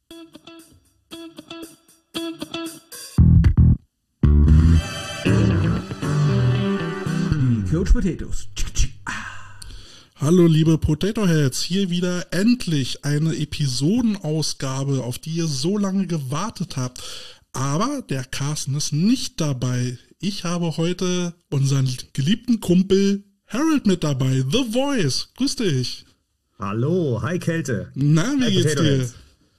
Coach Potatoes. Hallo liebe Potato Heads, hier wieder endlich eine Episodenausgabe, auf die ihr so lange gewartet habt. Aber der Carsten ist nicht dabei. Ich habe heute unseren geliebten Kumpel Harold mit dabei, The Voice. Grüß dich. Hallo, hi Kälte. Na, wie geht's dir?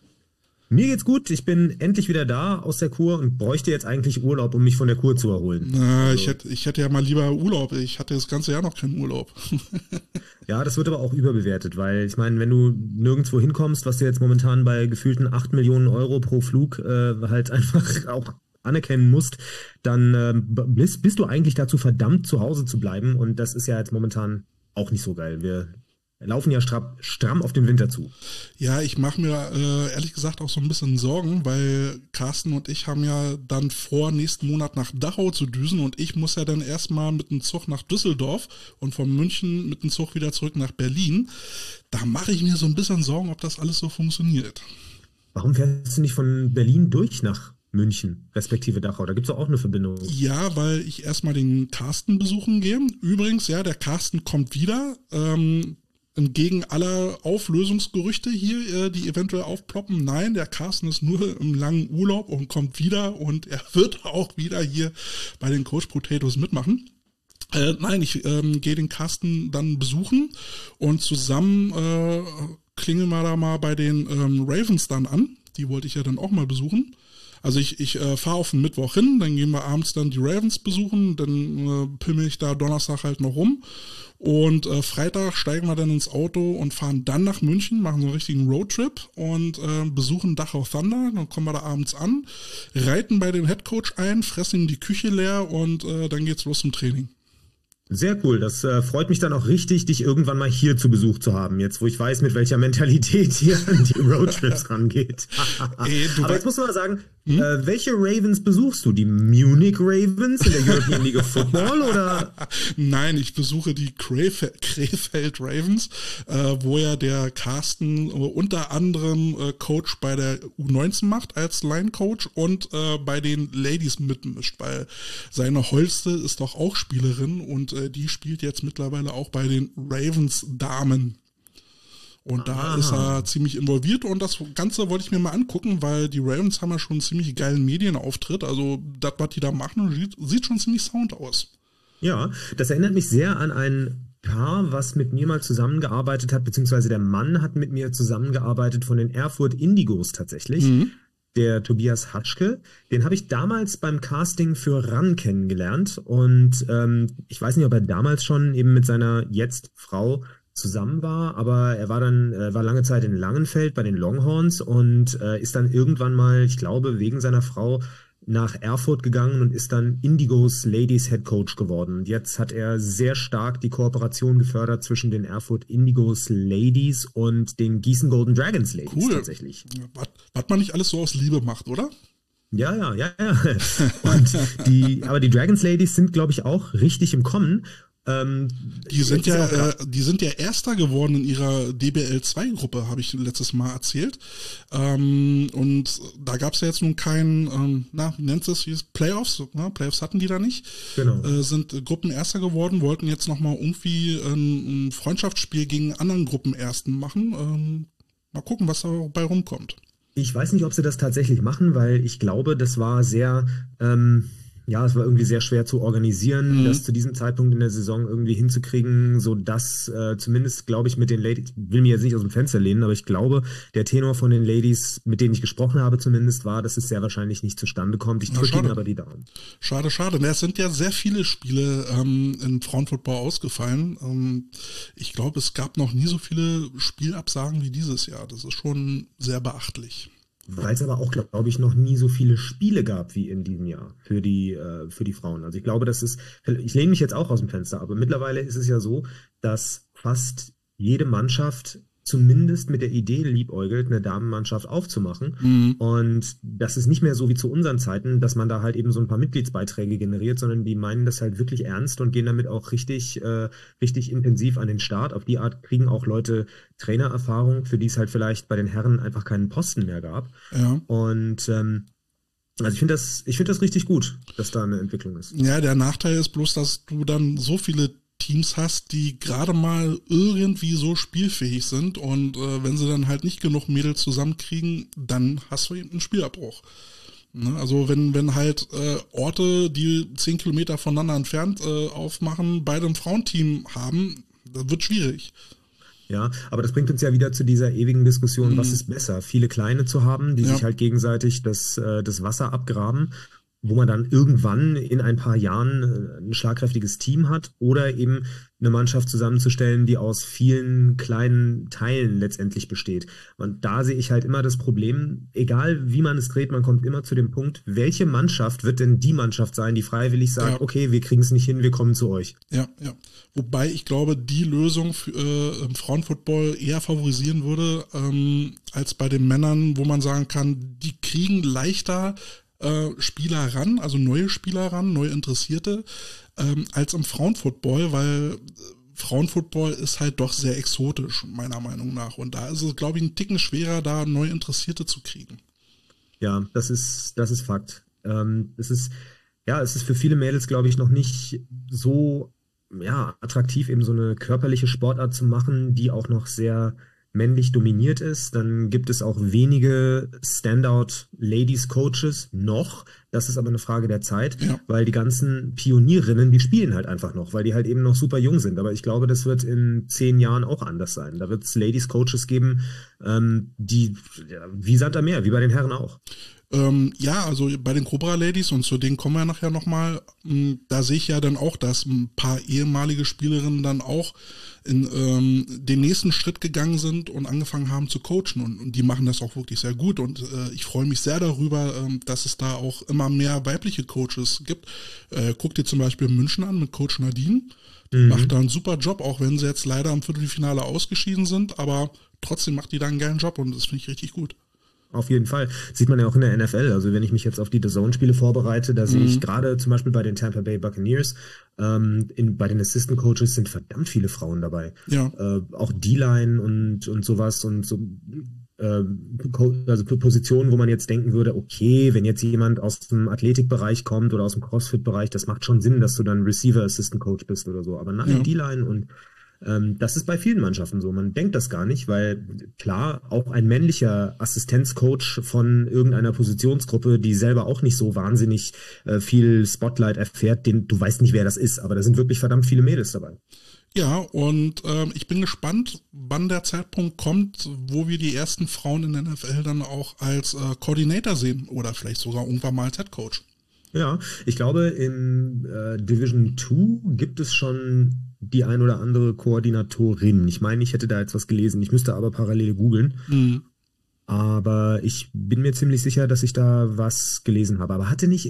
Mir geht's gut, ich bin endlich wieder da aus der Kur und bräuchte jetzt eigentlich Urlaub, um mich von der Kur zu erholen. Na, also, ich hätte ja mal lieber Urlaub, ich hatte das ganze Jahr noch keinen Urlaub. Ja, das wird aber auch überbewertet, weil ich meine, wenn du nirgendwo hinkommst, was du jetzt momentan bei gefühlten 8 Millionen Euro pro Flug halt einfach auch anerkennen musst, dann bist du eigentlich dazu verdammt, zu Hause zu bleiben und das ist ja jetzt momentan auch nicht so geil. Wir laufen ja stramm auf den Winter zu. Ja, ich mache mir ehrlich gesagt auch so ein bisschen Sorgen, weil Carsten und ich haben ja dann vor, nächsten Monat nach Dachau zu düsen und ich muss ja dann erstmal mit dem Zug nach Düsseldorf und von München mit dem Zug wieder zurück nach Berlin. Da mache ich mir so ein bisschen Sorgen, ob das alles so funktioniert. Warum fährst du nicht von Berlin durch nach München, respektive Dachau? Da gibt es auch eine Verbindung. Ja, weil ich erstmal den Carsten besuchen gehe. Übrigens, ja, der Carsten kommt wieder. Entgegen aller Auflösungsgerüchte hier, die eventuell aufploppen, nein, der Carsten ist nur im langen Urlaub und kommt wieder und er wird auch wieder hier bei den Coach Potatoes mitmachen. Nein, ich gehe den Carsten dann besuchen und zusammen klingeln wir da mal bei den Ravens dann an. Die wollte ich ja dann auch mal besuchen. Also ich fahre auf den Mittwoch hin, dann gehen wir abends dann die Ravens besuchen, dann pimmel ich da Donnerstag halt noch rum und Freitag steigen wir dann ins Auto und fahren dann nach München, machen so einen richtigen Roadtrip und besuchen Dachau Thunder, dann kommen wir da abends an, reiten bei dem Headcoach ein, fressen ihm die Küche leer und dann geht's los zum Training. Sehr cool, das freut mich dann auch richtig, dich irgendwann mal hier zu Besuch zu haben, jetzt wo ich weiß, mit welcher Mentalität hier an die Roadtrips rangeht. Aber jetzt muss man mal sagen, welche Ravens besuchst du? Die Munich Ravens in der European League of Football oder? Nein, ich besuche die Krefeld Ravens, wo ja der Carsten unter anderem Coach bei der U19 macht als Line-Coach und bei den Ladies mitmischt, weil seine Holste ist doch auch Spielerin und die spielt jetzt mittlerweile auch bei den Ravens Damen. Und da ist er ziemlich involviert und das Ganze wollte ich mir mal angucken, weil die Ravens haben ja schon einen ziemlich geilen Medienauftritt. Also das, was die da machen, sieht schon ziemlich sound aus. Ja, das erinnert mich sehr an ein Paar, was mit mir mal zusammengearbeitet hat, beziehungsweise der Mann hat mit mir zusammengearbeitet von den Erfurt Indigos tatsächlich. Mhm. Der Tobias Hatschke, den habe ich damals beim Casting für RAN kennengelernt und ich weiß nicht, ob er damals schon eben mit seiner jetzt Frau zusammen war, aber er war lange Zeit in Langenfeld bei den Longhorns und ist dann irgendwann mal, ich glaube, wegen seiner Frau nach Erfurt gegangen und ist dann Indigos Ladies Head Coach geworden. Und jetzt hat er sehr stark die Kooperation gefördert zwischen den Erfurt Indigos Ladies und den Gießen Golden Dragons Ladies. Cool. Tatsächlich. Was man nicht alles so aus Liebe macht, oder? Ja. Und aber die Dragons Ladies sind, glaube ich, auch richtig im Kommen. Die sind ja Erster geworden in ihrer DBL-2-Gruppe, habe ich letztes Mal erzählt. Und da gab es ja jetzt nun keinen, wie nennt es Playoffs? Playoffs hatten die da nicht. Genau. Sind Gruppenerster geworden, wollten jetzt nochmal irgendwie ein Freundschaftsspiel gegen anderen Gruppenersten machen. Mal gucken, was dabei rumkommt. Ich weiß nicht, ob sie das tatsächlich machen, weil ich glaube, das war sehr... es war irgendwie sehr schwer zu organisieren, das zu diesem Zeitpunkt in der Saison irgendwie hinzukriegen, so dass zumindest, glaube ich, mit den Ladies, will mir jetzt nicht aus dem Fenster lehnen, aber ich glaube, der Tenor von den Ladies, mit denen ich gesprochen habe zumindest, war, dass es sehr wahrscheinlich nicht zustande kommt. Ich drücke ihnen aber die Daumen. Schade. Es sind ja sehr viele Spiele im Frauenfootball ausgefallen. Ich glaube, es gab noch nie so viele Spielabsagen wie dieses Jahr. Das ist schon sehr beachtlich. Weil es aber auch, glaube ich, noch nie so viele Spiele gab wie in diesem Jahr für die Frauen. Also ich glaube, ich lehne mich jetzt auch aus dem Fenster, aber mittlerweile ist es ja so, dass fast jede Mannschaft zumindest mit der Idee liebäugelt, eine Damenmannschaft aufzumachen. Und das ist nicht mehr so wie zu unseren Zeiten, dass man da halt eben so ein paar Mitgliedsbeiträge generiert, sondern die meinen das halt wirklich ernst und gehen damit auch richtig intensiv an den Start. Auf die Art kriegen auch Leute Trainererfahrung, für die es halt vielleicht bei den Herren einfach keinen Posten mehr gab. Ja. Und also ich finde das richtig gut, dass da eine Entwicklung ist. Ja, der Nachteil ist bloß, dass du dann so viele Teams hast, die gerade mal irgendwie so spielfähig sind und wenn sie dann halt nicht genug Mädels zusammenkriegen, dann hast du eben einen Spielabbruch. Ne? Also wenn halt Orte, die 10 Kilometer voneinander entfernt aufmachen, beide ein Frauenteam haben, das wird schwierig. Ja, aber das bringt uns ja wieder zu dieser ewigen Diskussion, was ist besser, viele Kleine zu haben, die sich halt gegenseitig das Wasser abgraben, wo man dann irgendwann in ein paar Jahren ein schlagkräftiges Team hat, oder eben eine Mannschaft zusammenzustellen, die aus vielen kleinen Teilen letztendlich besteht. Und da sehe ich halt immer das Problem, egal wie man es dreht, man kommt immer zu dem Punkt, welche Mannschaft wird denn die Mannschaft sein, die freiwillig sagt, okay, wir kriegen es nicht hin, wir kommen zu euch. Ja. Wobei ich glaube, die Lösung im Frauenfootball eher favorisieren würde, als bei den Männern, wo man sagen kann, die kriegen leichter Spieler ran, also neue Spieler ran, neue Interessierte, als im Frauenfootball, weil Frauenfootball ist halt doch sehr exotisch, meiner Meinung nach. Und da ist es, glaube ich, ein Ticken schwerer, da neue Interessierte zu kriegen. Ja, das ist Fakt. Es ist für viele Mädels, glaube ich, noch nicht so attraktiv, eben so eine körperliche Sportart zu machen, die auch noch sehr männlich dominiert ist. Dann gibt es auch wenige Standout-Ladies-Coaches noch. Das ist aber eine Frage der Zeit, weil die ganzen Pionierinnen, die spielen halt einfach noch, weil die halt eben noch super jung sind. Aber ich glaube, das wird in 10 Jahren auch anders sein. Da wird es Ladies-Coaches geben, die wie Sand am Meer, wie bei den Herren auch. Also bei den Cobra Ladies, und zu denen kommen wir nachher nochmal, da sehe ich ja dann auch, dass ein paar ehemalige Spielerinnen dann auch in den nächsten Schritt gegangen sind und angefangen haben zu coachen, und die machen das auch wirklich sehr gut, und ich freue mich sehr darüber, dass es da auch immer mehr weibliche Coaches gibt. Guck dir zum Beispiel München an mit Coach Nadine, macht da einen super Job, auch wenn sie jetzt leider im Viertelfinale ausgeschieden sind, aber trotzdem macht die da einen geilen Job, und das finde ich richtig gut. Auf jeden Fall. Sieht man ja auch in der NFL. Also wenn ich mich jetzt auf die DAZN-Spiele vorbereite, da sehe ich gerade zum Beispiel bei den Tampa Bay Buccaneers, bei den Assistant Coaches sind verdammt viele Frauen dabei. Ja. Auch D-Line und sowas und so, also Positionen, wo man jetzt denken würde, okay, wenn jetzt jemand aus dem Athletikbereich kommt oder aus dem Crossfit-Bereich, das macht schon Sinn, dass du dann Receiver Assistant Coach bist oder so. Aber nein, D-Line und das ist bei vielen Mannschaften so. Man denkt das gar nicht, weil klar, auch ein männlicher Assistenzcoach von irgendeiner Positionsgruppe, die selber auch nicht so wahnsinnig viel Spotlight erfährt, du weißt nicht, wer das ist, aber da sind wirklich verdammt viele Mädels dabei. Ja, und ich bin gespannt, wann der Zeitpunkt kommt, wo wir die ersten Frauen in der NFL dann auch als Coordinator sehen oder vielleicht sogar irgendwann mal als Head Coach. Ja, ich glaube, in Division 2 gibt es schon die ein oder andere Koordinatorin. Ich meine, ich hätte da jetzt was gelesen. Ich müsste aber parallel googeln. Aber ich bin mir ziemlich sicher, dass ich da was gelesen habe. Aber hatte nicht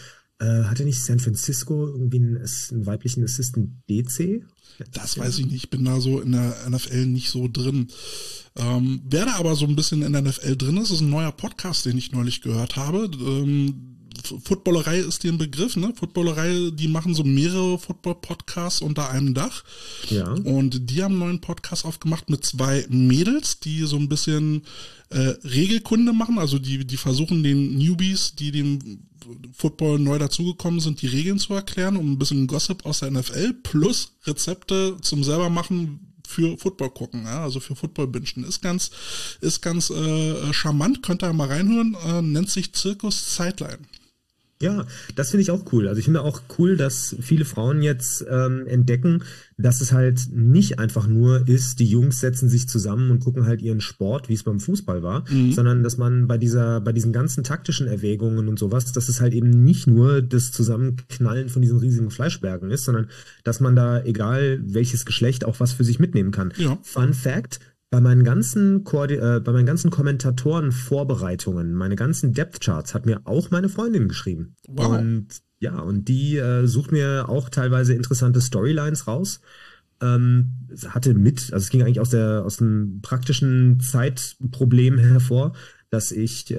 San Francisco irgendwie einen weiblichen Assistant DC? Das weiß ich nicht. Ich bin da so in der NFL nicht so drin. Wer da aber so ein bisschen in der NFL drin ist ein neuer Podcast, den ich neulich gehört habe. Footballerei ist dir ein Begriff, ne? Footballerei, die machen so mehrere Football-Podcasts unter einem Dach. Ja. Und die haben einen neuen Podcast aufgemacht mit 2 Mädels, die so ein bisschen Regelkunde machen. Also die versuchen den Newbies, die dem Football neu dazugekommen sind, die Regeln zu erklären, um ein bisschen Gossip aus der NFL plus Rezepte zum selber machen für Football gucken, ja, also für Football bingen. Ist ganz charmant, könnt ihr mal reinhören, nennt sich Zirkus Sideline. Ja, das finde ich auch cool. Also ich finde auch cool, dass viele Frauen jetzt entdecken, dass es halt nicht einfach nur ist, die Jungs setzen sich zusammen und gucken halt ihren Sport, wie es beim Fußball war, sondern dass man bei diesen ganzen taktischen Erwägungen und sowas, dass es halt eben nicht nur das Zusammenknallen von diesen riesigen Fleischbergen ist, sondern dass man da, egal welches Geschlecht, auch was für sich mitnehmen kann. Ja. Fun Fact: Bei meinen ganzen Kommentatoren-Vorbereitungen, meine ganzen Depth-Charts hat mir auch meine Freundin geschrieben. Wow. Und die sucht mir auch teilweise interessante Storylines raus. also es ging eigentlich aus dem praktischen Zeitproblem hervor, dass ich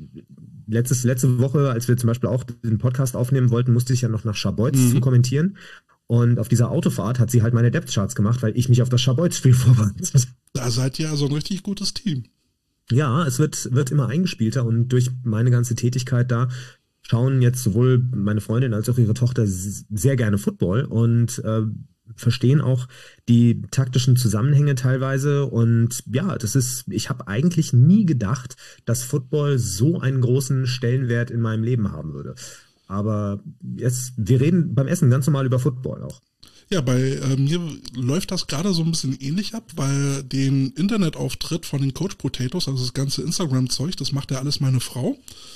letzte Woche, als wir zum Beispiel auch den Podcast aufnehmen wollten, musste ich ja noch nach Scharbeutz zum Kommentieren. Und auf dieser Autofahrt hat sie halt meine Depth-Charts gemacht, weil ich mich auf das Scharbeutz-Spiel vorbereitet habe. Da seid ihr also ein richtig gutes Team. Ja, es wird immer eingespielter und durch meine ganze Tätigkeit da schauen jetzt sowohl meine Freundin als auch ihre Tochter sehr gerne Football und verstehen auch die taktischen Zusammenhänge teilweise. Und ja, ich habe eigentlich nie gedacht, dass Football so einen großen Stellenwert in meinem Leben haben würde. Aber wir reden beim Essen ganz normal über Football auch. Ja, bei mir läuft das gerade so ein bisschen ähnlich ab, weil den Internetauftritt von den Coach Potatoes, also das ganze Instagram-Zeug, das macht ja alles meine Frau.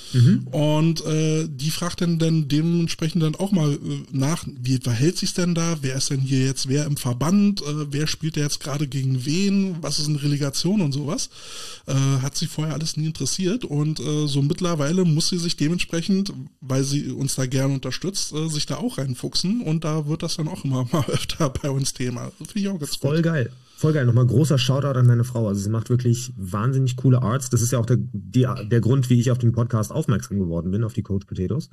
Und die fragt dann dementsprechend dann auch mal nach, wie verhält sich's denn da? Wer ist denn hier jetzt wer im Verband? Wer spielt da jetzt gerade gegen wen? Was ist eine Relegation und sowas? Hat sie vorher alles nie interessiert und so mittlerweile muss sie sich dementsprechend, weil sie uns da gerne unterstützt, sich da auch reinfuchsen und da wird das dann auch immer mal öfter bei uns Thema. Finde ich auch ganz voll geil. Voll geil. Nochmal großer Shoutout an meine Frau. Also sie macht wirklich wahnsinnig coole Arts. Das ist ja auch der Grund, wie ich auf den Podcast aufmerksam geworden bin, auf die Coach Potatoes.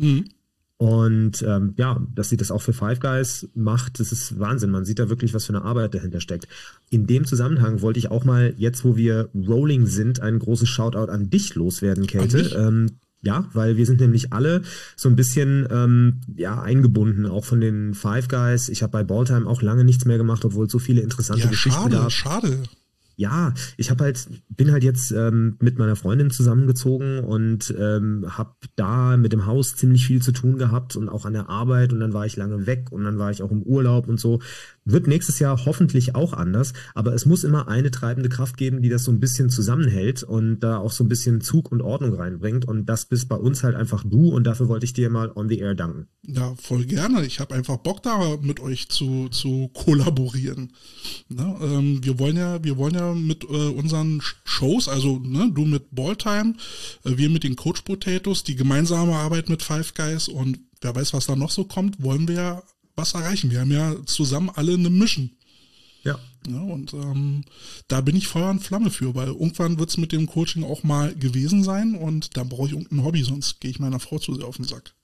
Und dass sie das auch für Five Guys macht, das ist Wahnsinn. Man sieht da wirklich, was für eine Arbeit dahinter steckt. In dem Zusammenhang wollte ich auch mal, jetzt wo wir rolling sind, ein großes Shoutout an dich loswerden, Kälte. Ja, weil wir sind nämlich alle so ein bisschen eingebunden, auch von den Five Guys. Ich habe bei Balltime auch lange nichts mehr gemacht, obwohl es so viele interessante Geschichten gab. Schade. Ja, bin halt jetzt mit meiner Freundin zusammengezogen und habe da mit dem Haus ziemlich viel zu tun gehabt und auch an der Arbeit und dann war ich lange weg und dann war ich auch im Urlaub und so. Wird nächstes Jahr hoffentlich auch anders, aber es muss immer eine treibende Kraft geben, die das so ein bisschen zusammenhält und da auch so ein bisschen Zug und Ordnung reinbringt und das bist bei uns halt einfach du und dafür wollte ich dir mal on the air danken. Ja, voll gerne. Ich habe einfach Bock da mit euch zu kollaborieren. Ne? Wir wollen ja mit unseren Shows, also du mit Balltime, wir mit den Coach Potatoes, die gemeinsame Arbeit mit Five Guys und wer weiß, was da noch so kommt, wollen wir ja was erreichen. Wir haben ja zusammen alle eine Mission. Ja. Und da bin ich Feuer und Flamme für, weil irgendwann wird es mit dem Coaching auch mal gewesen sein und dann brauche ich irgendein Hobby, sonst gehe ich meiner Frau zu sehr auf den Sack.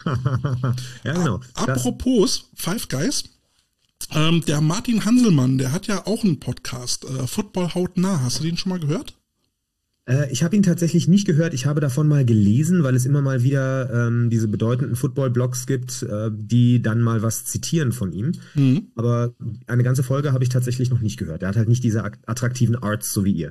Ja, genau. Apropos Five Guys, der Martin Hanselmann, der hat ja auch einen Podcast, Football hautnah. Hast du den schon mal gehört? Ich habe ihn tatsächlich nicht gehört. Ich habe davon mal gelesen, weil es immer mal wieder diese bedeutenden Football-Blogs gibt, die dann mal was zitieren von ihm. Aber eine ganze Folge habe ich tatsächlich noch nicht gehört. Er hat halt nicht diese attraktiven Arts, so wie ihr.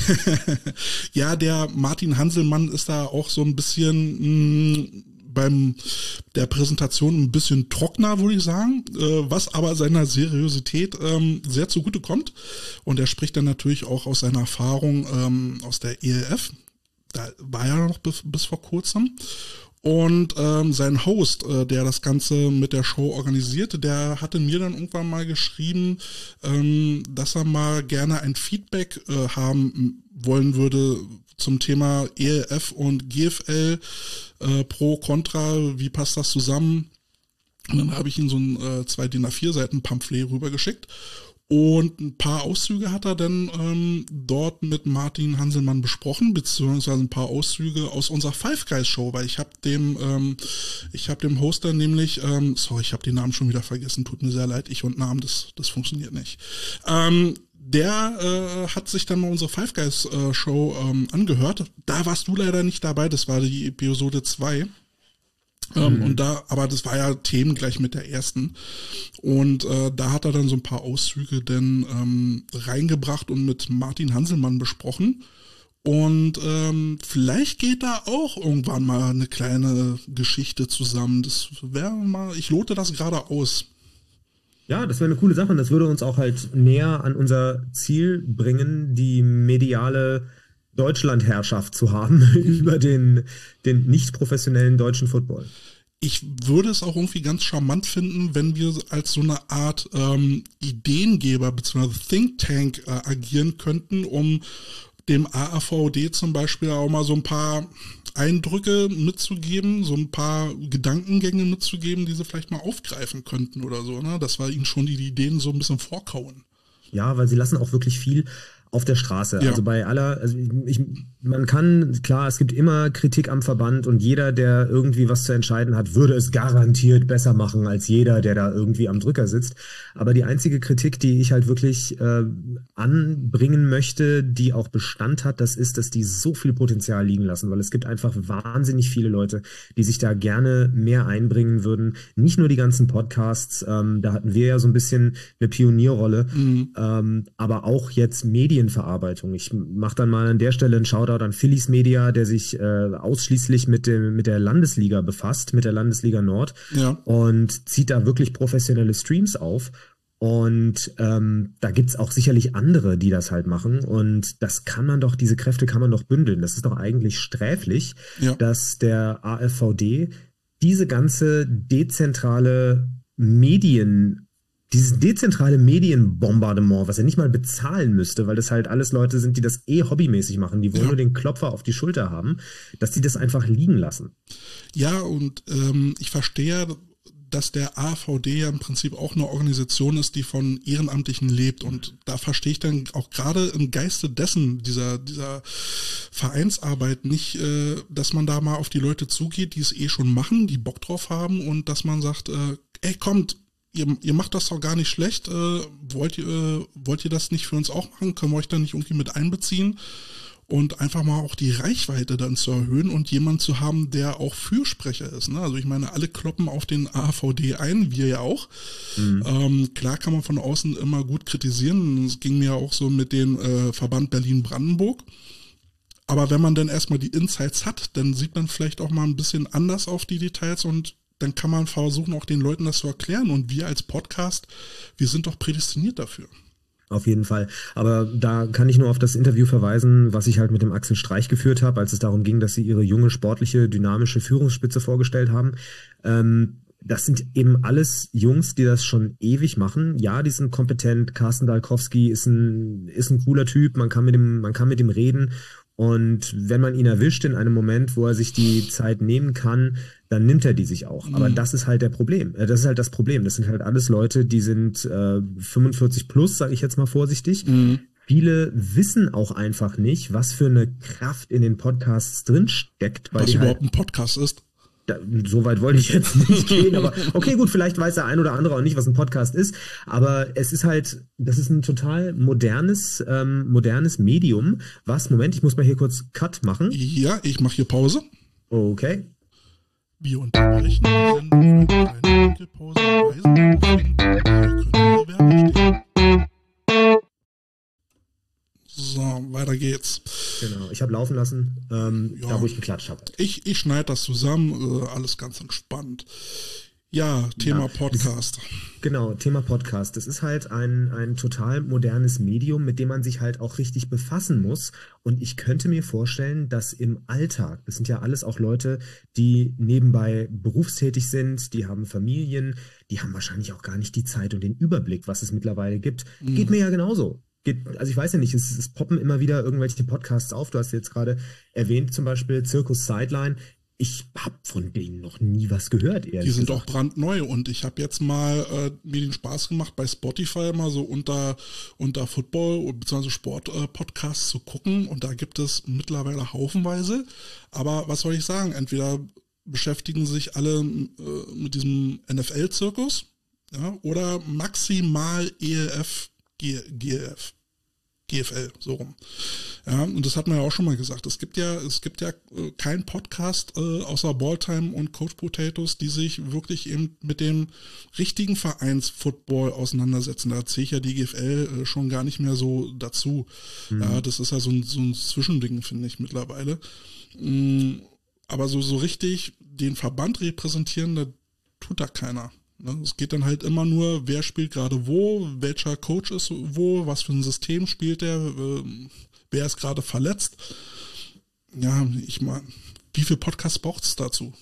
Ja, der Martin Hanselmann ist da auch so ein bisschen beim der Präsentation ein bisschen trockener, würde ich sagen, was aber seiner Seriosität sehr zugute kommt. Und er spricht dann natürlich auch aus seiner Erfahrung aus der ELF. Da war er noch bis vor kurzem. Und sein Host, der das Ganze mit der Show organisierte, der hatte mir dann irgendwann mal geschrieben, dass er mal gerne ein Feedback haben wollen würde zum Thema ELF und GFL, pro, contra, wie passt das zusammen? Und dann habe ich ihm so ein 2 DIN A4 Seiten Pamphlet rübergeschickt. Und ein paar Auszüge hat er dann dort mit Martin Hanselmann besprochen, beziehungsweise ein paar Auszüge aus unserer Five Guys Show, weil ich habe dem Hoster nämlich, sorry, ich habe den Namen schon wieder vergessen, tut mir sehr leid, ich und Namen, das funktioniert nicht. Der hat sich dann mal unsere Five Guys Show angehört. Da warst du leider nicht dabei, das war die Episode 2. Aber das war ja Themen gleich mit der ersten. Und da hat er dann so ein paar Auszüge dann reingebracht und mit Martin Hanselmann besprochen. Und vielleicht geht da auch irgendwann mal eine kleine Geschichte zusammen. Das wäre mal, ich lote das gerade aus. Ja, das wäre eine coole Sache und das würde uns auch halt näher an unser Ziel bringen, die mediale Deutschlandherrschaft zu haben über den nicht professionellen deutschen Football. Ich würde es auch irgendwie ganz charmant finden, wenn wir als so eine Art Ideengeber bzw. Think Tank agieren könnten, um dem AAVD zum Beispiel auch mal so ein paar Eindrücke mitzugeben, so ein paar Gedankengänge mitzugeben, die sie vielleicht mal aufgreifen könnten oder so, ne? Dass wir ihnen schon die Ideen so ein bisschen vorkauen. Ja, weil sie lassen auch wirklich viel auf der Straße. Ja. Also bei aller, also man kann, klar, es gibt immer Kritik am Verband und jeder, der irgendwie was zu entscheiden hat, würde es garantiert besser machen als jeder, der da irgendwie am Drücker sitzt. Aber die einzige Kritik, die ich halt wirklich anbringen möchte, die auch Bestand hat, das ist, dass die so viel Potenzial liegen lassen, weil es gibt einfach wahnsinnig viele Leute, die sich da gerne mehr einbringen würden. Nicht nur die ganzen Podcasts, da hatten wir ja so ein bisschen eine Pionierrolle, aber auch jetzt Medienverarbeitung. Ich mache dann mal an der Stelle einen Shoutout an Phillies Media, der sich ausschließlich mit der Landesliga befasst, mit der Landesliga Nord, Ja. und zieht da wirklich professionelle Streams auf. Und da gibt's auch sicherlich andere, die das halt machen. Und diese Kräfte kann man doch bündeln. Das ist doch eigentlich sträflich, Ja. dass der AFVD diese ganze dieses dezentrale Medienbombardement, was er nicht mal bezahlen müsste, weil das halt alles Leute sind, die das hobbymäßig machen, die wollen nur den Klopfer auf die Schulter haben, dass die das einfach liegen lassen. Ja, und ich verstehe, dass der AVD ja im Prinzip auch eine Organisation ist, die von Ehrenamtlichen lebt. Und da verstehe ich dann auch gerade im Geiste dessen, dieser Vereinsarbeit nicht, dass man da mal auf die Leute zugeht, die es schon machen, die Bock drauf haben, und dass man sagt, ey, kommt, ihr macht das doch gar nicht schlecht, wollt ihr das nicht für uns auch machen? Können wir euch da nicht irgendwie mit einbeziehen? Und einfach mal auch die Reichweite dann zu erhöhen und jemanden zu haben, der auch Fürsprecher ist. Ne? Also ich meine, alle kloppen auf den AVD ein, wir ja auch. Klar kann man von außen immer gut kritisieren. Es ging mir auch so mit dem Verband Berlin-Brandenburg. Aber wenn man dann erstmal die Insights hat, dann sieht man vielleicht auch mal ein bisschen anders auf die Details, und dann kann man versuchen, auch den Leuten das zu erklären. Und wir als Podcast, wir sind doch prädestiniert dafür. Auf jeden Fall. Aber da kann ich nur auf das Interview verweisen, was ich halt mit dem Axel Streich geführt habe, als es darum ging, dass sie ihre junge, sportliche, dynamische Führungsspitze vorgestellt haben. Das sind eben alles Jungs, die das schon ewig machen. Ja, die sind kompetent. Carsten Dalkowski ist ein cooler Typ. Man kann mit dem reden. Und wenn man ihn erwischt in einem Moment, wo er sich die Zeit nehmen kann, dann nimmt er die sich auch. Aber das ist halt das Problem. Das sind halt alles Leute, die sind 45 plus, sage ich jetzt mal vorsichtig. Viele wissen auch einfach nicht, was für eine Kraft in den Podcasts drin steckt. Was überhaupt ein Podcast ist. So weit wollte ich jetzt nicht gehen, aber okay, gut, vielleicht weiß der ein oder andere auch nicht, was ein Podcast ist, aber es ist halt, das ist ein total modernes Medium, Moment, ich muss mal hier kurz Cut machen. Ja, ich mache hier Pause. Okay. Wir unterbrechen die Sendung für eine kleine Mittelpause und weisen darauf hin, hier könnte eine Werbung stehen. So, weiter geht's. Genau, ich habe laufen lassen, da wo ich geklatscht habe. Ich schneide das zusammen, alles ganz entspannt. Ja, Thema Podcast. Genau, Thema Podcast. Das ist halt ein total modernes Medium, mit dem man sich halt auch richtig befassen muss. Und ich könnte mir vorstellen, dass im Alltag, das sind ja alles auch Leute, die nebenbei berufstätig sind, die haben Familien, die haben wahrscheinlich auch gar nicht die Zeit und den Überblick, was es mittlerweile gibt. Geht mir ja genauso. Also ich weiß ja nicht, es poppen immer wieder irgendwelche Podcasts auf. Du hast jetzt gerade erwähnt, zum Beispiel Circus Sideline. Ich habe von denen noch nie was gehört, ehrlich Die sind gesagt. auch brandneu, und ich habe jetzt mal mir den Spaß gemacht, bei Spotify mal so unter Football- bzw. Sport-Podcasts zu gucken, und da gibt es mittlerweile haufenweise. Aber was soll ich sagen? Entweder beschäftigen sich alle mit diesem NFL-Zirkus, ja, oder maximal ELF, GFL, so rum. Ja, und das hat man ja auch schon mal gesagt. Es gibt ja keinen Podcast außer Balltime und Coach Potatoes, die sich wirklich eben mit dem richtigen Vereinsfootball auseinandersetzen. Da zähle ich ja die GFL schon gar nicht mehr so dazu. Ja, das ist ja so ein Zwischending, finde ich mittlerweile. Aber so richtig den Verband repräsentieren, da tut da keiner. Es geht dann halt immer nur, wer spielt gerade wo, welcher Coach ist wo, was für ein System spielt der, wer ist gerade verletzt. Ja, ich meine, wie viel Podcasts braucht es dazu?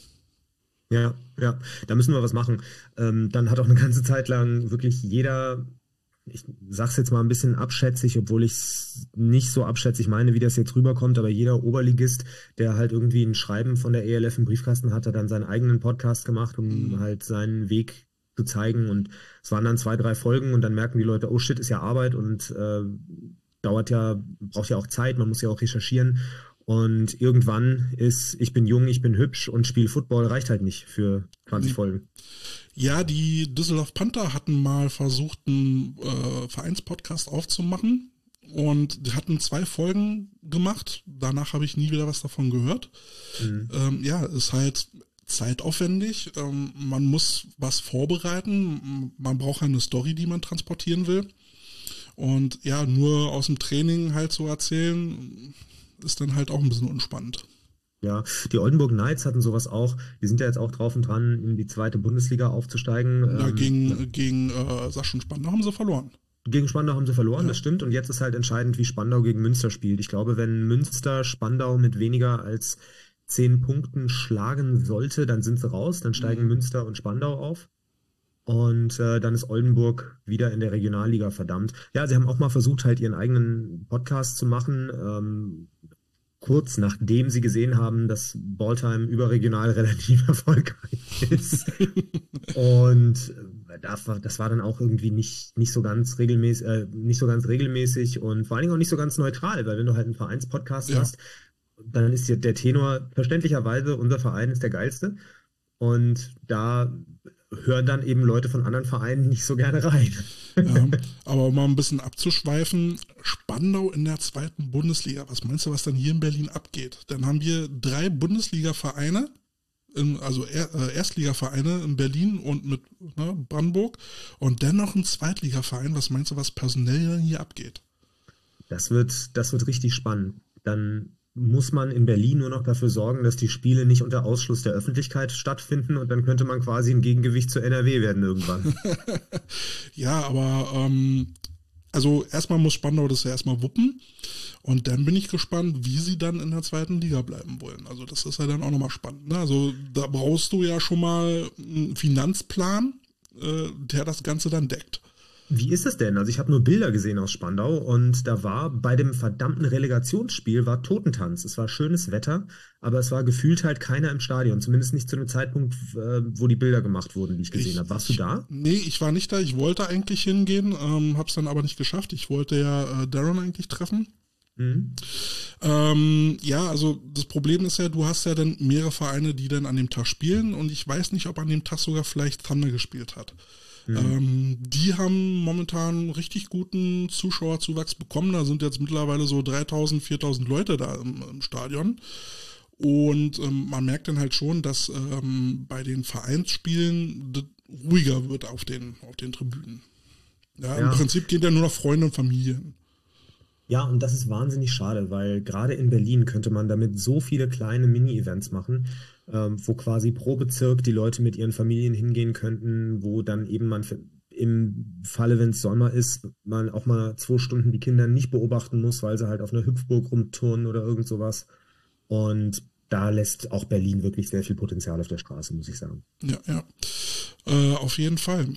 Ja, da müssen wir was machen. Dann hat auch eine ganze Zeit lang wirklich jeder ich sag's jetzt mal ein bisschen abschätzig, obwohl ich es nicht so abschätzig meine, wie das jetzt rüberkommt, aber jeder Oberligist, der halt irgendwie ein Schreiben von der ELF im Briefkasten hat, hat dann seinen eigenen Podcast gemacht, um halt seinen Weg zu zeigen, und es waren dann 2, 3 Folgen und dann merken die Leute, oh shit, ist ja Arbeit und braucht ja auch Zeit, man muss ja auch recherchieren. Und irgendwann ist, ich bin jung, ich bin hübsch und spiele Football, reicht halt nicht für 20 Folgen. Ja, die Düsseldorf Panther hatten mal versucht, einen Vereinspodcast aufzumachen, und die hatten 2 Folgen gemacht. Danach habe ich nie wieder was davon gehört. Ja, ist halt zeitaufwendig. Man muss was vorbereiten. Man braucht eine Story, die man transportieren will. Und ja, nur aus dem Training halt so erzählen, ist dann halt auch ein bisschen unspannend. Ja, die Oldenburg Knights hatten sowas auch. Die sind ja jetzt auch drauf und dran, in die 2. Bundesliga aufzusteigen. Ja, gegen Sachsen und Spandau haben sie verloren. Gegen Spandau haben sie verloren, Ja. Das stimmt. Und jetzt ist halt entscheidend, wie Spandau gegen Münster spielt. Ich glaube, wenn Münster Spandau mit weniger als 10 Punkten schlagen sollte, dann sind sie raus. Dann steigen Münster und Spandau auf. Und dann ist Oldenburg wieder in der Regionalliga verdammt. Ja, sie haben auch mal versucht, halt ihren eigenen Podcast zu machen. Kurz nachdem sie gesehen haben, dass Balltime überregional relativ erfolgreich ist. Und das war dann auch irgendwie nicht so ganz regelmäßig und vor allen Dingen auch nicht so ganz neutral, weil wenn du halt einen Vereinspodcast hast, dann ist der Tenor verständlicherweise, unser Verein ist der geilste. Und da hören dann eben Leute von anderen Vereinen nicht so gerne rein. Ja, aber um mal ein bisschen abzuschweifen, Spandau in der 2. Bundesliga, was meinst du, was dann hier in Berlin abgeht? Dann haben wir 3 Bundesliga-Vereine, also Erstligavereine in Berlin und mit Brandenburg, und dennoch ein Zweitligaverein. Was meinst du, was personell dann hier abgeht? Das wird richtig spannend. Dann muss man in Berlin nur noch dafür sorgen, dass die Spiele nicht unter Ausschluss der Öffentlichkeit stattfinden, und dann könnte man quasi ein Gegengewicht zu NRW werden irgendwann. Ja, aber also erstmal muss Spandau das ja erstmal wuppen, und dann bin ich gespannt, wie sie dann in der 2. Liga bleiben wollen. Also das ist ja dann auch nochmal spannend. Ne? Also da brauchst du ja schon mal einen Finanzplan, der das Ganze dann deckt. Wie ist es denn? Also ich habe nur Bilder gesehen aus Spandau, und da war bei dem verdammten Relegationsspiel war Totentanz. Es war schönes Wetter, aber es war gefühlt halt keiner im Stadion. Zumindest nicht zu dem Zeitpunkt, wo die Bilder gemacht wurden, die ich gesehen habe. Warst du da? Nee, ich war nicht da. Ich wollte eigentlich hingehen, hab's dann aber nicht geschafft. Ich wollte ja Darren eigentlich treffen. Ja, also das Problem ist ja, du hast ja dann mehrere Vereine, die dann an dem Tag spielen, und ich weiß nicht, ob an dem Tag sogar vielleicht Thunder gespielt hat. Die haben momentan richtig guten Zuschauerzuwachs bekommen. Da sind jetzt mittlerweile so 3.000, 4.000 Leute da im Stadion. Und man merkt dann halt schon, dass bei den Vereinsspielen ruhiger wird auf den Tribünen. Ja, im Prinzip gehen ja nur noch Freunde und Familien. Ja, und das ist wahnsinnig schade, weil gerade in Berlin könnte man damit so viele kleine Mini-Events machen, wo quasi pro Bezirk die Leute mit ihren Familien hingehen könnten, wo dann eben man im Falle, wenn es Sommer ist, man auch mal 2 Stunden die Kinder nicht beobachten muss, weil sie halt auf einer Hüpfburg rumturnen oder irgend sowas. Und da lässt auch Berlin wirklich sehr viel Potenzial auf der Straße, muss ich sagen. Ja. Auf jeden Fall.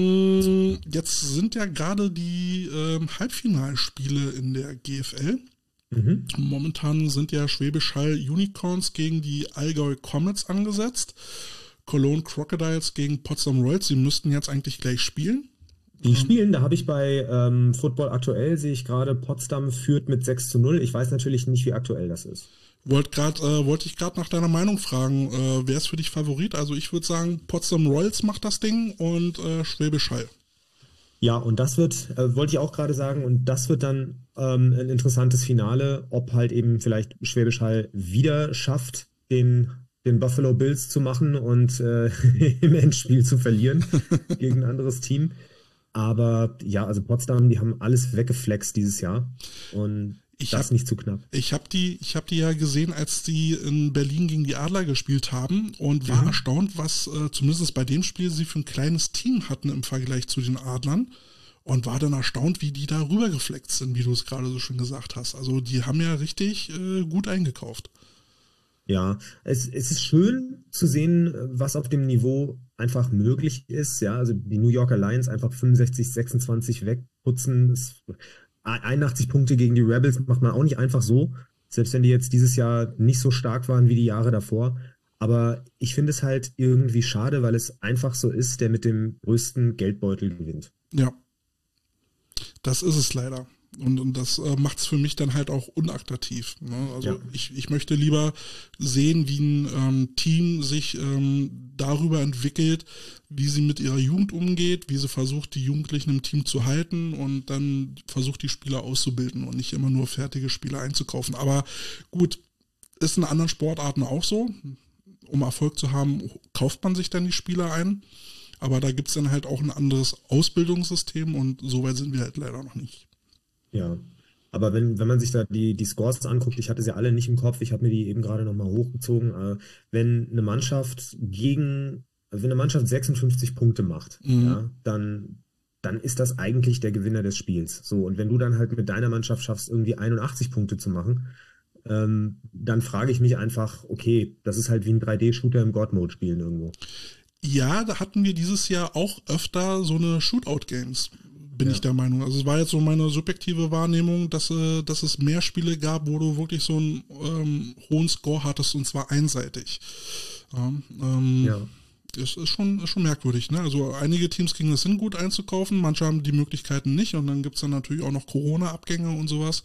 Jetzt sind ja gerade die Halbfinalspiele in der GFL. Momentan sind ja Schwäbisch Hall Unicorns gegen die Allgäu Comets angesetzt. Cologne Crocodiles gegen Potsdam Royals. Sie müssten jetzt eigentlich gleich spielen. Die spielen, da habe ich bei Football aktuell, sehe ich gerade, Potsdam führt mit 6:0. Ich weiß natürlich nicht, wie aktuell das ist. Wollte ich gerade nach deiner Meinung fragen, wer ist für dich Favorit? Also ich würde sagen, Potsdam Royals macht das Ding und Schwäbisch Hall. Ja, und das wollte ich auch gerade sagen, und das wird dann ein interessantes Finale, ob halt eben vielleicht Schwäbisch Hall wieder schafft, den Buffalo Bills zu machen und im Endspiel zu verlieren gegen ein anderes Team. Aber ja, also Potsdam, die haben alles weggeflext dieses Jahr, und nicht zu knapp. Ich hab die ja gesehen, als die in Berlin gegen die Adler gespielt haben, und war erstaunt, was zumindest bei dem Spiel sie für ein kleines Team hatten im Vergleich zu den Adlern, und war dann erstaunt, wie die da rübergefleckt sind, wie du es gerade so schön gesagt hast. Also die haben ja richtig gut eingekauft. Ja, es ist schön zu sehen, was auf dem Niveau einfach möglich ist, ja, also die New Yorker Lions einfach 65, 26 wegputzen, 81 Punkte gegen die Rebels macht man auch nicht einfach so, selbst wenn die jetzt dieses Jahr nicht so stark waren wie die Jahre davor. Aber ich finde es halt irgendwie schade, weil es einfach so ist, der mit dem größten Geldbeutel gewinnt. Ja, das ist es leider. Und das macht es für mich dann halt auch unattraktiv. Ne? Also Ja. ich möchte lieber sehen, wie ein Team sich darüber entwickelt, wie sie mit ihrer Jugend umgeht, wie sie versucht, die Jugendlichen im Team zu halten und dann versucht, die Spieler auszubilden und nicht immer nur fertige Spieler einzukaufen. Aber gut, ist in anderen Sportarten auch so. Um Erfolg zu haben, kauft man sich dann die Spieler ein. Aber da gibt es dann halt auch ein anderes Ausbildungssystem und so weit sind wir halt leider noch nicht. Ja, aber wenn man sich da die Scores anguckt, ich hatte sie alle nicht im Kopf, ich habe mir die eben gerade nochmal hochgezogen, wenn eine Mannschaft 56 Punkte macht, ja, dann ist das eigentlich der Gewinner des Spiels. So, und wenn du dann halt mit deiner Mannschaft schaffst, irgendwie 81 Punkte zu machen, dann frage ich mich einfach, okay, das ist halt wie ein 3D-Shooter im God-Mode spielen irgendwo. Ja, da hatten wir dieses Jahr auch öfter so eine Shootout-Games, bin Ja. ich der Meinung. Also es war jetzt so meine subjektive Wahrnehmung, dass es mehr Spiele gab, wo du wirklich so einen hohen Score hattest und zwar einseitig. Ja, Ja. ist schon merkwürdig, ne? Also einige Teams kriegen das hin, gut einzukaufen, manche haben die Möglichkeiten nicht und dann gibt es dann natürlich auch noch Corona-Abgänge und sowas.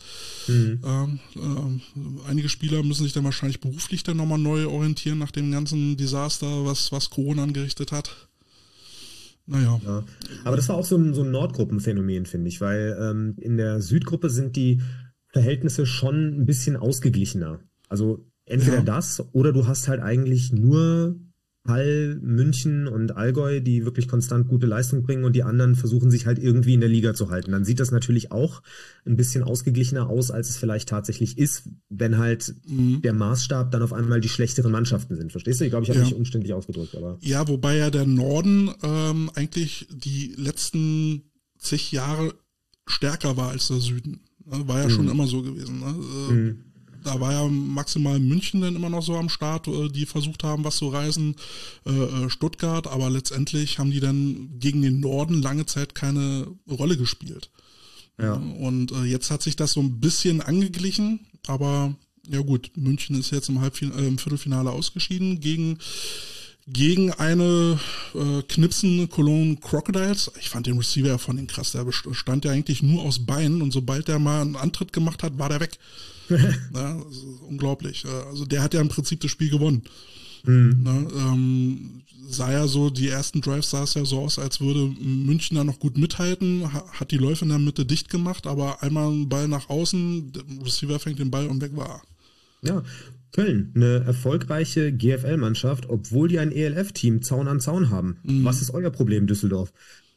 Einige Spieler müssen sich dann wahrscheinlich beruflich dann nochmal neu orientieren nach dem ganzen Desaster, was Corona angerichtet hat. Naja. Ja. Aber das war auch so ein Nordgruppenphänomen, finde ich, weil in der Südgruppe sind die Verhältnisse schon ein bisschen ausgeglichener. Also entweder Ja. das oder du hast halt eigentlich nur Hall, München und Allgäu, die wirklich konstant gute Leistung bringen und die anderen versuchen sich halt irgendwie in der Liga zu halten. Dann sieht das natürlich auch ein bisschen ausgeglichener aus, als es vielleicht tatsächlich ist, wenn halt der Maßstab dann auf einmal die schlechteren Mannschaften sind. Verstehst du? Ich glaube, ich habe Ja. mich umständlich ausgedrückt, aber Ja, wobei ja der Norden eigentlich die letzten zig Jahre stärker war als der Süden. Ne? War ja schon immer so gewesen. Ne? Da war ja maximal München dann immer noch so am Start, die versucht haben, was zu reißen, Stuttgart, aber letztendlich haben die dann gegen den Norden lange Zeit keine Rolle gespielt. ja. Und jetzt hat sich das so ein bisschen angeglichen, aber ja gut, München ist jetzt im Viertelfinale ausgeschieden gegen eine knipsende Cologne Crocodiles. Ich fand den Receiver von den krass, der bestand ja eigentlich nur aus Beinen und sobald der mal einen Antritt gemacht hat, war der weg. Ja, das ist unglaublich. Also der hat ja im Prinzip das Spiel gewonnen. Ne, sah ja so, die ersten Drives sah es ja so aus, als würde München da noch gut mithalten, hat die Läufe in der Mitte dicht gemacht, aber einmal ein Ball nach außen, der Receiver fängt den Ball und weg war er. Ja, Köln, eine erfolgreiche GFL-Mannschaft, obwohl die ein ELF-Team Zaun an Zaun haben. Was ist euer Problem, Düsseldorf?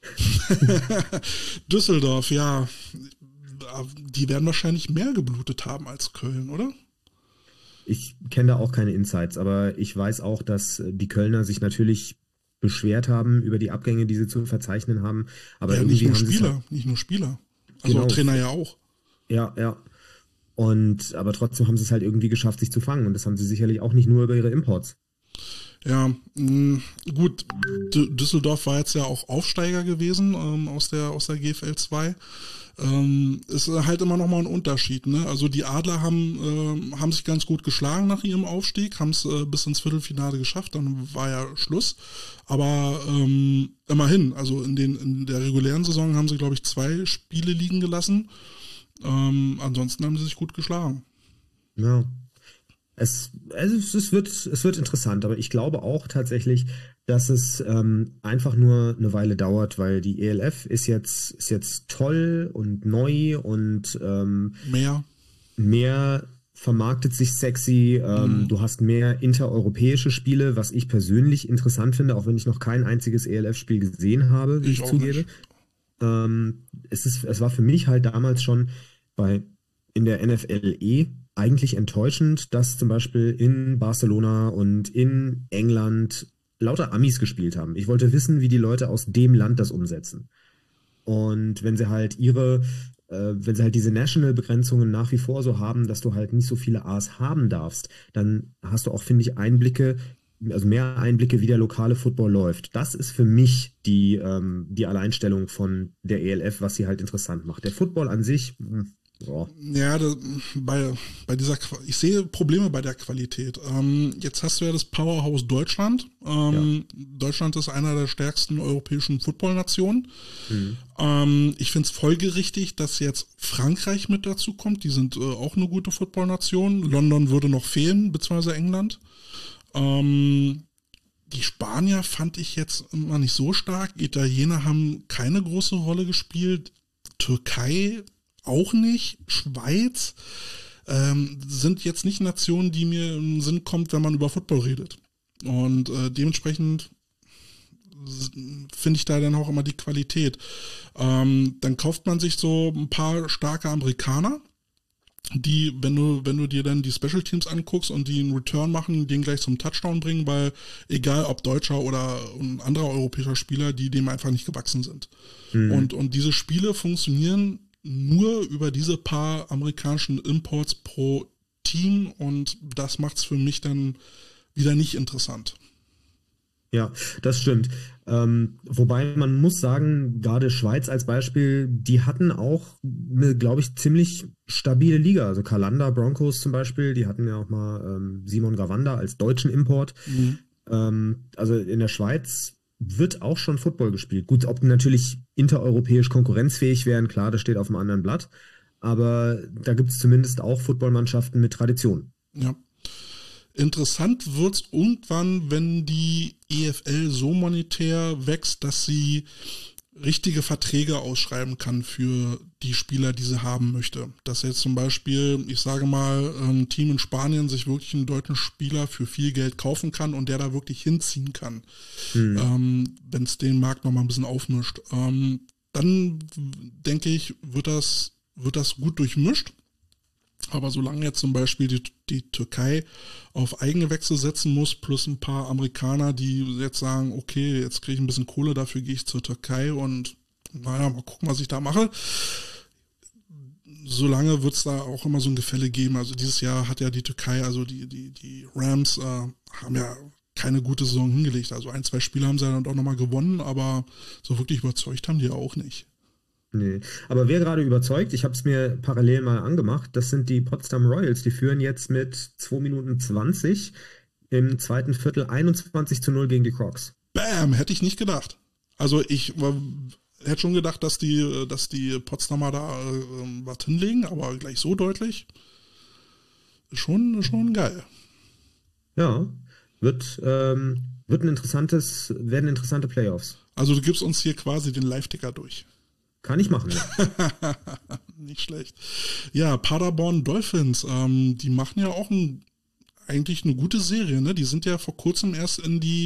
Düsseldorf, ja, die werden wahrscheinlich mehr geblutet haben als Köln, oder? Ich kenne da auch keine Insights, aber ich weiß auch, dass die Kölner sich natürlich beschwert haben über die Abgänge, die sie zu verzeichnen haben. Aber Ja, irgendwie haben sie es halt, nicht nur Spieler. Also Genau. Trainer ja auch. ja. Aber trotzdem haben sie es halt irgendwie geschafft, sich zu fangen. Und das haben sie sicherlich auch nicht nur über ihre Imports. Ja, gut, Düsseldorf war jetzt ja auch Aufsteiger gewesen aus der GFL 2. Ist halt immer noch mal ein Unterschied, ne? Also die Adler haben sich ganz gut geschlagen nach ihrem Aufstieg, haben es bis ins Viertelfinale geschafft, dann war ja Schluss. Aber immerhin, also in der regulären Saison haben sie, glaube ich, 2 Spiele liegen gelassen. Ansonsten haben sie sich gut geschlagen. Ja. Es wird interessant, aber ich glaube auch tatsächlich, dass es einfach nur eine Weile dauert, weil die ELF ist jetzt toll und neu und mehr vermarktet sich sexy. Du hast mehr intereuropäische Spiele, was ich persönlich interessant finde, auch wenn ich noch kein einziges ELF-Spiel gesehen habe, wie ich auch zugebe. Es war für mich halt damals schon in der NFLE eigentlich enttäuschend, dass zum Beispiel in Barcelona und in England lauter Amis gespielt haben. Ich wollte wissen, wie die Leute aus dem Land das umsetzen. Und wenn sie halt diese National-Begrenzungen nach wie vor so haben, dass du halt nicht so viele A's haben darfst, dann hast du auch, finde ich, Einblicke, also mehr Einblicke, wie der lokale Football läuft. Das ist für mich die Alleinstellung von der ELF, was sie halt interessant macht. Der Football an sich, ja. Ja, bei dieser, ich sehe Probleme bei der Qualität. Jetzt hast du ja das Powerhouse Deutschland. Deutschland ist einer der stärksten europäischen Footballnationen. Ich finde es folgerichtig, dass jetzt Frankreich mit dazu kommt. Die sind auch eine gute Footballnation. London würde noch fehlen, beziehungsweise England. Die Spanier fand ich jetzt immer nicht so stark. Italiener haben keine große Rolle gespielt. Türkei auch nicht. Schweiz sind jetzt nicht Nationen, die mir in den Sinn kommt, wenn man über Football redet. Und dementsprechend finde ich da dann auch immer die Qualität. Dann kauft man sich so ein paar starke Amerikaner, die, wenn du dir dann die Special Teams anguckst und die einen Return machen, den gleich zum Touchdown bringen, weil egal ob deutscher oder ein anderer europäischer Spieler, die dem einfach nicht gewachsen sind. Und diese Spiele funktionieren nur über diese paar amerikanischen Imports pro Team und das macht es für mich dann wieder nicht interessant. Ja, das stimmt. Wobei man muss sagen, gerade Schweiz als Beispiel, die hatten auch eine, glaube ich, ziemlich stabile Liga. Also Kalanda Broncos zum Beispiel, die hatten ja auch mal Simon Gravanda als deutschen Import. Also in der Schweiz wird auch schon Football gespielt. Gut, ob die natürlich intereuropäisch konkurrenzfähig wären, klar, das steht auf einem anderen Blatt. Aber da gibt es zumindest auch Footballmannschaften mit Tradition. Ja. Interessant wird es irgendwann, wenn die EFL so monetär wächst, dass sie richtige Verträge ausschreiben kann für die Spieler, die sie haben möchte. Dass jetzt zum Beispiel, ich sage mal, ein Team in Spanien sich wirklich einen deutschen Spieler für viel Geld kaufen kann und der da wirklich hinziehen kann, wenn es den Markt nochmal ein bisschen aufmischt. Dann denke ich, wird das gut durchmischt. Aber solange jetzt zum Beispiel die Türkei auf eigene Wechsel setzen muss, plus ein paar Amerikaner, die jetzt sagen, okay, jetzt kriege ich ein bisschen Kohle, dafür gehe ich zur Türkei und naja, mal gucken, was ich da mache. Solange wird es da auch immer so ein Gefälle geben. Also dieses Jahr hat ja die Türkei, also die Rams haben ja keine gute Saison hingelegt. Also 1-2 Spiele haben sie dann auch nochmal gewonnen, aber so wirklich überzeugt haben die ja auch nicht. Nee, aber wer gerade überzeugt, ich habe es mir parallel mal angemacht, das sind die Potsdam Royals. Die führen jetzt mit 2 Minuten 20 im zweiten Viertel 21:0 gegen die Crocs. Bam, hätte ich nicht gedacht. Also ich hätte schon gedacht, dass die Potsdamer da was hinlegen, aber gleich so deutlich. Schon geil. Ja, werden interessante Playoffs. Also du gibst uns hier quasi den Live-Ticker durch. Kann ich machen, ja. Nicht schlecht. Ja, Paderborn Dolphins, die machen ja auch eigentlich eine gute Serie, ne? Die sind ja vor kurzem erst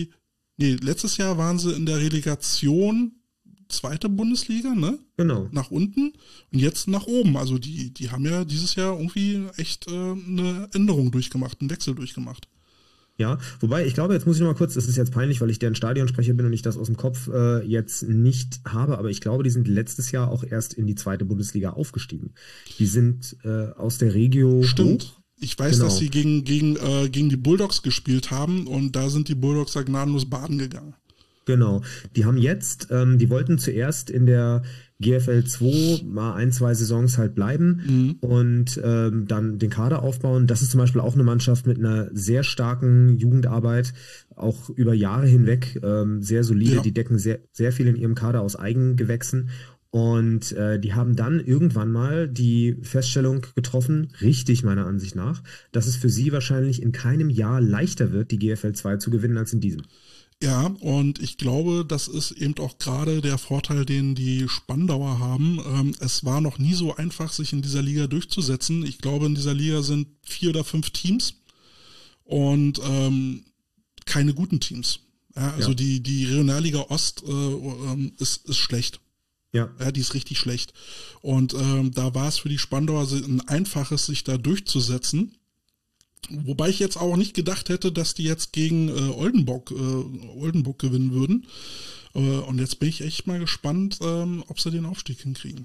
letztes Jahr waren sie in der Relegation zweite Bundesliga, ne? Genau. Nach unten und jetzt nach oben. Also die haben ja dieses Jahr irgendwie echt eine Änderung durchgemacht, einen Wechsel durchgemacht. Ja, wobei, ich glaube, jetzt muss ich noch mal kurz, das ist jetzt peinlich, weil ich deren Stadionsprecher bin und ich das aus dem Kopf jetzt nicht habe, aber ich glaube, die sind letztes Jahr auch erst in die zweite Bundesliga aufgestiegen. Die sind aus der Regio Stimmt. hoch. Ich weiß, dass sie gegen die Bulldogs gespielt haben und da sind die Bulldogs ja gnadenlos baden gegangen. Genau. Die haben jetzt, die wollten zuerst in der GFL 2 mal 1-2 Saisons halt bleiben und dann den Kader aufbauen. Das ist zum Beispiel auch eine Mannschaft mit einer sehr starken Jugendarbeit, auch über Jahre hinweg sehr solide. Ja. Die decken sehr, sehr viel in ihrem Kader aus Eigengewächsen. Und die haben dann irgendwann mal die Feststellung getroffen, richtig meiner Ansicht nach, dass es für sie wahrscheinlich in keinem Jahr leichter wird, die GFL 2 zu gewinnen als in diesem. Ja, und ich glaube, das ist eben auch gerade der Vorteil, den die Spandauer haben. Es war noch nie so einfach, sich in dieser Liga durchzusetzen. Ich glaube, in dieser Liga sind 4 oder 5 Teams und keine guten Teams. Ja, also ja. Die Regionalliga Ost ist schlecht. Ja, die ist richtig schlecht. Und da war es für die Spandauer ein einfaches, sich da durchzusetzen. Wobei ich jetzt auch nicht gedacht hätte, dass die jetzt gegen Oldenburg gewinnen würden. Und jetzt bin ich echt mal gespannt, ob sie den Aufstieg hinkriegen.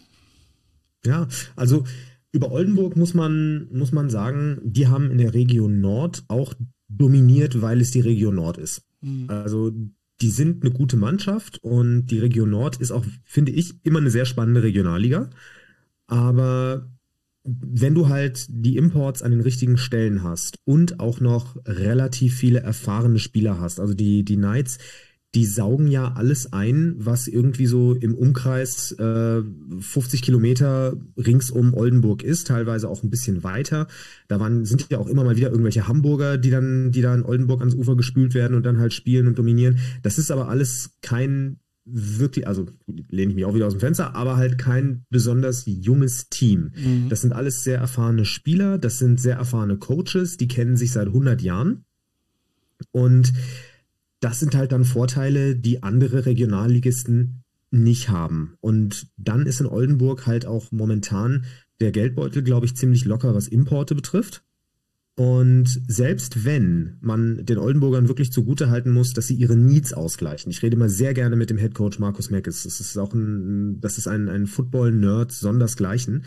Ja, also über Oldenburg muss man sagen, die haben in der Region Nord auch dominiert, weil es die Region Nord ist. Also die sind eine gute Mannschaft und die Region Nord ist auch, finde ich, immer eine sehr spannende Regionalliga. Aber wenn du halt die Imports an den richtigen Stellen hast und auch noch relativ viele erfahrene Spieler hast, also die Knights, die saugen ja alles ein, was irgendwie so im Umkreis 50 Kilometer rings um Oldenburg ist, teilweise auch ein bisschen weiter. Sind ja auch immer mal wieder irgendwelche Hamburger, die da in Oldenburg ans Ufer gespült werden und dann halt spielen und dominieren. Das ist aber alles kein wirklich, also lehne ich mich auch wieder aus dem Fenster, aber halt kein besonders junges Team. Das sind alles sehr erfahrene Spieler, das sind sehr erfahrene Coaches, die kennen sich seit 100 Jahren und das sind halt dann Vorteile, die andere Regionalligisten nicht haben. Und dann ist in Oldenburg halt auch momentan der Geldbeutel, glaube ich, ziemlich locker, was Importe betrifft. Und selbst wenn man den Oldenburgern wirklich zugutehalten muss, dass sie ihre Needs ausgleichen. Ich rede immer sehr gerne mit dem Headcoach Markus Meckes. Das ist auch ein Football-Nerd sondersgleichen.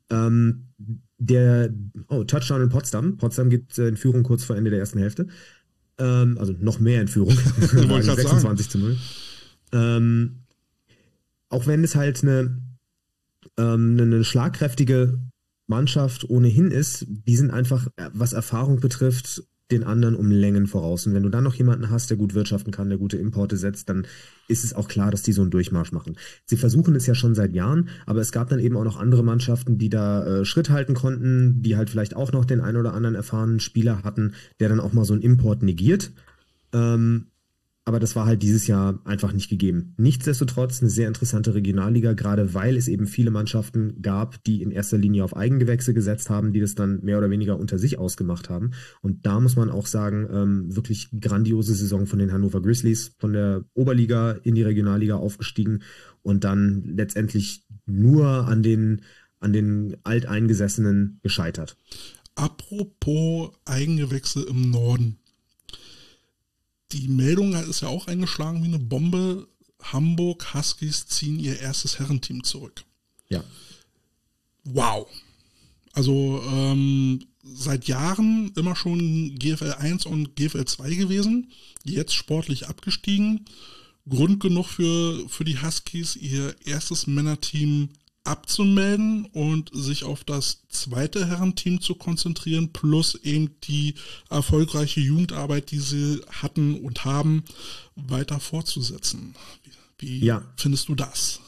Touchdown in Potsdam. Potsdam geht in Führung kurz vor Ende der ersten Hälfte. Also noch mehr in Führung. 26-0. Auch wenn es halt eine schlagkräftige Mannschaft ohnehin ist, die sind einfach, was Erfahrung betrifft, den anderen um Längen voraus. Und wenn du dann noch jemanden hast, der gut wirtschaften kann, der gute Importe setzt, dann ist es auch klar, dass die so einen Durchmarsch machen. Sie versuchen es ja schon seit Jahren, aber es gab dann eben auch noch andere Mannschaften, die da Schritt halten konnten, die halt vielleicht auch noch den ein oder anderen erfahrenen Spieler hatten, der dann auch mal so einen Import negiert. Aber das war halt dieses Jahr einfach nicht gegeben. Nichtsdestotrotz eine sehr interessante Regionalliga, gerade weil es eben viele Mannschaften gab, die in erster Linie auf Eigengewächse gesetzt haben, die das dann mehr oder weniger unter sich ausgemacht haben. Und da muss man auch sagen, wirklich grandiose Saison von den Hannover Grizzlies, von der Oberliga in die Regionalliga aufgestiegen und dann letztendlich nur an den Alteingesessenen gescheitert. Apropos Eigengewächse im Norden. Die Meldung ist ja auch eingeschlagen wie eine Bombe. Hamburg Huskies ziehen ihr erstes Herrenteam zurück. Ja. Wow. Also seit Jahren immer schon GFL 1 und GFL 2 gewesen. Jetzt sportlich abgestiegen. Grund genug für die Huskies, ihr erstes Männerteam abzumelden und sich auf das zweite Herrenteam zu konzentrieren, plus eben die erfolgreiche Jugendarbeit, die sie hatten und haben, weiter fortzusetzen. Wie findest du das?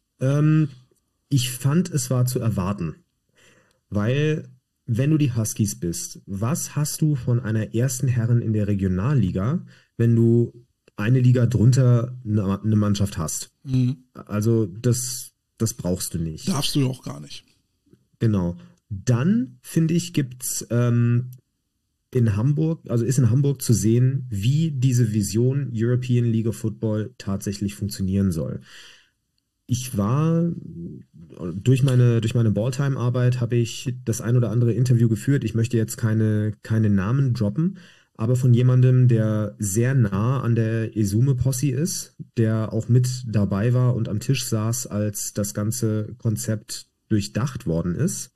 Ich fand, es war zu erwarten, weil wenn du die Huskies bist, was hast du von einer ersten Herren in der Regionalliga, wenn du eine Liga drunter eine Mannschaft hast? Also das brauchst du nicht. Darfst du ja auch gar nicht. Genau. Dann, finde ich, gibt's in Hamburg zu sehen, wie diese Vision European League of Football tatsächlich funktionieren soll. Ich war, durch meine Balltime-Arbeit habe ich das ein oder andere Interview geführt. Ich möchte jetzt keine Namen droppen, aber von jemandem, der sehr nah an der Esume-Posse ist, der auch mit dabei war und am Tisch saß, als das ganze Konzept durchdacht worden ist.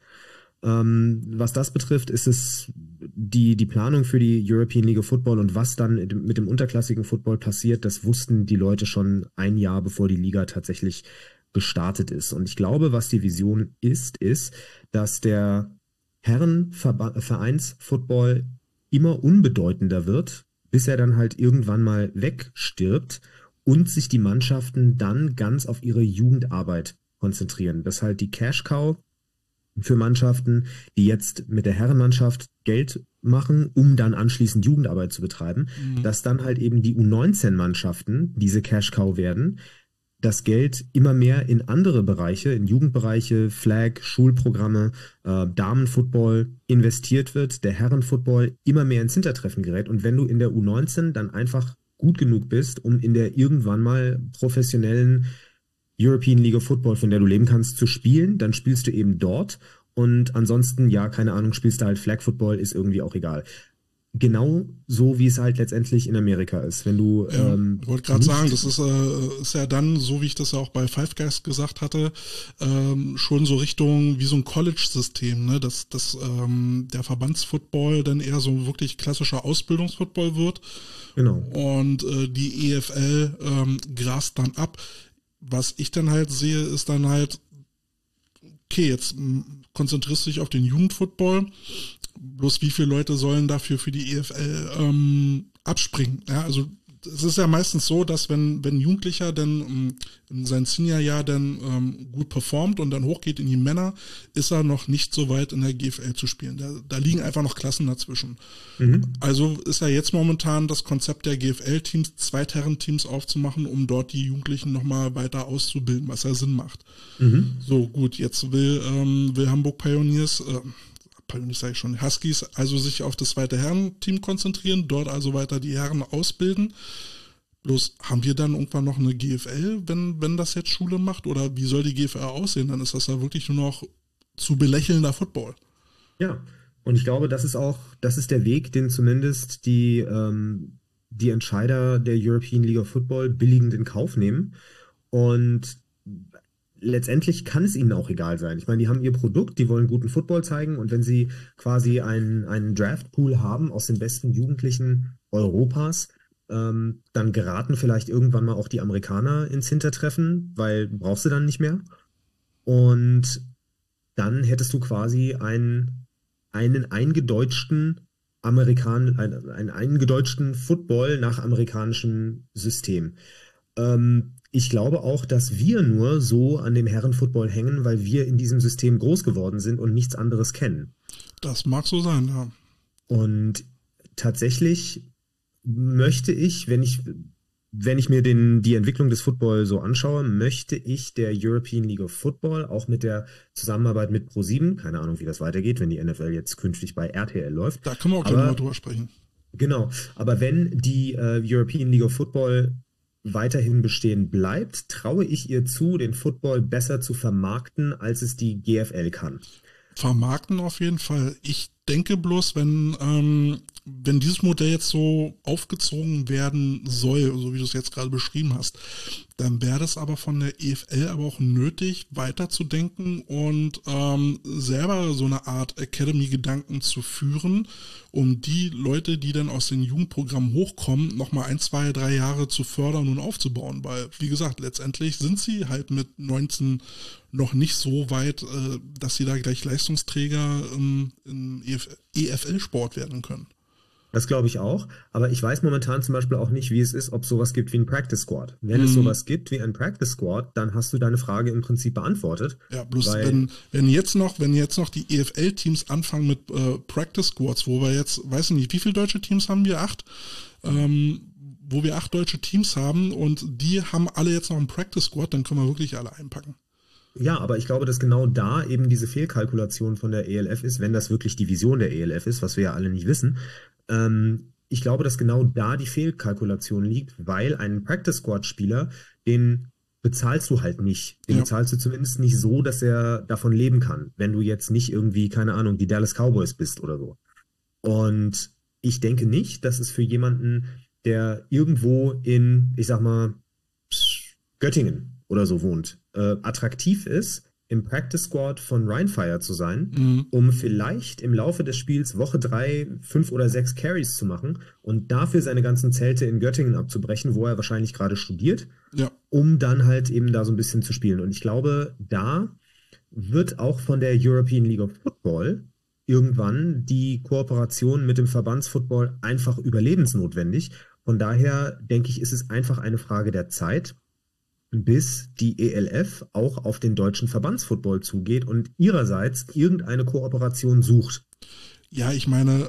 Was das betrifft, ist es die Planung für die European League of Football und was dann mit dem unterklassigen Football passiert, das wussten die Leute schon ein Jahr, bevor die Liga tatsächlich gestartet ist. Und ich glaube, was die Vision ist, dass der Herrenvereins-Football immer unbedeutender wird, bis er dann halt irgendwann mal wegstirbt und sich die Mannschaften dann ganz auf ihre Jugendarbeit konzentrieren. Das ist halt die Cash-Cow für Mannschaften, die jetzt mit der Herrenmannschaft Geld machen, um dann anschließend Jugendarbeit zu betreiben, dass dann halt eben die U19-Mannschaften diese Cash-Cow werden, das Geld immer mehr in andere Bereiche, in Jugendbereiche, Flag, Schulprogramme, Damenfootball investiert wird, der Herrenfootball immer mehr ins Hintertreffen gerät. Und wenn du in der U19 dann einfach gut genug bist, um in der irgendwann mal professionellen European League of Football, von der du leben kannst, zu spielen, dann spielst du eben dort. Und ansonsten, ja, keine Ahnung, spielst du halt Flag Football, ist irgendwie auch egal. genau so, wie es halt letztendlich in Amerika ist. Wenn du Ja, ich wollte gerade sagen, das nicht, ist ja dann, so wie ich das ja auch bei Five Guys gesagt hatte, schon so Richtung wie so ein College-System, ne? Dass der Verbandsfootball dann eher so wirklich klassischer Ausbildungsfootball wird genau. und die EFL grast dann ab. Was ich dann halt sehe, ist dann halt, okay, jetzt konzentrierst du dich auf den Jugendfootball, bloß wie viele Leute sollen dafür für die EFL abspringen? Ja, also es ist ja meistens so, dass wenn ein Jugendlicher dann in sein Seniorjahr dann gut performt und dann hochgeht in die Männer, ist er noch nicht so weit in der GFL zu spielen. Da liegen einfach noch Klassen dazwischen. Mhm. Also ist ja jetzt momentan das Konzept der GFL-Teams, Zweitherren-Teams aufzumachen, um dort die Jugendlichen nochmal weiter auszubilden, was ja Sinn macht. Mhm. So, gut, jetzt will Hamburg Pioneers, Pioneers sage ich schon, Huskies, also sich auf das zweite Herrenteam konzentrieren, dort also weiter die Herren ausbilden. Bloß haben wir dann irgendwann noch eine GFL, wenn das jetzt Schule macht? Oder wie soll die GFL aussehen? Dann ist das ja wirklich nur noch zu belächelnder Football. Ja, und ich glaube, das ist der Weg, den zumindest die Entscheider der European League of Football billigend in Kauf nehmen. Und letztendlich kann es ihnen auch egal sein. Ich meine, die haben ihr Produkt, die wollen guten Football zeigen und wenn sie quasi einen Draftpool haben aus den besten Jugendlichen Europas, dann geraten vielleicht irgendwann mal auch die Amerikaner ins Hintertreffen, weil brauchst du dann nicht mehr. Und dann hättest du quasi einen eingedeutschten einen eingedeutschten Football nach amerikanischem System. Ich glaube auch, dass wir nur so an dem Herrenfootball hängen, weil wir in diesem System groß geworden sind und nichts anderes kennen. Das mag so sein, ja. Und tatsächlich möchte ich, wenn ich mir die Entwicklung des Football so anschaue, möchte ich der European League of Football auch mit der Zusammenarbeit mit ProSieben, keine Ahnung, wie das weitergeht, wenn die NFL jetzt künftig bei RTL läuft. Da können wir auch gleich nochmal drüber sprechen. Genau, aber wenn die European League of Football weiterhin bestehen bleibt, traue ich ihr zu, den Football besser zu vermarkten, als es die GFL kann. Vermarkten auf jeden Fall. Ich denke bloß, wenn dieses Modell jetzt so aufgezogen werden soll, so wie du es jetzt gerade beschrieben hast, dann wäre das aber von der EFL aber auch nötig, weiterzudenken und selber so eine Art Academy-Gedanken zu führen, um die Leute, die dann aus den Jugendprogrammen hochkommen, nochmal 1, 2, 3 Jahre zu fördern und aufzubauen. Weil, wie gesagt, letztendlich sind sie halt mit 19 noch nicht so weit, dass sie da gleich Leistungsträger im EFL-Sport werden können. Das glaube ich auch, aber ich weiß momentan zum Beispiel auch nicht, wie es ist, ob es sowas gibt wie ein Practice Squad. Wenn es sowas gibt wie ein Practice Squad, dann hast du deine Frage im Prinzip beantwortet. Ja, bloß wenn jetzt noch die EFL-Teams anfangen mit Practice Squads, wo wir jetzt, weiß ich nicht, wie viele deutsche Teams haben wir? 8? Wo wir 8 deutsche Teams haben und die haben alle jetzt noch einen Practice Squad, dann können wir wirklich alle einpacken. Ja, aber ich glaube, dass genau da eben diese Fehlkalkulation von der ELF ist, wenn das wirklich die Vision der ELF ist, was wir ja alle nicht wissen. Ich glaube, dass genau da die Fehlkalkulation liegt, weil ein Practice Squad Spieler, den bezahlst du halt nicht. Den bezahlst du zumindest nicht so, dass er davon leben kann, wenn du jetzt nicht irgendwie, keine Ahnung, die Dallas Cowboys bist oder so. Und ich denke nicht, dass es für jemanden, der irgendwo in, ich sag mal, Göttingen oder so wohnt, attraktiv ist, im Practice Squad von Rheinfire zu sein, um vielleicht im Laufe des Spiels Woche 3, 5 oder 6 Carries zu machen und dafür seine ganzen Zelte in Göttingen abzubrechen, wo er wahrscheinlich gerade studiert, um dann halt eben da so ein bisschen zu spielen. Und ich glaube, da wird auch von der European League of Football irgendwann die Kooperation mit dem Verbandsfootball einfach überlebensnotwendig. Von daher denke ich, ist es einfach eine Frage der Zeit, bis die ELF auch auf den deutschen Verbandsfootball zugeht und ihrerseits irgendeine Kooperation sucht. Ja, ich meine,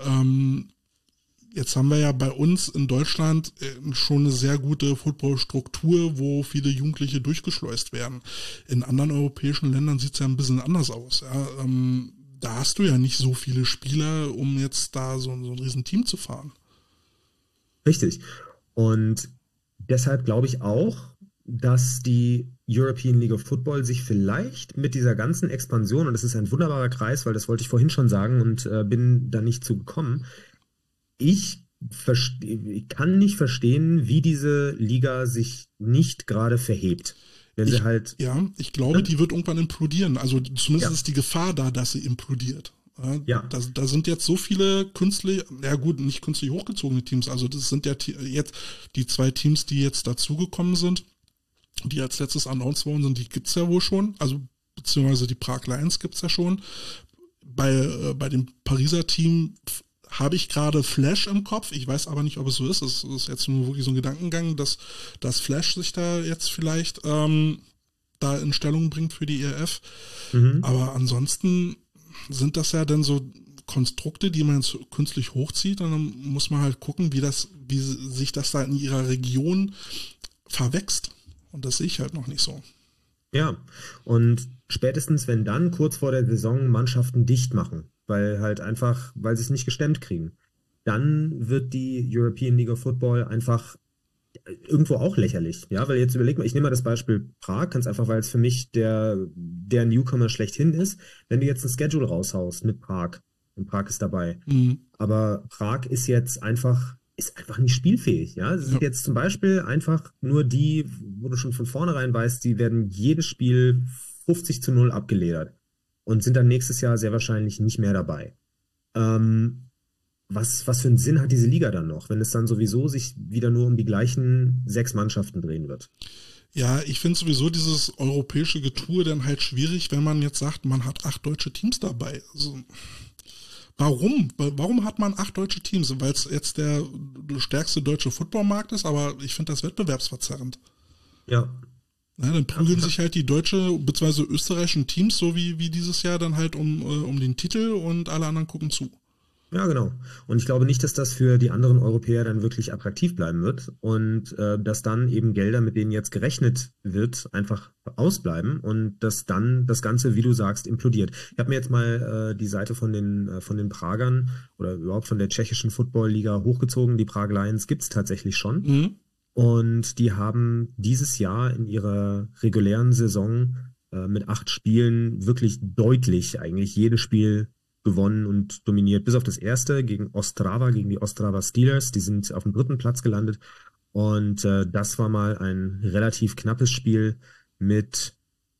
jetzt haben wir ja bei uns in Deutschland schon eine sehr gute Footballstruktur, wo viele Jugendliche durchgeschleust werden. In anderen europäischen Ländern sieht es ja ein bisschen anders aus. Ja? Da hast du ja nicht so viele Spieler, um jetzt da so ein riesen Team zu fahren. Richtig. Und deshalb glaube ich auch, dass die European League of Football sich vielleicht mit dieser ganzen Expansion, und das ist ein wunderbarer Kreis, weil das wollte ich vorhin schon sagen und bin da nicht zugekommen, ich kann nicht verstehen, wie diese Liga sich nicht gerade verhebt. Wenn sie halt. Ja, ich glaube, die wird irgendwann implodieren. Also zumindest Ja. ist die Gefahr da, dass sie implodiert. Ja. Da sind jetzt so viele künstlich, ja gut, nicht künstlich hochgezogene Teams. Also das sind ja jetzt die 2 Teams, die jetzt dazugekommen sind, die als letztes announced worden sind, die gibt's ja wohl schon. Also beziehungsweise die Prague Lions gibt's ja schon. Bei dem Pariser Team habe ich gerade Flash im Kopf. Ich weiß aber nicht, ob es so ist. Es ist jetzt nur wirklich so ein Gedankengang, dass Flash sich da jetzt vielleicht da in Stellung bringt für die ELF. Aber ansonsten sind das ja dann so Konstrukte, die man jetzt künstlich hochzieht. Und dann muss man halt gucken, wie sich das da in ihrer Region verwächst. Und das sehe ich halt noch nicht so. Ja, und spätestens, wenn dann kurz vor der Saison Mannschaften dicht machen, weil sie es nicht gestemmt kriegen, dann wird die European League of Football einfach irgendwo auch lächerlich. Ja, weil jetzt überleg mal, ich nehme mal das Beispiel Prag, ganz einfach, weil es für mich der Newcomer schlechthin ist. Wenn du jetzt ein Schedule raushaust mit Prag, und Prag ist dabei, aber Prag ist jetzt einfach nicht spielfähig. Ja, es sind jetzt zum Beispiel einfach nur die, wo du schon von vornherein weißt, die werden jedes Spiel 50-0 abgeledert und sind dann nächstes Jahr sehr wahrscheinlich nicht mehr dabei. Was für einen Sinn hat diese Liga dann noch, wenn es dann sowieso sich wieder nur um die gleichen 6 Mannschaften drehen wird? Ja, ich finde sowieso dieses europäische Getue dann halt schwierig, wenn man jetzt sagt, man hat 8 deutsche Teams dabei. Also, warum? Warum hat man 8 deutsche Teams? Weil es jetzt der stärkste deutsche Footballmarkt ist, aber ich finde das wettbewerbsverzerrend. Ja. Dann prügeln sich halt die deutsche bzw. österreichischen Teams, so wie dieses Jahr, dann halt um den Titel und alle anderen gucken zu. Ja, genau. Und ich glaube nicht, dass das für die anderen Europäer dann wirklich attraktiv bleiben wird und dass dann eben Gelder, mit denen jetzt gerechnet wird, einfach ausbleiben und dass dann das Ganze, wie du sagst, implodiert. Ich habe mir jetzt mal die Seite von den Pragern oder überhaupt von der tschechischen Football-Liga hochgezogen. Die Prague Lions gibt's tatsächlich schon. Und die haben dieses Jahr in ihrer regulären Saison mit 8 Spielen wirklich deutlich eigentlich jedes Spiel gewonnen und dominiert, bis auf das erste gegen die Ostrava Steelers. Die sind auf dem 3. Platz gelandet. Und das war mal ein relativ knappes Spiel mit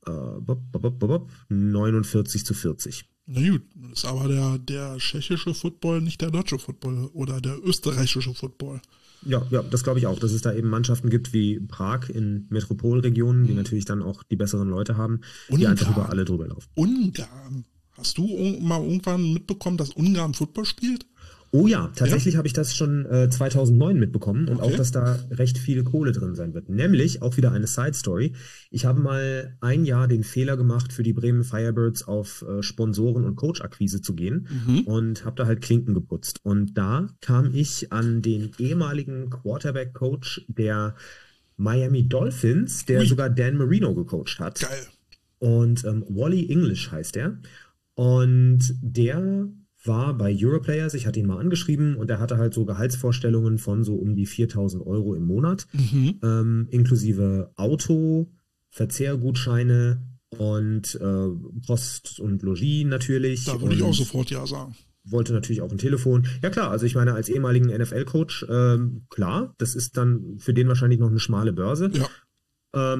49-40. Na gut, ist aber der tschechische Football nicht der deutsche Football oder der österreichische Football. Ja, das glaube ich auch, dass es da eben Mannschaften gibt wie Prag in Metropolregionen, die natürlich dann auch die besseren Leute haben, die einfach über alle drüber laufen. Ungarn. Hast du mal irgendwann mitbekommen, dass Ungarn Football spielt? Oh ja, tatsächlich habe ich das schon 2009 mitbekommen und auch, dass da recht viel Kohle drin sein wird. Nämlich, auch wieder eine Side-Story, ich habe mal ein Jahr den Fehler gemacht, für die Bremen Firebirds auf Sponsoren- und Coach-Akquise zu gehen und habe da halt Klinken geputzt. Und da kam ich an den ehemaligen Quarterback-Coach der Miami Dolphins, der sogar Dan Marino gecoacht hat. Geil. Und Wally English heißt er. Und der war bei Europlayers, ich hatte ihn mal angeschrieben und er hatte halt so Gehaltsvorstellungen von so um die 4.000 Euro im Monat, inklusive Auto, Verzehrgutscheine und Post und Logis natürlich. Da würde ich auch sofort ja sagen. Wollte natürlich auch ein Telefon. Ja klar, also ich meine, als ehemaligen NFL-Coach, klar, das ist dann für den wahrscheinlich noch eine schmale Börse. Ja.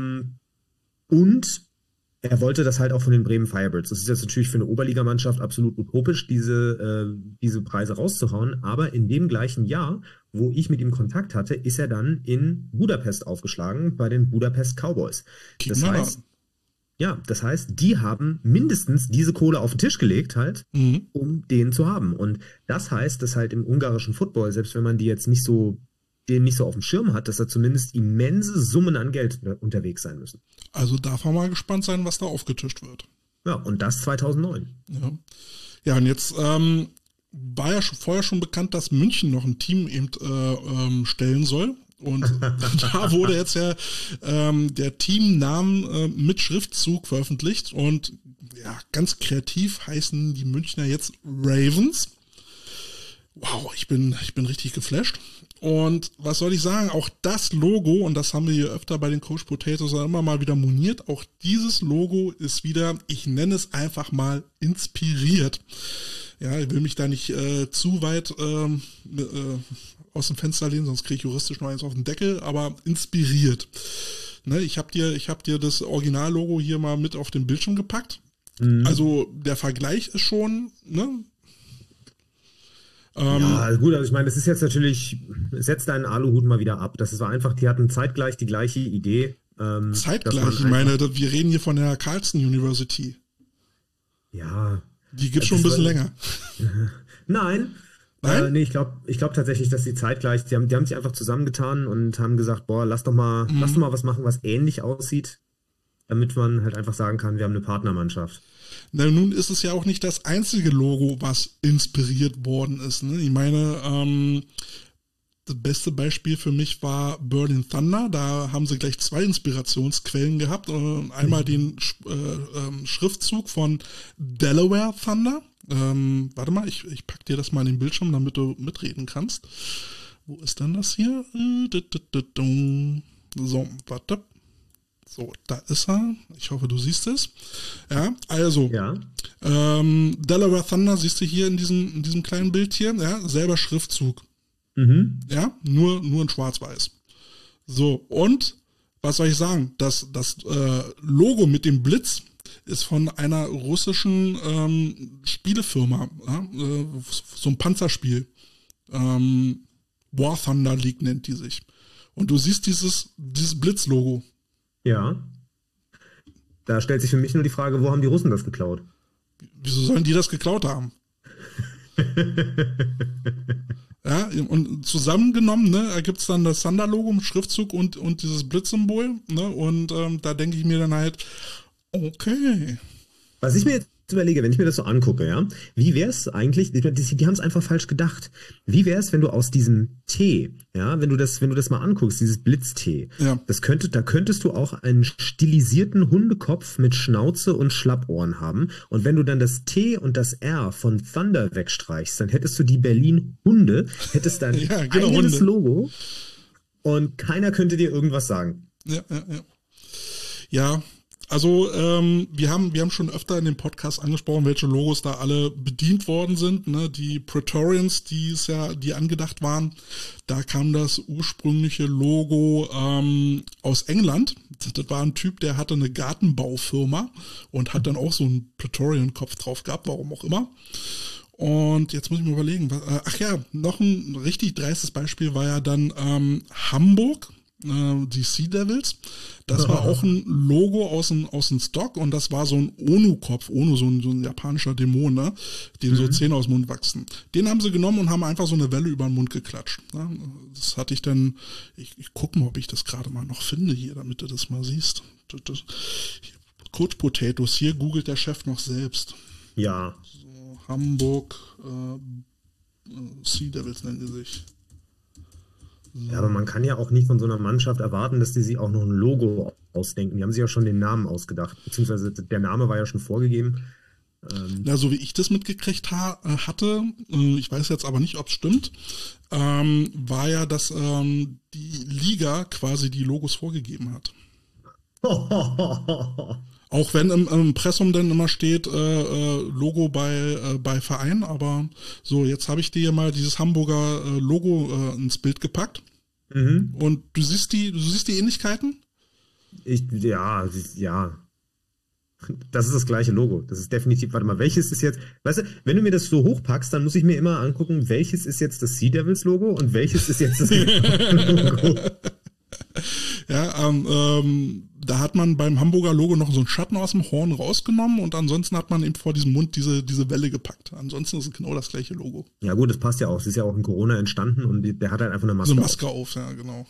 Und er wollte das halt auch von den Bremen Firebirds. Das ist jetzt natürlich für eine Oberligamannschaft absolut utopisch, diese Preise rauszuhauen. Aber in dem gleichen Jahr, wo ich mit ihm Kontakt hatte, ist er dann in Budapest aufgeschlagen bei den Budapest Cowboys. Das heißt, die haben mindestens diese Kohle auf den Tisch gelegt halt, um den zu haben. Und das heißt, dass halt im ungarischen Football, selbst wenn man den nicht so auf dem Schirm hat, dass da zumindest immense Summen an Geld unterwegs sein müssen. Also darf man mal gespannt sein, was da aufgetischt wird. Ja, und das 2009. Ja, und jetzt war ja vorher schon bekannt, dass München noch ein Team eben stellen soll. Und da wurde jetzt ja der Teamnamen mit Schriftzug veröffentlicht. Und ja, ganz kreativ heißen die Münchner jetzt Ravens. Wow, ich bin richtig geflasht. Und was soll ich sagen, auch das Logo, und das haben wir hier öfter bei den Coach Potatoes immer mal wieder moniert, auch dieses Logo ist wieder, ich nenne es einfach mal, inspiriert. Ja, ich will mich da nicht zu weit aus dem Fenster lehnen, sonst kriege ich juristisch noch eins auf den Deckel, aber inspiriert. Ne, ich hab dir das Originallogo hier mal mit auf den Bildschirm gepackt. Also der Vergleich ist schon, ne? Ja, gut, also ich meine, das ist jetzt natürlich, setzt deinen Aluhut mal wieder ab. Das war einfach, die hatten zeitgleich die gleiche Idee. Zeitgleich, ich meine, wir reden hier von der Carleton University. Ja. Die gibt schon ein bisschen länger. Nein. Nein? Nee, ich glaub tatsächlich, dass die zeitgleich, die haben sich einfach zusammengetan und haben gesagt, boah, lass doch mal was machen, was ähnlich aussieht, damit man halt einfach sagen kann, wir haben eine Partnermannschaft. Na, nun ist es ja auch nicht das einzige Logo, was inspiriert worden ist. Ne? Ich meine, das beste Beispiel für mich war Berlin Thunder. Da haben sie gleich 2 Inspirationsquellen gehabt. Einmal den Schriftzug von Delaware Thunder. Warte mal, ich pack dir das mal in den Bildschirm, damit du mitreden kannst. Wo ist denn das hier? So, warte. So, da ist er. Ich hoffe, du siehst es. Ja, also. Ja. Delaware Thunder siehst du hier in diesem kleinen Bild hier. Ja, selber Schriftzug. Ja, nur in schwarz-weiß. So, und was soll ich sagen? Das Logo mit dem Blitz ist von einer russischen Spielefirma. Ja? So ein Panzerspiel. War Thunder League nennt die sich. Und du siehst dieses Blitzlogo. Ja. Da stellt sich für mich nur die Frage, wo haben die Russen das geklaut? Wieso sollen die das geklaut haben? Ja, und zusammengenommen, ne, ergibt es dann das Thunder-Logo mit Schriftzug und dieses Blitzsymbol, ne, und da denke ich mir dann halt, okay. Was ich mir jetzt überlege, wenn ich mir das so angucke, ja, wie wäre es eigentlich, die haben es einfach falsch gedacht. Wie wäre es, wenn du aus diesem T, ja, wenn du das mal anguckst, dieses Blitztee, Ja. da könntest du auch einen stilisierten Hundekopf mit Schnauze und Schlappohren haben. Und wenn du dann das T und das R von Thunder wegstreichst, dann hättest du die Berlin Hunde, hättest dann Ja, genau, eigenes Hunde. Logo und keiner könnte dir irgendwas sagen. Ja. Ja, also wir haben schon öfter in dem Podcast angesprochen, welche Logos da alle bedient worden sind. Ne? Die Praetorians, die angedacht waren, da kam das ursprüngliche Logo aus England. Das war ein Typ, der hatte eine Gartenbaufirma und hat dann auch so einen Praetorian-Kopf drauf gehabt, warum auch immer. Und jetzt muss ich mir überlegen, noch ein richtig dreistes Beispiel war ja dann Hamburg. Die Sea Devils, das war auch ein Logo aus dem Stock und das war so ein Onu-Kopf, Onu, so ein japanischer Dämon, ne? Dem so Zähne aus dem Mund wachsen. Den haben sie genommen und haben einfach so eine Welle über den Mund geklatscht. Ne? Das hatte ich dann, ich gucke mal, ob ich das gerade mal noch finde hier, damit du das mal siehst. Coach Potatoes, hier googelt der Chef noch selbst. Ja. So, Hamburg, Sea Devils nennen die sich. Ja, aber man kann ja auch nicht von so einer Mannschaft erwarten, dass die sich auch noch ein Logo ausdenken. Die haben sich ja schon den Namen ausgedacht, beziehungsweise der Name war ja schon vorgegeben. Na, so wie ich das mitgekriegt hatte, ich weiß jetzt aber nicht, ob es stimmt, war ja, dass die Liga quasi die Logos vorgegeben hat. Auch wenn im Impressum dann immer steht, Logo bei Verein, aber so, jetzt habe ich dir mal dieses Hamburger Logo ins Bild gepackt. Und du siehst die Ähnlichkeiten? Ja. Das ist das gleiche Logo. Das ist definitiv, warte mal, welches ist jetzt, weißt du, wenn du mir das so hochpackst, dann muss ich mir immer angucken, welches ist jetzt das Sea Devils Logo und welches ist jetzt das Logo. Ja, da hat man beim Hamburger Logo noch so einen Schatten aus dem Horn rausgenommen und ansonsten hat man eben vor diesem Mund diese Welle gepackt. Ansonsten ist es genau das gleiche Logo. Ja gut, das passt ja auch. Es ist ja auch in Corona entstanden und der hat halt einfach eine Maske So eine Maske auf, ja, genau.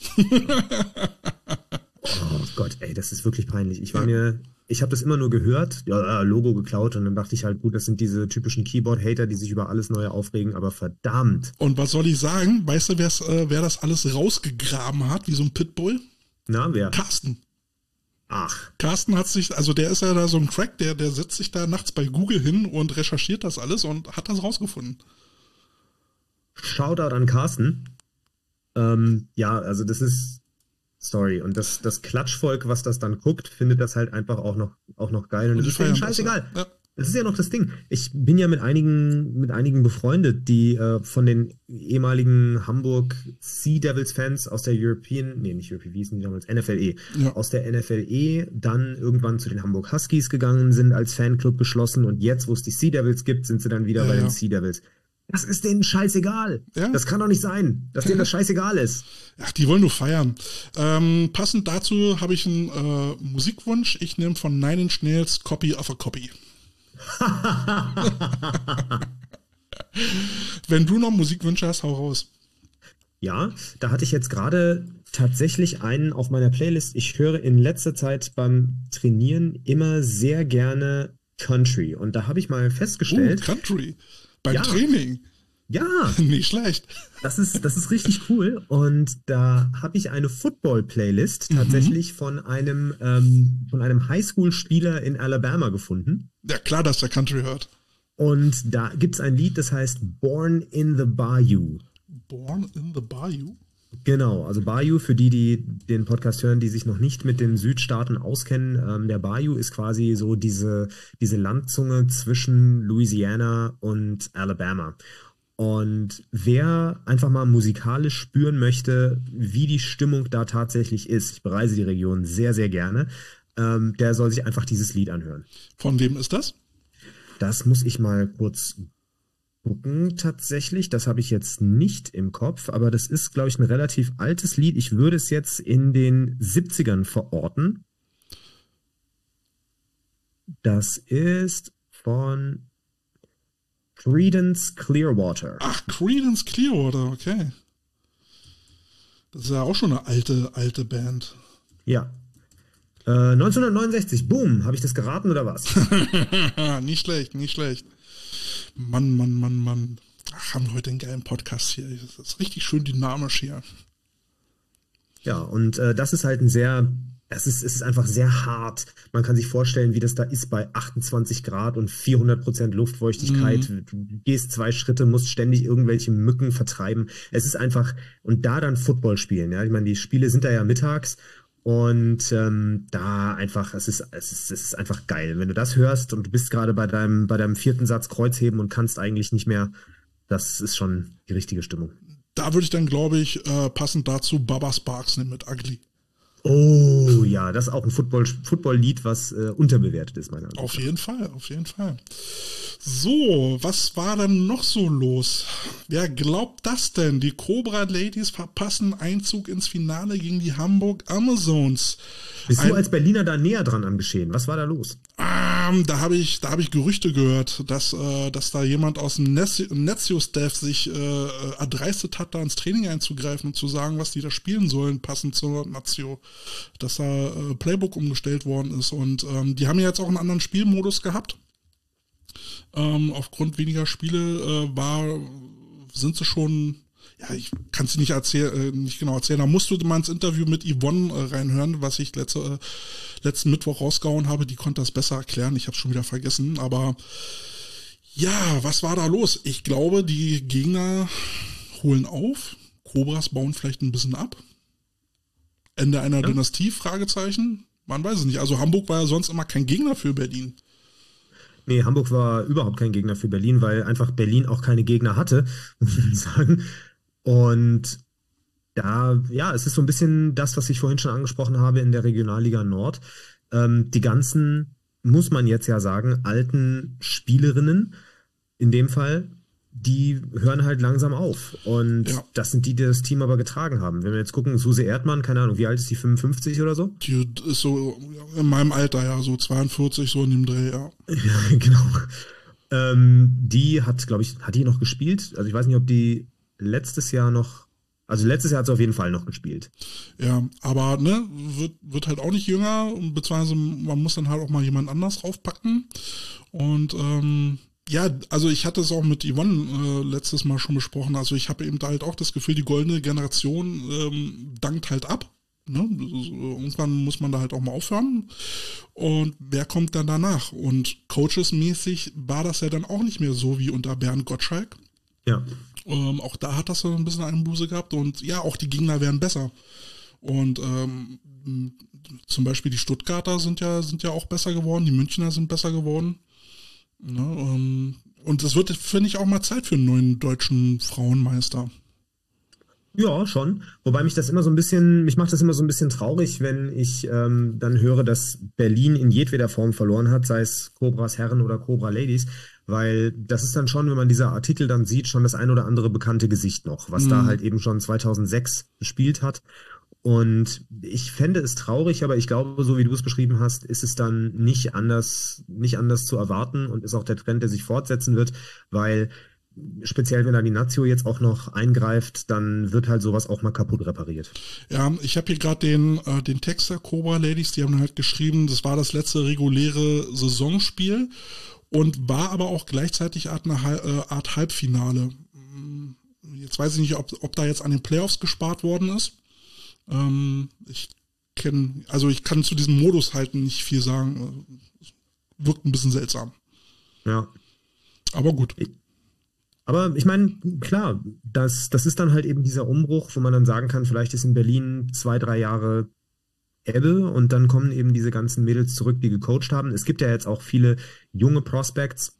Oh Gott, ey, das ist wirklich peinlich. Ich habe das immer nur gehört, ja, Logo geklaut und dann dachte ich halt, gut, das sind diese typischen Keyboard-Hater, die sich über alles Neue aufregen, aber verdammt. Und was soll ich sagen? Weißt du, wer das alles rausgegraben hat, wie so ein Pitbull? Na, wer? Carsten. Ach. Carsten hat sich, also der ist ja da so ein Crack, der setzt sich da nachts bei Google hin und recherchiert das alles und hat das rausgefunden. Shoutout an Carsten. Ja, also das ist, sorry, und das Klatschvolk, was das dann guckt, findet das halt einfach auch noch geil und Und das ist denen scheißegal. Ja. Das ist ja noch das Ding. Ich bin ja mit einigen befreundet, die von den ehemaligen Hamburg Sea Devils Fans aus der nicht European, wie hießen die damals, NFLE, Ja. aus der NFLE dann irgendwann zu den Hamburg Huskies gegangen sind, als Fanclub geschlossen, und jetzt, wo es die Sea Devils gibt, sind sie dann wieder bei den Sea Devils. Das ist denen scheißegal. Ja. Das kann doch nicht sein, dass denen das scheißegal ist. Ach, die wollen nur feiern. Passend dazu habe ich einen Musikwunsch. Ich nehme von Nine Inch Nails Copy of a Copy. Wenn du noch Musikwünsche hast, hau raus. Ja, da hatte ich jetzt gerade tatsächlich einen auf meiner Playlist. Ich höre in letzter Zeit beim Trainieren immer sehr gerne Country. Und da habe ich mal festgestellt, Country. Beim Ja. Training. ja, Nicht schlecht. das ist richtig cool. Und da habe ich eine Football-Playlist tatsächlich von einem Highschool-Spieler in Alabama gefunden. Ja, klar, dass der Country hört. Und da gibt es ein Lied, das heißt Born in the Bayou. Born in the Bayou? Genau, also Bayou, für die den Podcast hören, die sich noch nicht mit den Südstaaten auskennen, der Bayou ist quasi so diese Landzunge zwischen Louisiana und Alabama. Und wer einfach mal musikalisch spüren möchte, wie die Stimmung da tatsächlich ist, ich bereise die Region sehr, sehr gerne, der soll sich einfach dieses Lied anhören. Von wem ist das? Das muss ich mal kurz gucken, tatsächlich. Das habe ich jetzt nicht im Kopf, aber das ist, glaube ich, ein relativ altes Lied. Ich würde es jetzt in den 70ern verorten. Das ist von Creedence Clearwater. Ach, Creedence Clearwater, okay. Das ist ja auch schon eine alte Band. Ja. 1969, boom, habe ich das geraten oder was? Nicht schlecht, nicht schlecht. Mann. Ach, haben wir heute einen geilen Podcast hier. Das ist richtig schön dynamisch hier. Ja, und das ist halt es ist einfach sehr hart. Man kann sich vorstellen, wie das da ist bei 28 Grad und 400% Luftfeuchtigkeit. Du gehst 2 Schritte, musst ständig irgendwelche Mücken vertreiben. Es ist einfach, und da dann Football spielen, ja. Ich meine, die Spiele sind da ja mittags. Und da einfach, es ist einfach geil. Wenn du das hörst und du bist gerade bei deinem 4. Satz Kreuzheben und kannst eigentlich nicht mehr, das ist schon die richtige Stimmung. Da würde ich dann, glaube ich, passend dazu Baba Sparks nehmen mit Ugly. Oh ja, das ist auch ein Football-Lied, was unterbewertet ist, meiner Meinung nach. Auf jeden Fall. So, was war denn noch so los? Wer glaubt das denn? Die Cobra Ladies verpassen Einzug ins Finale gegen die Hamburg Amazons. Bist du als Berliner da näher dran am Geschehen? Was war da los? Da habe ich Gerüchte gehört, dass da jemand aus dem Nezio-Staff sich erdreistet hat, da ins Training einzugreifen und zu sagen, was die da spielen sollen, passend zur Nazio. Dass da Playbook umgestellt worden ist. Und die haben ja jetzt auch einen anderen Spielmodus gehabt. Aufgrund weniger Spiele sind sie schon, ja, ich kann es nicht genau erzählen, da musst du mal ins Interview mit Yvonne reinhören, was ich letzten Mittwoch rausgehauen habe, die konnte das besser erklären, ich habe es schon wieder vergessen, aber ja, was war da los? Ich glaube, die Gegner holen auf, Cobras bauen vielleicht ein bisschen ab. Ende einer Dynastie, Fragezeichen, man weiß es nicht, also Hamburg war ja sonst immer kein Gegner für Berlin. Nee, Hamburg war überhaupt kein Gegner für Berlin, weil einfach Berlin auch keine Gegner hatte, muss man sagen. Und da, ja, es ist so ein bisschen das, was ich vorhin schon angesprochen habe in der Regionalliga Nord. Die ganzen, muss man jetzt ja sagen, alten Spielerinnen, in dem Fall, die hören halt langsam auf. Und das sind die das Team aber getragen haben. Wenn wir jetzt gucken, Suse Erdmann, keine Ahnung, wie alt ist die, 55 oder so? Die ist so in meinem Alter, ja, so 42, so in dem Dreh, ja. Ja, genau. Die hat, glaube ich, hat die noch gespielt? Also ich weiß nicht, ob die letztes Jahr hat sie auf jeden Fall noch gespielt. Ja, aber ne, wird halt auch nicht jünger, beziehungsweise man muss dann halt auch mal jemand anders draufpacken. Und ja, also ich hatte es auch mit Yvonne letztes Mal schon besprochen. Also ich habe eben da halt auch das Gefühl, die goldene Generation dankt halt ab. Ne? Irgendwann muss man da halt auch mal aufhören. Und wer kommt dann danach? Und coachesmäßig war das ja dann auch nicht mehr so wie unter Bernd Gottschalk. Ja. Auch da hat das so ein bisschen einen Buße gehabt. Und ja, auch die Gegner werden besser. Und zum Beispiel die Stuttgarter sind ja auch besser geworden, die Münchner sind besser geworden. Ne, und es wird, finde ich, auch mal Zeit für einen neuen deutschen Frauenmeister. Ja, schon. Wobei mich macht das immer so ein bisschen traurig, wenn ich dann höre, dass Berlin in jedweder Form verloren hat, sei es Cobras Herren oder Cobra Ladies, weil das ist dann schon, wenn man diese Artikel dann sieht, schon das ein oder andere bekannte Gesicht noch, was da halt eben schon 2006 gespielt hat. Und ich fände es traurig, aber ich glaube, so wie du es beschrieben hast, ist es dann nicht anders zu erwarten und ist auch der Trend, der sich fortsetzen wird, weil speziell wenn da die Nazio jetzt auch noch eingreift, dann wird halt sowas auch mal kaputt repariert. Ja, ich habe hier gerade den Text der Cobra Ladies, die haben halt geschrieben, das war das letzte reguläre Saisonspiel und war aber auch gleichzeitig eine Art Halbfinale. Jetzt weiß ich nicht, ob da jetzt an den Playoffs gespart worden ist. Ich kann zu diesem Modus halt nicht viel sagen. Wirkt ein bisschen seltsam. Ja. Aber gut. Aber ich meine, klar, das ist dann halt eben dieser Umbruch, wo man dann sagen kann, vielleicht ist in Berlin 2-3 Jahre Ebbe und dann kommen eben diese ganzen Mädels zurück, die gecoacht haben. Es gibt ja jetzt auch viele junge Prospects,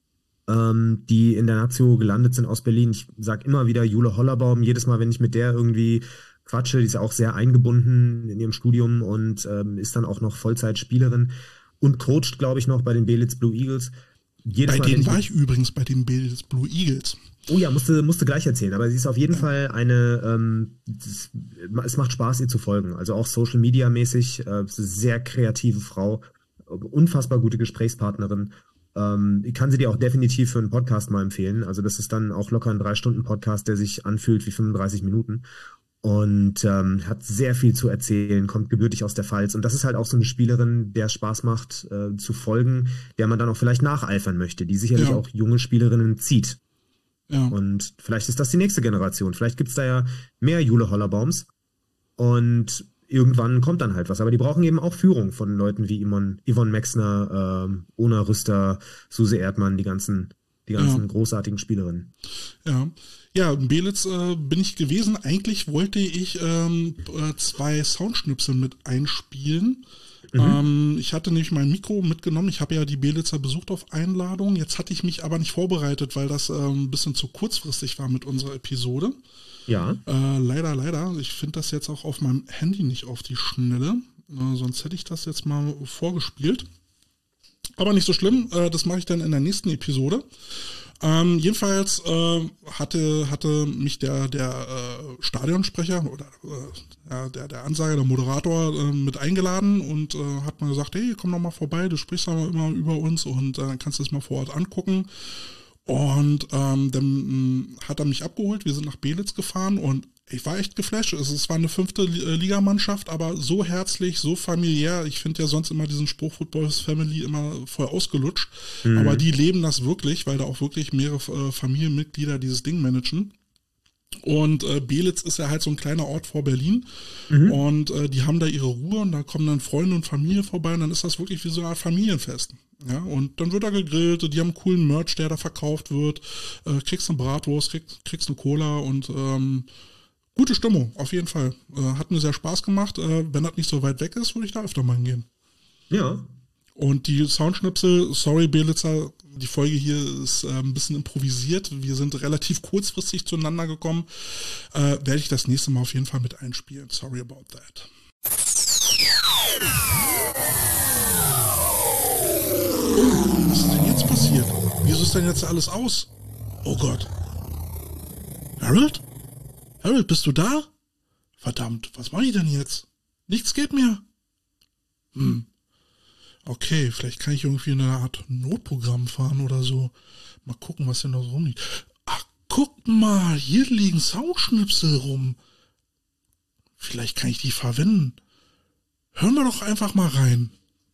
die in der Nazio gelandet sind aus Berlin. Ich sag immer wieder Jule Hollerbaum, jedes Mal, wenn ich mit der irgendwie quatsche, die ist ja auch sehr eingebunden in ihrem Studium und ist dann auch noch Vollzeitspielerin und coacht, glaube ich, noch bei den Belitz Blue Eagles. Bei denen war ich übrigens, bei den Belitz Blue Eagles. Oh ja, musste gleich erzählen, aber sie ist auf jeden Fall eine, es macht Spaß, ihr zu folgen. Also auch Social Media mäßig, sehr kreative Frau, unfassbar gute Gesprächspartnerin. Ich kann sie dir auch definitiv für einen Podcast mal empfehlen. Also das ist dann auch locker ein 3-Stunden-Podcast, der sich anfühlt wie 35 Minuten. Und hat sehr viel zu erzählen, kommt gebürtig aus der Pfalz. Und das ist halt auch so eine Spielerin, der Spaß macht zu folgen, der man dann auch vielleicht nacheifern möchte, die sicherlich auch junge Spielerinnen zieht. Ja. Und vielleicht ist das die nächste Generation. Vielleicht gibt's da ja mehr Jule Hollerbaums. Und irgendwann kommt dann halt was. Aber die brauchen eben auch Führung von Leuten wie Yvonne Mexner, Ona Rüster, Suse Erdmann, die ganzen großartigen Spielerinnen. Ja, in Belitz bin ich gewesen. Eigentlich wollte ich 2 Soundschnipsel mit einspielen. Ich hatte nämlich mein Mikro mitgenommen. Ich habe ja die Belitzer besucht auf Einladung. Jetzt hatte ich mich aber nicht vorbereitet, weil das ein bisschen zu kurzfristig war mit unserer Episode. Ja. Leider. Ich finde das jetzt auch auf meinem Handy nicht auf die Schnelle. Sonst hätte ich das jetzt mal vorgespielt. Aber nicht so schlimm. Das mache ich dann in der nächsten Episode. Jedenfalls hatte mich der Stadionsprecher oder der Ansager, der Moderator mit eingeladen und hat mal gesagt, hey, komm doch mal vorbei, du sprichst aber immer über uns und dann kannst du es mal vor Ort angucken. Und dann hat er mich abgeholt, wir sind nach Belitz gefahren und ich war echt geflasht. Es war eine 5. Ligamannschaft, aber so herzlich, so familiär. Ich finde ja sonst immer diesen Spruch Football is Family immer voll ausgelutscht. Aber die leben das wirklich, weil da auch wirklich mehrere Familienmitglieder dieses Ding managen. Und Belitz ist ja halt so ein kleiner Ort vor Berlin. Und die haben da ihre Ruhe und da kommen dann Freunde und Familie vorbei und dann ist das wirklich wie so eine Art Familienfest. Ja, und dann wird da gegrillt, die haben einen coolen Merch, der da verkauft wird. Kriegst eine Bratwurst, kriegst eine Cola und gute Stimmung, auf jeden Fall. Hat mir sehr Spaß gemacht. Wenn das nicht so weit weg ist, würde ich da öfter mal hingehen. Ja. Und die Soundschnipsel, sorry Belitzer, die Folge hier ist ein bisschen improvisiert. Wir sind relativ kurzfristig zueinander gekommen. Werde ich das nächste Mal auf jeden Fall mit einspielen. Sorry about that. Oh, was ist denn jetzt passiert? Wieso ist denn jetzt alles aus? Oh Gott. Harold? Harold, bist du da? Verdammt, was mache ich denn jetzt? Nichts geht mehr. Okay, vielleicht kann ich irgendwie eine Art Notprogramm fahren oder so. Mal gucken, was denn da so rumliegt. Ach, guck mal, hier liegen Soundschnipsel rum. Vielleicht kann ich die verwenden. Hören wir doch einfach mal rein.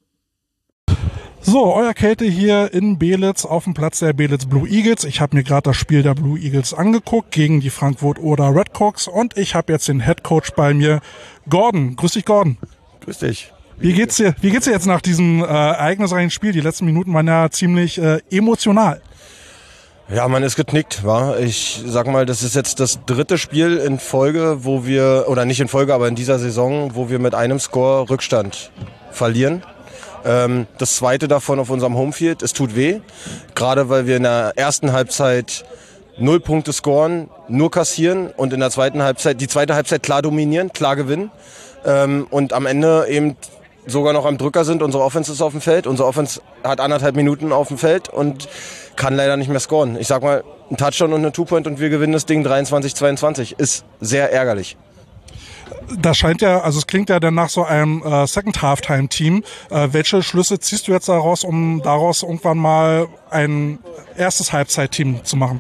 So, euer Kälte hier in Belitz auf dem Platz der Belitz Blue Eagles. Ich habe mir gerade das Spiel der Blue Eagles angeguckt gegen die Frankfurt Oder Redcox und ich habe jetzt den Headcoach bei mir, Gordon. Grüß dich, Gordon. Grüß dich. Wie geht's dir jetzt nach diesem ereignisreichen Spiel? Die letzten Minuten waren ja ziemlich emotional. Ja, man ist geknickt, wa? Ich sag mal, das ist jetzt das 3. Spiel in Folge, wo wir, oder nicht in Folge, aber in dieser Saison, wo wir mit einem Score Rückstand verlieren. Das zweite davon auf unserem Homefield, es tut weh, gerade weil wir in der ersten Halbzeit 0 Punkte scoren, nur kassieren und in der zweite Halbzeit klar dominieren, klar gewinnen und am Ende eben sogar noch am Drücker sind. Unsere Offense ist auf dem Feld, unsere Offense hat 1,5 Minuten auf dem Feld und kann leider nicht mehr scoren. Ich sag mal, ein Touchdown und eine Two-Point und wir gewinnen das Ding 23-22. Ist sehr ärgerlich. Das scheint ja, also es klingt ja dann nach so einem Second-Halftime-Team. Welche Schlüsse ziehst du jetzt daraus, um daraus irgendwann mal ein erstes Halbzeit-Team zu machen?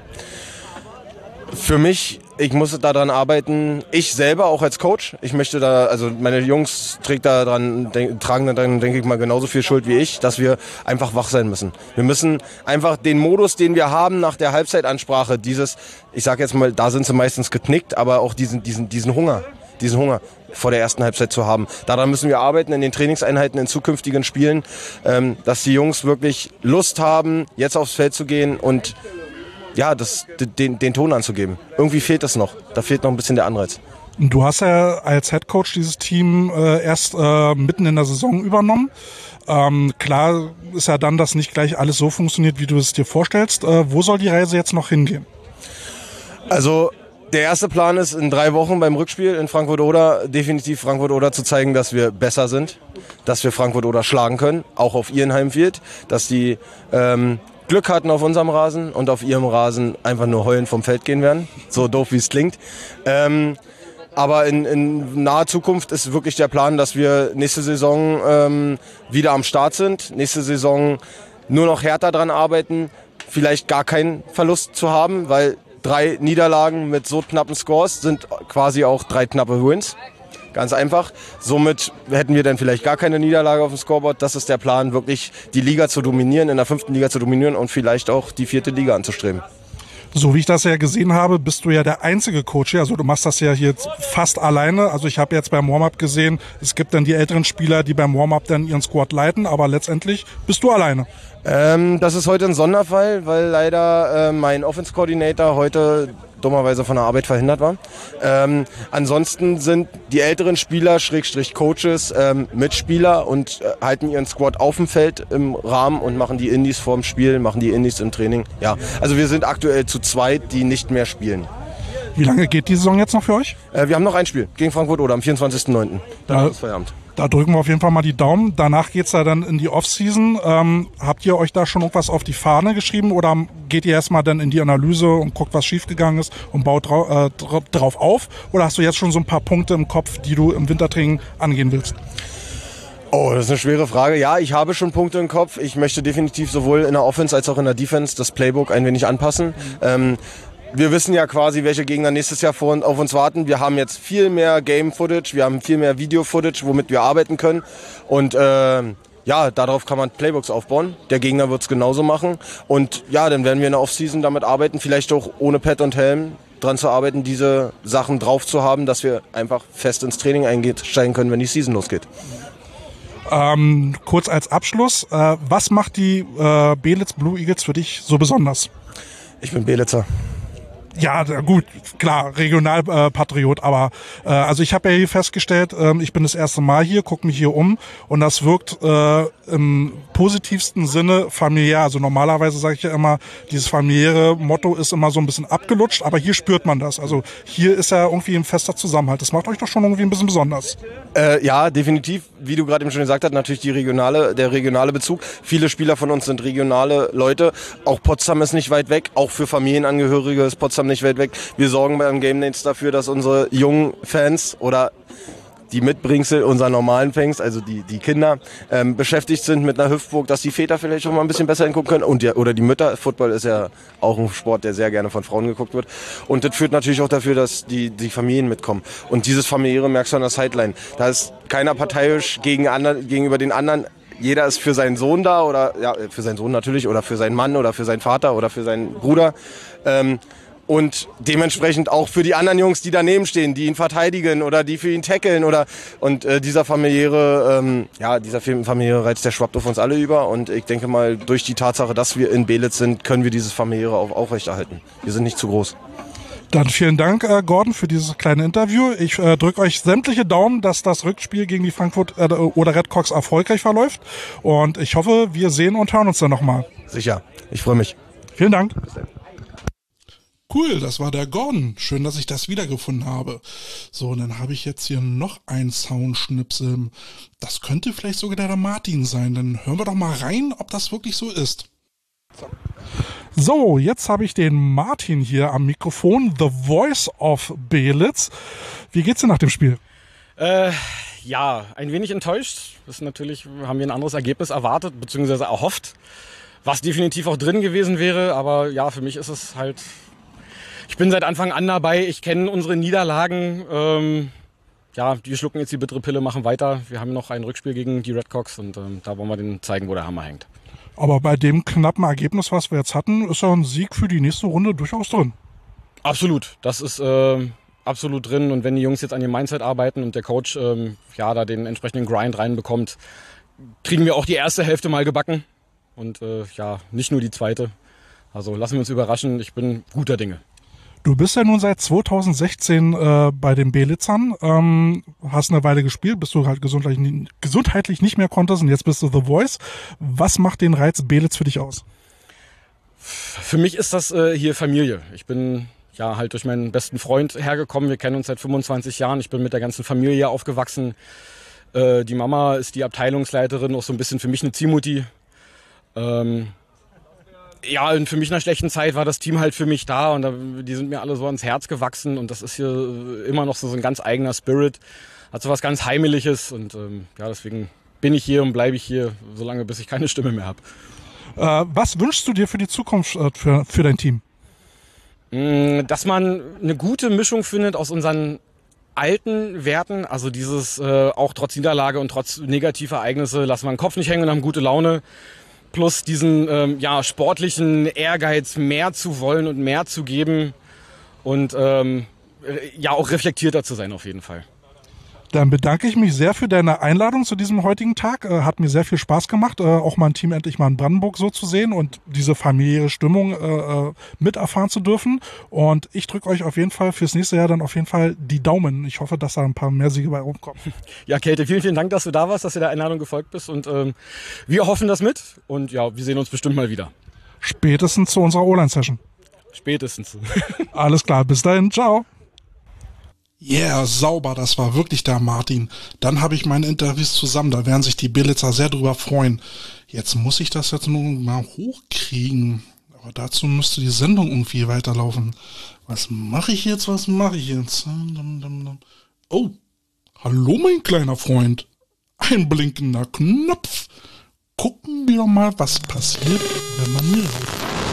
Für mich, ich muss daran arbeiten, ich selber auch als Coach, ich möchte da, also meine Jungs tragen da dran, denke ich mal, genauso viel Schuld wie ich, dass wir einfach wach sein müssen. Wir müssen einfach den Modus, den wir haben nach der Halbzeitansprache, ich sag jetzt mal, da sind sie meistens geknickt, aber auch diesen Hunger vor der ersten Halbzeit zu haben. Daran müssen wir arbeiten in den Trainingseinheiten, in zukünftigen Spielen, dass die Jungs wirklich Lust haben, jetzt aufs Feld zu gehen und ja, den Ton anzugeben. Irgendwie fehlt das noch. Da fehlt noch ein bisschen der Anreiz. Du hast ja als Headcoach dieses Team erst mitten in der Saison übernommen. Klar ist ja dann, dass nicht gleich alles so funktioniert, wie du es dir vorstellst. Wo soll die Reise jetzt noch hingehen? Also der erste Plan ist, in 3 Wochen beim Rückspiel in Frankfurt-Oder definitiv Frankfurt-Oder zu zeigen, dass wir besser sind, dass wir Frankfurt-Oder schlagen können, auch auf ihren Heimfield, dass die Glück hatten auf unserem Rasen und auf ihrem Rasen einfach nur heulend vom Feld gehen werden. So doof, wie es klingt. Aber in naher Zukunft ist wirklich der Plan, dass wir nächste Saison wieder am Start sind. Nächste Saison nur noch härter dran arbeiten, vielleicht gar keinen Verlust zu haben, weil 3 Niederlagen mit so knappen Scores sind quasi auch 3 knappe Wins. Ganz einfach. Somit hätten wir dann vielleicht gar keine Niederlage auf dem Scoreboard. Das ist der Plan, wirklich die Liga zu dominieren, in der 5. Liga zu dominieren und vielleicht auch die 4. Liga anzustreben. So wie ich das ja gesehen habe, bist du ja der einzige Coach hier. Also du machst das ja hier fast alleine. Also ich habe jetzt beim Warm-Up gesehen, es gibt dann die älteren Spieler, die beim Warm-Up dann ihren Squad leiten, aber letztendlich bist du alleine. Das ist heute ein Sonderfall, weil leider mein Offense-Coordinator heute dummerweise von der Arbeit verhindert war. Ansonsten sind die älteren Spieler, Coaches, Mitspieler und halten ihren Squad auf dem Feld im Rahmen und machen die Indies vorm Spiel, machen die Indies im Training. Ja, also wir sind aktuell zu zweit, die nicht mehr spielen. Wie lange geht die Saison jetzt noch für euch? Wir haben noch ein Spiel gegen Frankfurt-Oder am 24.09. Dann ist Feierabend. Da drücken wir auf jeden Fall mal die Daumen. Danach geht's ja dann in die Offseason. Habt ihr euch da schon irgendwas auf die Fahne geschrieben oder geht ihr erstmal dann in die Analyse und guckt, was schiefgegangen ist und baut drauf auf? Oder hast du jetzt schon so ein paar Punkte im Kopf, die du im Wintertraining angehen willst? Oh, das ist eine schwere Frage. Ja, ich habe schon Punkte im Kopf. Ich möchte definitiv sowohl in der Offense als auch in der Defense das Playbook ein wenig anpassen. Wir wissen ja quasi, welche Gegner nächstes Jahr auf uns warten. Wir haben jetzt viel mehr Game-Footage, wir haben viel mehr Video-Footage, womit wir arbeiten können. Und ja, darauf kann man Playbooks aufbauen. Der Gegner wird es genauso machen. Und ja, dann werden wir in der Offseason damit arbeiten, vielleicht auch ohne Pad und Helm dran zu arbeiten, diese Sachen drauf zu haben, dass wir einfach fest ins Training einsteigen können, wenn die Season losgeht. Kurz als Abschluss, was macht die Belitz Blue Eagles für dich so besonders? Ich bin Belitzer. Ja, gut, klar, Regionalpatriot, aber also ich habe ja hier festgestellt, ich bin das erste Mal hier, gucke mich hier um und das wirkt im positivsten Sinne familiär. Also normalerweise sage ich ja immer, dieses familiäre Motto ist immer so ein bisschen abgelutscht, aber hier spürt man das. Also hier ist ja irgendwie ein fester Zusammenhalt. Das macht euch doch schon irgendwie ein bisschen besonders. Ja, definitiv. Wie du gerade eben schon gesagt hast, natürlich der regionale Bezug. Viele Spieler von uns sind regionale Leute. Auch Potsdam ist nicht weit weg. Auch für Familienangehörige ist Potsdam nicht weit weg. Wir sorgen beim Game Dates dafür, dass unsere jungen Fans oder die Mitbringsel unserer normalen Fans, also die Kinder, beschäftigt sind mit einer Hüftburg, dass die Väter vielleicht auch mal ein bisschen besser hingucken können oder die Mütter. Football ist ja auch ein Sport, der sehr gerne von Frauen geguckt wird. Und das führt natürlich auch dafür, dass die Familien mitkommen. Und dieses familiäre merkst du an der Sideline. Da ist keiner parteiisch gegenüber den anderen. Jeder ist für seinen Sohn da oder ja, für seinen Sohn natürlich oder für seinen Mann oder für seinen Vater oder für seinen Bruder. Und dementsprechend auch für die anderen Jungs, die daneben stehen, die ihn verteidigen oder die für ihn tackeln dieser familiäre Reiz, der schwappt auf uns alle über und ich denke mal, durch die Tatsache, dass wir in Belitz sind, können wir dieses familiäre auch aufrechterhalten. Wir sind nicht zu groß. Dann vielen Dank, Gordon, für dieses kleine Interview. Ich drücke euch sämtliche Daumen, dass das Rückspiel gegen die Frankfurt oder Redcox erfolgreich verläuft. Und ich hoffe, wir sehen und hören uns dann nochmal. Sicher, ich freue mich. Vielen Dank. Cool, das war der Gordon. Schön, dass ich das wiedergefunden habe. So, und dann habe ich jetzt hier noch einen Soundschnipsel. Das könnte vielleicht sogar der Martin sein. Dann hören wir doch mal rein, ob das wirklich so ist. So, jetzt habe ich den Martin hier am Mikrofon, The Voice of Belitz. Wie geht's dir nach dem Spiel? Ja, ein wenig enttäuscht. Haben wir ein anderes Ergebnis erwartet, beziehungsweise erhofft, was definitiv auch drin gewesen wäre. Aber ja, für mich ist es halt, ich bin seit Anfang an dabei, ich kenne unsere Niederlagen. Die schlucken jetzt die bittere Pille, machen weiter. Wir haben noch ein Rückspiel gegen die Redcox und da wollen wir denen zeigen, wo der Hammer hängt. Aber bei dem knappen Ergebnis, was wir jetzt hatten, ist ja ein Sieg für die nächste Runde durchaus drin. Absolut, das ist absolut drin. Und wenn die Jungs jetzt an ihrem Mindset arbeiten und der Coach da den entsprechenden Grind reinbekommt, kriegen wir auch die erste Hälfte mal gebacken. Und nicht nur die zweite. Also lassen wir uns überraschen, ich bin guter Dinge. Du bist ja nun seit 2016 bei den Belitzern, hast eine Weile gespielt, bis du halt gesundheitlich nicht mehr konntest und jetzt bist du The Voice. Was macht den Reiz Belitz für dich aus? Für mich ist das hier Familie. Ich bin halt durch meinen besten Freund hergekommen. Wir kennen uns seit 25 Jahren. Ich bin mit der ganzen Familie aufgewachsen. Die Mama ist die Abteilungsleiterin, auch so ein bisschen für mich eine Ziehmutti. Und für mich in einer schlechten Zeit war das Team halt für mich da und die sind mir alle so ans Herz gewachsen und das ist hier immer noch so ein ganz eigener Spirit, hat so was ganz Heimeliges und deswegen bin ich hier und bleibe ich hier, solange bis ich keine Stimme mehr habe. Was wünschst du dir für die Zukunft für dein Team? Dass man eine gute Mischung findet aus unseren alten Werten, also dieses auch trotz Niederlage und trotz negativer Ereignisse, lassen wir den Kopf nicht hängen und haben gute Laune. Plus diesen sportlichen Ehrgeiz, mehr zu wollen und mehr zu geben und auch reflektierter zu sein auf jeden Fall. Dann bedanke ich mich sehr für deine Einladung zu diesem heutigen Tag. Hat mir sehr viel Spaß gemacht, auch mein Team endlich mal in Brandenburg so zu sehen und diese familiäre Stimmung miterfahren zu dürfen. Und ich drücke euch auf jeden Fall fürs nächste Jahr dann auf jeden Fall die Daumen. Ich hoffe, dass da ein paar mehr Siege bei rumkommen. Ja, Käthe, vielen, vielen Dank, dass du da warst, dass du der Einladung gefolgt bist. Und wir hoffen das mit. Und ja, wir sehen uns bestimmt mal wieder. Spätestens zu unserer O-Line-Session. Spätestens. Alles klar, bis dahin, ciao. Yeah, sauber, das war wirklich der Martin. Dann habe ich meine Interviews zusammen, da werden sich die Belitzer sehr drüber freuen. Jetzt muss ich das jetzt nur mal hochkriegen. Aber dazu müsste die Sendung irgendwie weiterlaufen. Was mache ich jetzt? Oh, hallo mein kleiner Freund. Ein blinkender Knopf. Gucken wir doch mal, was passiert, wenn man hier rauf.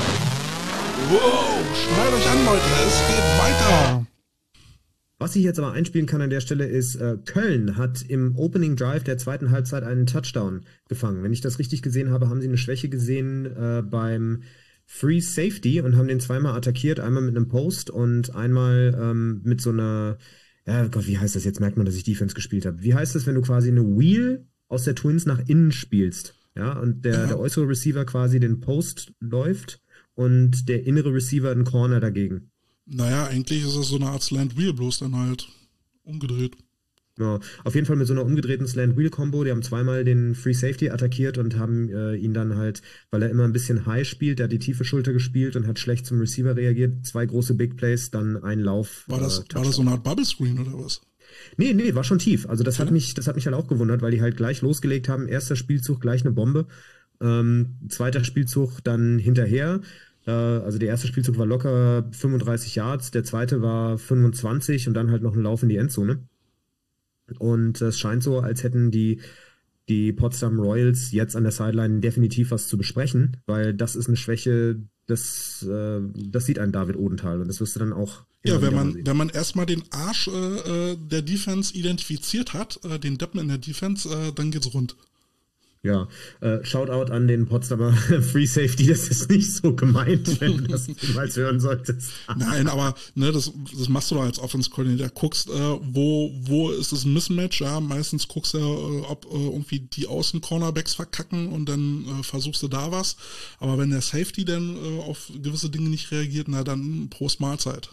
Wow, schnallt euch an, Leute, es geht weiter. Was ich jetzt aber einspielen kann an der Stelle ist, Köln hat im Opening Drive der zweiten Halbzeit einen Touchdown gefangen. Wenn ich das richtig gesehen habe, haben sie eine Schwäche gesehen beim Free Safety und haben den zweimal attackiert. Einmal mit einem Post und einmal mit so einer, ja Gott, wie heißt das? Jetzt merkt man, dass ich Defense gespielt habe. Wie heißt das, wenn du quasi eine Wheel aus der Twins nach innen spielst? Ja, und der äußere Receiver quasi den Post läuft und der innere Receiver einen Corner dagegen. Naja, eigentlich ist es so eine Art Slant Wheel, bloß dann halt umgedreht. Ja, auf jeden Fall mit so einer umgedrehten Slant-Wheel-Kombo. Die haben zweimal den Free Safety attackiert und haben ihn dann halt, weil er immer ein bisschen high spielt, der hat die tiefe Schulter gespielt und hat schlecht zum Receiver reagiert. 2 große Big Plays, dann ein Lauf. War das so eine Art Bubble Screen oder was? Nee, war schon tief. Also das hat mich halt auch gewundert, weil die halt gleich losgelegt haben. Erster Spielzug gleich eine Bombe. Zweiter Spielzug dann hinterher. Also der erste Spielzug war locker 35 Yards, der zweite war 25 und dann halt noch ein Lauf in die Endzone. Und es scheint so, als hätten die Potsdam Royals jetzt an der Sideline definitiv was zu besprechen, weil das ist eine Schwäche, das sieht ein David Odenthal und das wirst du dann auch. Ja, wenn man erstmal den Arsch der Defense identifiziert hat, den Deppen in der Defense, dann geht's rund. Ja, Shoutout an den Potsdamer Free Safety, das ist nicht so gemeint, wenn du das jemals hören solltest. Nein, aber das machst du doch als Offense-Coordinator. Guckst, wo ist das Mismatch? Ja, meistens guckst du, ob irgendwie die Außen-Cornerbacks verkacken und dann versuchst du da was. Aber wenn der Safety dann auf gewisse Dinge nicht reagiert, na dann Prost Mahlzeit.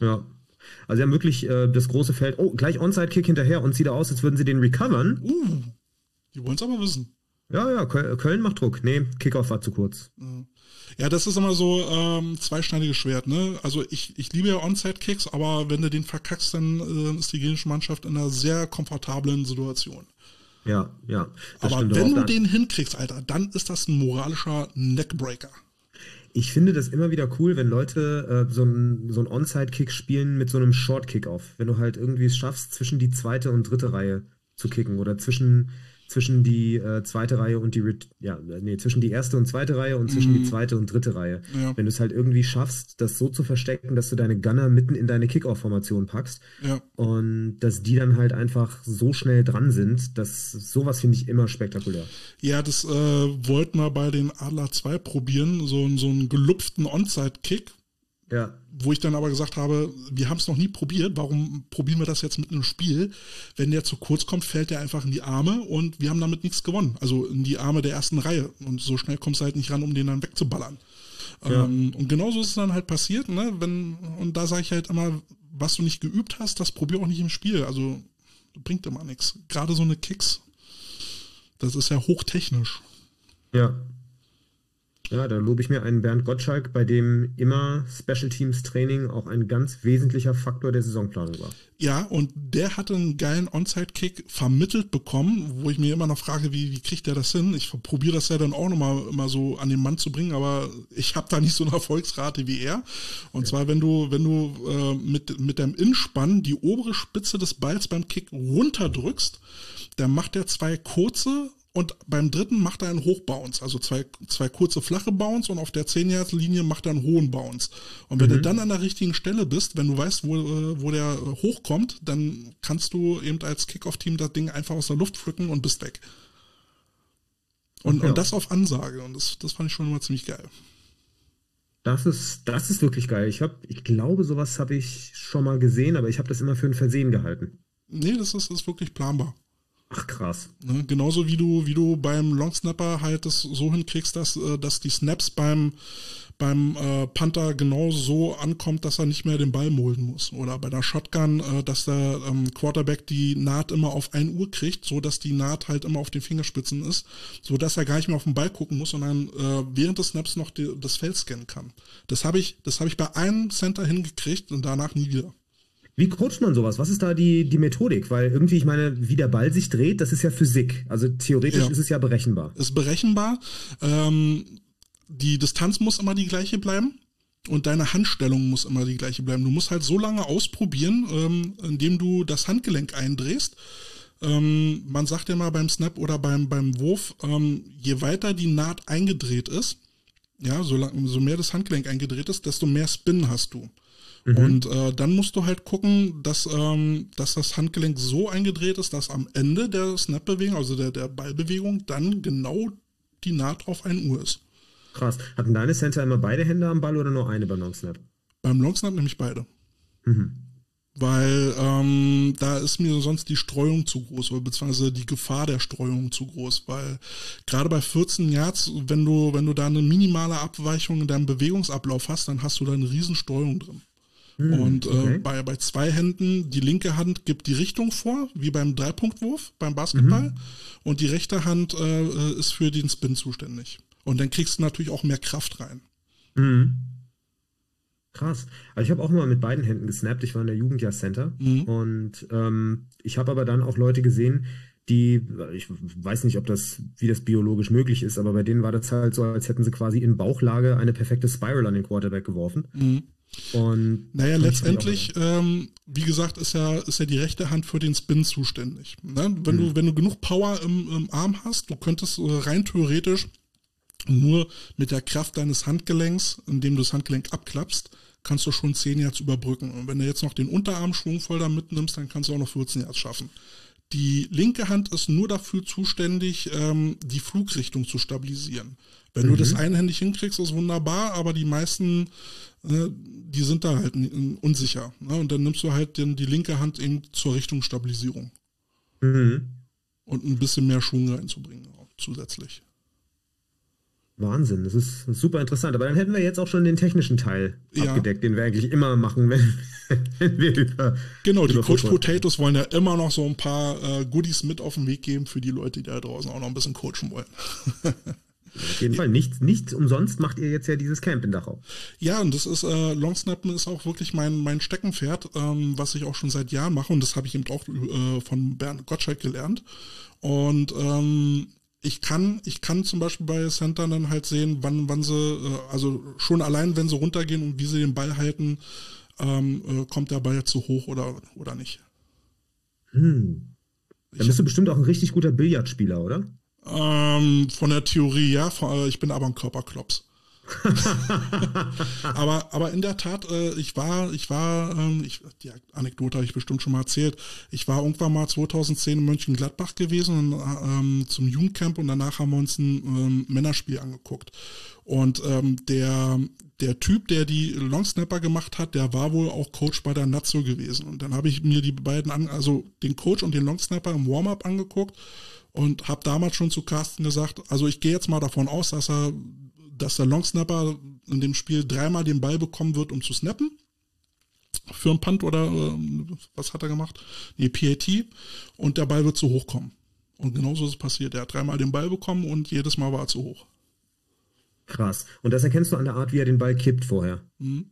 Ja. Also sie haben wirklich das große Feld, oh, gleich Onside-Kick hinterher und sieht aus, als würden sie den recovern. Die wollen es aber wissen. Ja, Köln macht Druck. Nee, Kickoff war zu kurz. Ja, das ist immer so zweischneidiges Schwert, ne? Also ich liebe ja Onside-Kicks, aber wenn du den verkackst, dann ist die gegnerische Mannschaft in einer sehr komfortablen Situation. Ja. Das Aber stimmt wenn auch. du den hinkriegst, Alter, dann ist das ein moralischer Neckbreaker. Ich finde das immer wieder cool, wenn Leute so einen Onside-Kick spielen mit so einem Short-Kick-Off. Wenn du halt irgendwie es schaffst, zwischen die zweite und dritte Reihe zu kicken oder zwischen die zweite Reihe und zwischen die erste und zweite Reihe und zwischen die zweite und dritte Reihe. Ja. Wenn du es halt irgendwie schaffst, das so zu verstecken, dass du deine Gunner mitten in deine Kick-Off-Formation packst Ja. und dass die dann halt einfach so schnell dran sind, sowas finde ich immer spektakulär. Ja, das wollten wir bei den Adler 2 probieren, so einen gelupften Onside-Kick, Ja. wo ich dann aber gesagt habe, wir haben es noch nie probiert, warum probieren wir das jetzt mit einem Spiel? Wenn der zu kurz kommt, fällt der einfach in die Arme und wir haben damit nichts gewonnen. Also in die Arme der ersten Reihe. Und so schnell kommst du halt nicht ran, um den dann wegzuballern. Ja. Und genauso ist es dann halt passiert, ne? Und da sage ich halt immer, was du nicht geübt hast, das probier auch nicht im Spiel. Also bringt immer nichts. Gerade so eine Kicks, das ist ja hochtechnisch. Ja. Ja, da lobe ich mir einen Bernd Gottschalk, bei dem immer Special Teams Training auch ein ganz wesentlicher Faktor der Saisonplanung war. Ja, und der hatte einen geilen Onside-Kick vermittelt bekommen, wo ich mir immer noch frage, wie kriegt der das hin? Ich probiere das ja dann auch nochmal immer so an den Mann zu bringen, aber ich habe da nicht so eine Erfolgsrate wie er. Und zwar, wenn du mit deinem Innspann die obere Spitze des Balls beim Kick runterdrückst, dann macht er zwei kurze und beim dritten macht er einen Hochbounce, also zwei kurze flache Bounce und auf der 10-Yard-Linie macht er einen hohen Bounce. Und wenn du dann an der richtigen Stelle bist, wenn du weißt, wo der hochkommt, dann kannst du eben als Kickoff-Team das Ding einfach aus der Luft pflücken und bist weg. Und das auf Ansage. Und das fand ich schon immer ziemlich geil. Das ist wirklich geil. Ich glaube, sowas habe ich schon mal gesehen, aber ich habe das immer für ein Versehen gehalten. Nee, das ist wirklich planbar. Ach, krass. Ne, genauso wie du beim Longsnapper halt das so hinkriegst, dass die Snaps beim Panther genau so ankommt, dass er nicht mehr den Ball molden muss. Oder bei der Shotgun, dass der Quarterback die Naht immer auf 1 Uhr kriegt, so dass die Naht halt immer auf den Fingerspitzen ist, so dass er gar nicht mehr auf den Ball gucken muss, sondern während des Snaps noch das Feld scannen kann. Das habe ich bei einem Center hingekriegt und danach nie wieder. Wie coacht man sowas? Was ist da die Methodik? Weil irgendwie, ich meine, wie der Ball sich dreht, das ist ja Physik. Also theoretisch ist es ja berechenbar. Ist berechenbar. Die Distanz muss immer die gleiche bleiben und deine Handstellung muss immer die gleiche bleiben. Du musst halt so lange ausprobieren, indem du das Handgelenk eindrehst. Man sagt ja mal beim Snap oder beim Wurf, je weiter die Naht eingedreht ist, ja, so mehr das Handgelenk eingedreht ist, desto mehr Spin hast du. Und dann musst du halt gucken, dass das Handgelenk so eingedreht ist, dass am Ende der Snap-Bewegung, also der Ballbewegung, dann genau die Naht auf 1 Uhr ist. Krass. Hatten deine Center immer beide Hände am Ball oder nur eine beim Longsnap? Beim Longsnap nämlich beide. Weil da ist mir sonst die Streuung zu groß, oder beziehungsweise die Gefahr der Streuung zu groß, weil gerade bei 14 Yards, wenn du da eine minimale Abweichung in deinem Bewegungsablauf hast, dann hast du da eine riesen Streuung drin. Und bei 2 Händen, die linke Hand gibt die Richtung vor, wie beim Dreipunktwurf, beim Basketball. Und die rechte Hand ist für den Spin zuständig. Und dann kriegst du natürlich auch mehr Kraft rein. Krass. Also ich habe auch immer mit beiden Händen gesnappt. Ich war in der Jugendjahr-Center. Und ich habe aber dann auch Leute gesehen, ich weiß nicht, wie das biologisch möglich ist, aber bei denen war das halt so, als hätten sie quasi in Bauchlage eine perfekte Spiral an den Quarterback geworfen. Und naja, letztendlich, wie gesagt, ist ja die rechte Hand für den Spin zuständig. Ne? Wenn du genug Power im Arm hast, du könntest rein theoretisch nur mit der Kraft deines Handgelenks, indem du das Handgelenk abklappst, kannst du schon 10 Yards überbrücken. Und wenn du jetzt noch den Unterarm schwungvoll da mitnimmst, dann kannst du auch noch 14 Yards schaffen. Die linke Hand ist nur dafür zuständig, die Flugrichtung zu stabilisieren. Wenn du das einhändig hinkriegst, ist wunderbar, aber die meisten, die sind da halt unsicher. Ne? Und dann nimmst du halt die linke Hand eben zur Richtungsstabilisierung. Und ein bisschen mehr Schwung reinzubringen, auch zusätzlich. Wahnsinn, das ist super interessant. Aber dann hätten wir jetzt auch schon den technischen Teil Ja. abgedeckt, den wir eigentlich immer machen, wenn wir über Genau, die über Coach Football Potatoes wollen ja immer noch so ein paar Goodies mit auf den Weg geben für die Leute, die da draußen auch noch ein bisschen coachen wollen. Auf jeden Fall. Nicht umsonst macht ihr jetzt ja dieses Camp in Dachau. Ja, und das ist, Longsnappen ist auch wirklich mein Steckenpferd, was ich auch schon seit Jahren mache, und das habe ich eben auch von Bernd Gottschalk gelernt. Und ich kann zum Beispiel bei Centern dann halt sehen, wann sie, also schon allein, wenn sie runtergehen und wie sie den Ball halten, kommt der Ball jetzt zu hoch oder nicht. Dann bist du bestimmt auch ein richtig guter Billardspieler, oder? Von der Theorie ja, ich bin aber ein Körperklops. aber in der Tat, die Anekdote habe ich bestimmt schon mal erzählt, ich war irgendwann mal 2010 in Mönchengladbach gewesen zum Jugendcamp, und danach haben wir uns ein Männerspiel angeguckt. Und der Typ, der die Longsnapper gemacht hat, der war wohl auch Coach bei der Nazio gewesen. Und dann habe ich mir die beiden, also den Coach und den Longsnapper im Warm-up angeguckt und habe damals schon zu Carsten gesagt, also ich gehe jetzt mal davon aus, dass der Longsnapper in dem Spiel 3-mal den Ball bekommen wird, um zu snappen. Für einen Punt oder was hat er gemacht? Nee, PAT. Und der Ball wird zu hoch kommen. Und genauso ist es passiert. Er hat 3-mal den Ball bekommen und jedes Mal war er zu hoch. Krass. Und das erkennst du an der Art, wie er den Ball kippt vorher. Mhm.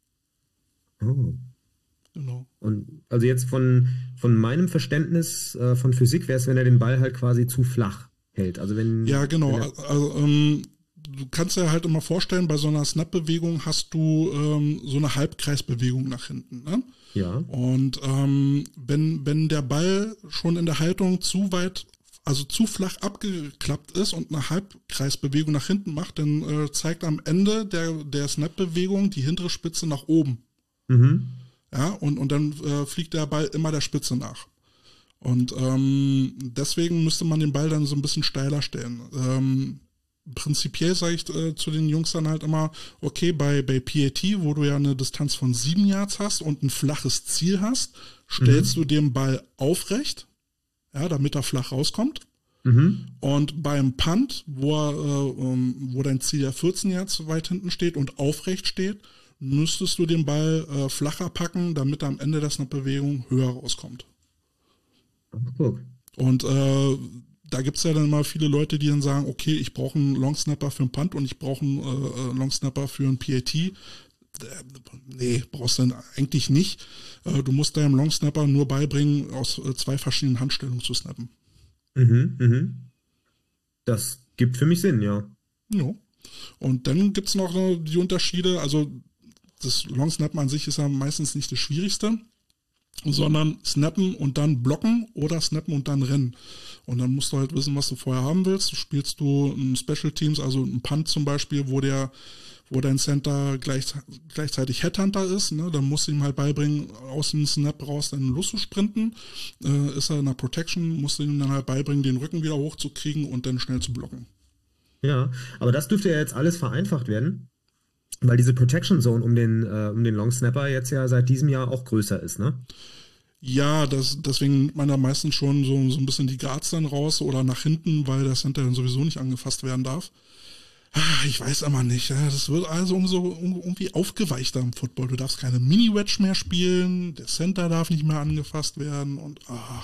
Oh. Genau. Und also jetzt von meinem Verständnis von Physik wäre es, wenn er den Ball halt quasi zu flach hält. Also wenn. Ja, genau. Wenn Also, du kannst dir halt immer vorstellen, bei so einer Snap-Bewegung hast du so eine Halbkreisbewegung nach hinten. Ne? ja. Und wenn der Ball schon in der Haltung zu weit, also zu flach abgeklappt ist und eine Halbkreisbewegung nach hinten macht, dann zeigt am Ende der Snap-Bewegung die hintere Spitze nach oben. Mhm. Ja, und dann fliegt der Ball immer der Spitze nach. Und deswegen müsste man den Ball dann so ein bisschen steiler stellen. Prinzipiell sage ich zu den Jungs dann halt immer, okay, bei PAT, wo du ja eine Distanz von 7 Yards hast und ein flaches Ziel hast, stellst du den Ball aufrecht, ja, damit er flach rauskommt. Mhm. Und beim Punt, wo dein Ziel ja 14 Yards weit hinten steht und aufrecht steht, müsstest du den Ball flacher packen, damit er am Ende der Snap-Bewegung höher rauskommt. Ach, guck. Und da gibt es ja dann mal viele Leute, die dann sagen, okay, ich brauche einen Longsnapper für einen Punt und ich brauche einen Longsnapper für einen PAT. Nee, brauchst du dann eigentlich nicht. Du musst deinem Longsnapper nur beibringen, aus 2 verschiedenen Handstellungen zu snappen. Mhm. Mhm. Das gibt für mich Sinn, ja. Ja. Und dann gibt es noch die Unterschiede, also das Longsnappen an sich ist ja meistens nicht das Schwierigste, sondern snappen und dann blocken oder snappen und dann rennen. Und dann musst du halt wissen, was du vorher haben willst. Spielst du ein Special Teams, also ein Punt zum Beispiel, wo dein Center gleichzeitig Headhunter ist, ne? Dann musst du ihm halt beibringen, aus dem Snap raus dann loszusprinten. Ist er in der Protection, musst du ihm dann halt beibringen, den Rücken wieder hochzukriegen und dann schnell zu blocken. Ja, aber das dürfte ja jetzt alles vereinfacht werden, weil diese Protection Zone um den Longsnapper jetzt ja seit diesem Jahr auch größer ist, ne? Ja, deswegen nimmt man da meistens schon so ein bisschen die Guards dann raus oder nach hinten, weil der Center dann sowieso nicht angefasst werden darf. Ich weiß aber nicht. Ja, das wird also irgendwie aufgeweichter im Football. Du darfst keine Mini-Wedge mehr spielen, der Center darf nicht mehr angefasst werden und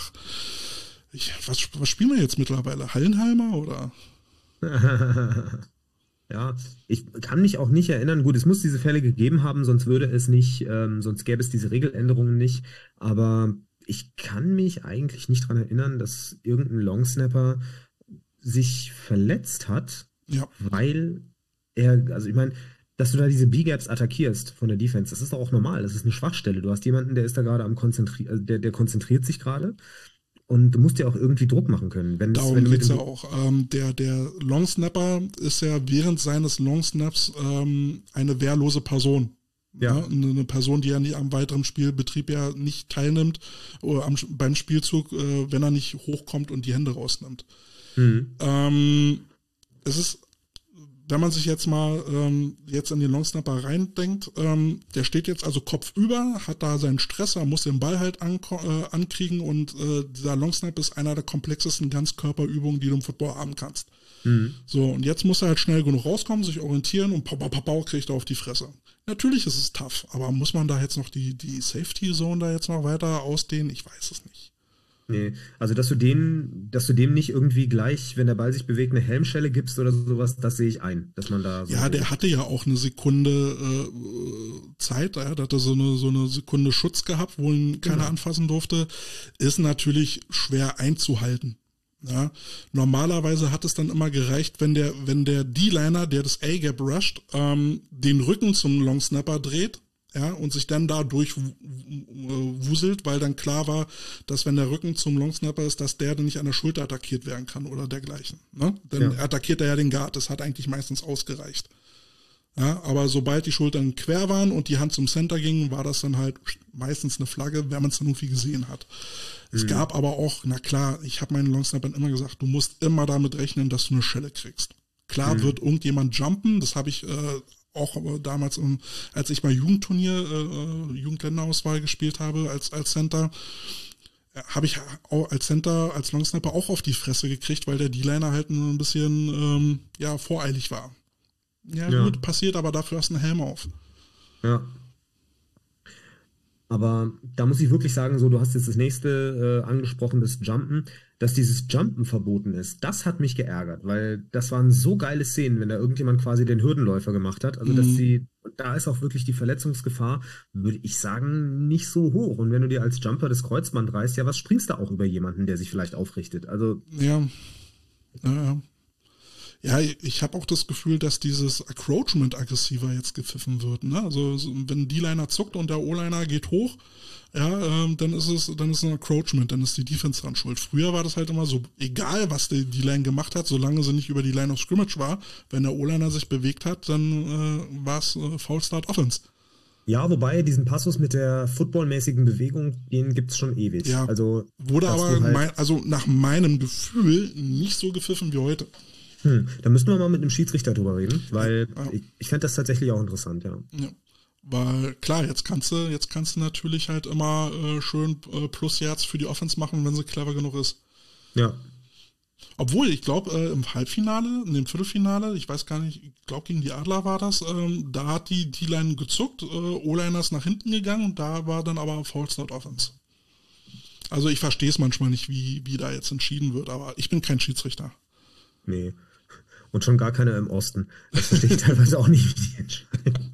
was spielen wir jetzt mittlerweile? Hallenhalmer oder? Ja, ich kann mich auch nicht erinnern. Gut, es muss diese Fälle gegeben haben, sonst sonst gäbe es diese Regeländerungen nicht. Aber ich kann mich eigentlich nicht daran erinnern, dass irgendein Longsnapper sich verletzt hat, Ja. weil also ich meine, dass du da diese B-Gaps attackierst von der Defense, das ist doch auch normal. Das ist eine Schwachstelle. Du hast jemanden, der ist da gerade am der konzentriert sich gerade. Und du musst ja auch irgendwie Druck machen können. Darum geht es ja auch. Der Longsnapper ist ja während seines Longsnaps eine wehrlose Person. Ja. Ja, eine Person, die ja nie am weiteren Spielbetrieb ja nicht teilnimmt oder beim Spielzug, wenn er nicht hochkommt und die Hände rausnimmt. Mhm. Es ist wenn man sich jetzt mal jetzt in den Longsnapper reindenkt, der steht jetzt also kopfüber, hat da seinen Stress, er muss den Ball halt ankriegen und dieser Longsnap ist einer der komplexesten Ganzkörperübungen, die du im Football haben kannst. So, und jetzt muss er halt schnell genug rauskommen, sich orientieren und kriegt er auf die Fresse. Natürlich ist es tough, aber muss man da jetzt noch die Safety Zone da jetzt noch weiter ausdehnen? Ich weiß es nicht. Nee, also dass du dem nicht irgendwie gleich, wenn der Ball sich bewegt, eine Helmschelle gibst oder sowas, das sehe ich ein, dass man da so. Ja, der hatte ja auch eine Sekunde Zeit, der hatte so eine Sekunde Schutz gehabt, wo ihn keiner anfassen durfte, ist natürlich schwer einzuhalten. Ja, normalerweise hat es dann immer gereicht, wenn der D-Liner, der das A-Gap rusht, den Rücken zum Longsnapper dreht, ja, und sich dann da durchwuselt, weil dann klar war, dass wenn der Rücken zum Longsnapper ist, dass der dann nicht an der Schulter attackiert werden kann oder dergleichen. Ne? Dann attackiert er ja den Guard, das hat eigentlich meistens ausgereicht. Ja, aber sobald die Schultern quer waren und die Hand zum Center ging, war das dann halt meistens eine Flagge, wenn man es dann irgendwie gesehen hat. Es gab aber auch, na klar, ich habe meinen Longsnappern immer gesagt, du musst immer damit rechnen, dass du eine Schelle kriegst. Klar wird irgendjemand jumpen, das habe ich auch damals, als ich mal Jugendturnier, Jugendländerauswahl gespielt habe als Center, habe ich auch als Center, als Longsnapper auch auf die Fresse gekriegt, weil der D-Liner halt ein bisschen voreilig war. Ja, gut, passiert, aber dafür hast du einen Helm auf. Ja. Aber da muss ich wirklich sagen, so, du hast jetzt das nächste angesprochen, das Jumpen, dass dieses Jumpen verboten ist. Das hat mich geärgert, weil das waren so geile Szenen, wenn da irgendjemand quasi den Hürdenläufer gemacht hat. Also, da ist auch wirklich die Verletzungsgefahr, würde ich sagen, nicht so hoch. Und wenn du dir als Jumper das Kreuzband reißt, ja, was springst du auch über jemanden, der sich vielleicht aufrichtet? Also. Ja, ich habe auch das Gefühl, dass dieses Encroachment aggressiver jetzt gepfiffen wird. Ne? Also wenn ein D-Liner zuckt und der O-Liner geht hoch, ja, dann ist ein Encroachment, dann ist die Defense dran schuld. Früher war das halt immer so, egal was die D-Line gemacht hat, solange sie nicht über die Line of Scrimmage war, wenn der O-Liner sich bewegt hat, dann war es Foul Start Offense. Ja, wobei diesen Passus mit der footballmäßigen Bewegung, den gibt's schon ewig. Ja, also wurde aber nach meinem Gefühl nicht so gepfiffen wie heute. Da müssten wir mal mit einem Schiedsrichter drüber reden, weil ich fände das tatsächlich auch interessant, ja. Weil klar, jetzt kannst du natürlich halt immer schön Plus-Yards für die Offense machen, wenn sie clever genug ist. Ja. Obwohl, ich glaube, im Halbfinale, in dem Viertelfinale, ich weiß gar nicht, ich glaube gegen die Adler war das, da hat die D-Line gezuckt, O-Liner ist nach hinten gegangen und da war dann aber Foul Start Offense. Also ich verstehe es manchmal nicht, wie da jetzt entschieden wird, aber ich bin kein Schiedsrichter. Nee. Und schon gar keiner im Osten. Das verstehe ich teilweise auch nicht, wie die entscheiden.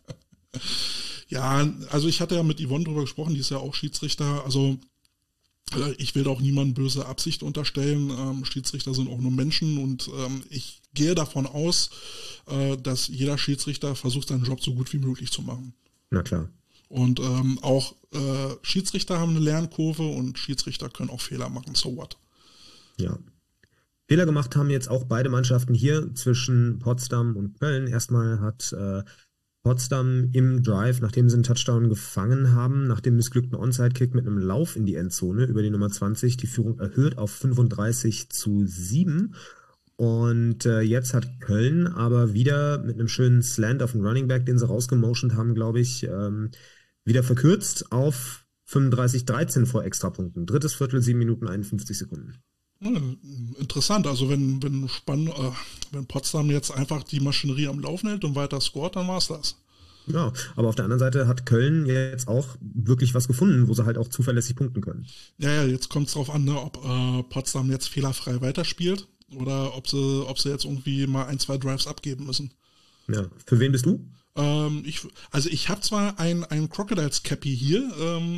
Ja, also ich hatte ja mit Yvonne drüber gesprochen, die ist ja auch Schiedsrichter. Also ich will da auch niemandem böse Absicht unterstellen. Schiedsrichter sind auch nur Menschen und ich gehe davon aus, dass jeder Schiedsrichter versucht, seinen Job so gut wie möglich zu machen. Na klar. Und auch Schiedsrichter haben eine Lernkurve und Schiedsrichter können auch Fehler machen. So what? Ja. Fehler gemacht haben jetzt auch beide Mannschaften hier zwischen Potsdam und Köln. Erstmal hat Potsdam im Drive, nachdem sie einen Touchdown gefangen haben, nach dem missglückten Onside-Kick mit einem Lauf in die Endzone über die Nummer 20, die Führung erhöht auf 35-7. Und jetzt hat Köln aber wieder mit einem schönen Slant auf den Running Back, den sie rausgemotioned haben, glaube ich, wieder verkürzt auf 35-13 vor Extrapunkten. Drittes Viertel, 7 Minuten, 51 Sekunden. Interessant, also wenn Potsdam jetzt einfach die Maschinerie am Laufen hält und weiter scoret, dann war es das. Ja, aber auf der anderen Seite hat Köln jetzt auch wirklich was gefunden, wo sie halt auch zuverlässig punkten können. Ja, jetzt kommt es drauf an, ne, ob Potsdam jetzt fehlerfrei weiterspielt oder ob sie jetzt irgendwie mal 1, 2 Drives abgeben müssen. Ja, für wen bist du? Ich habe zwar ein Crocodiles Cappy hier,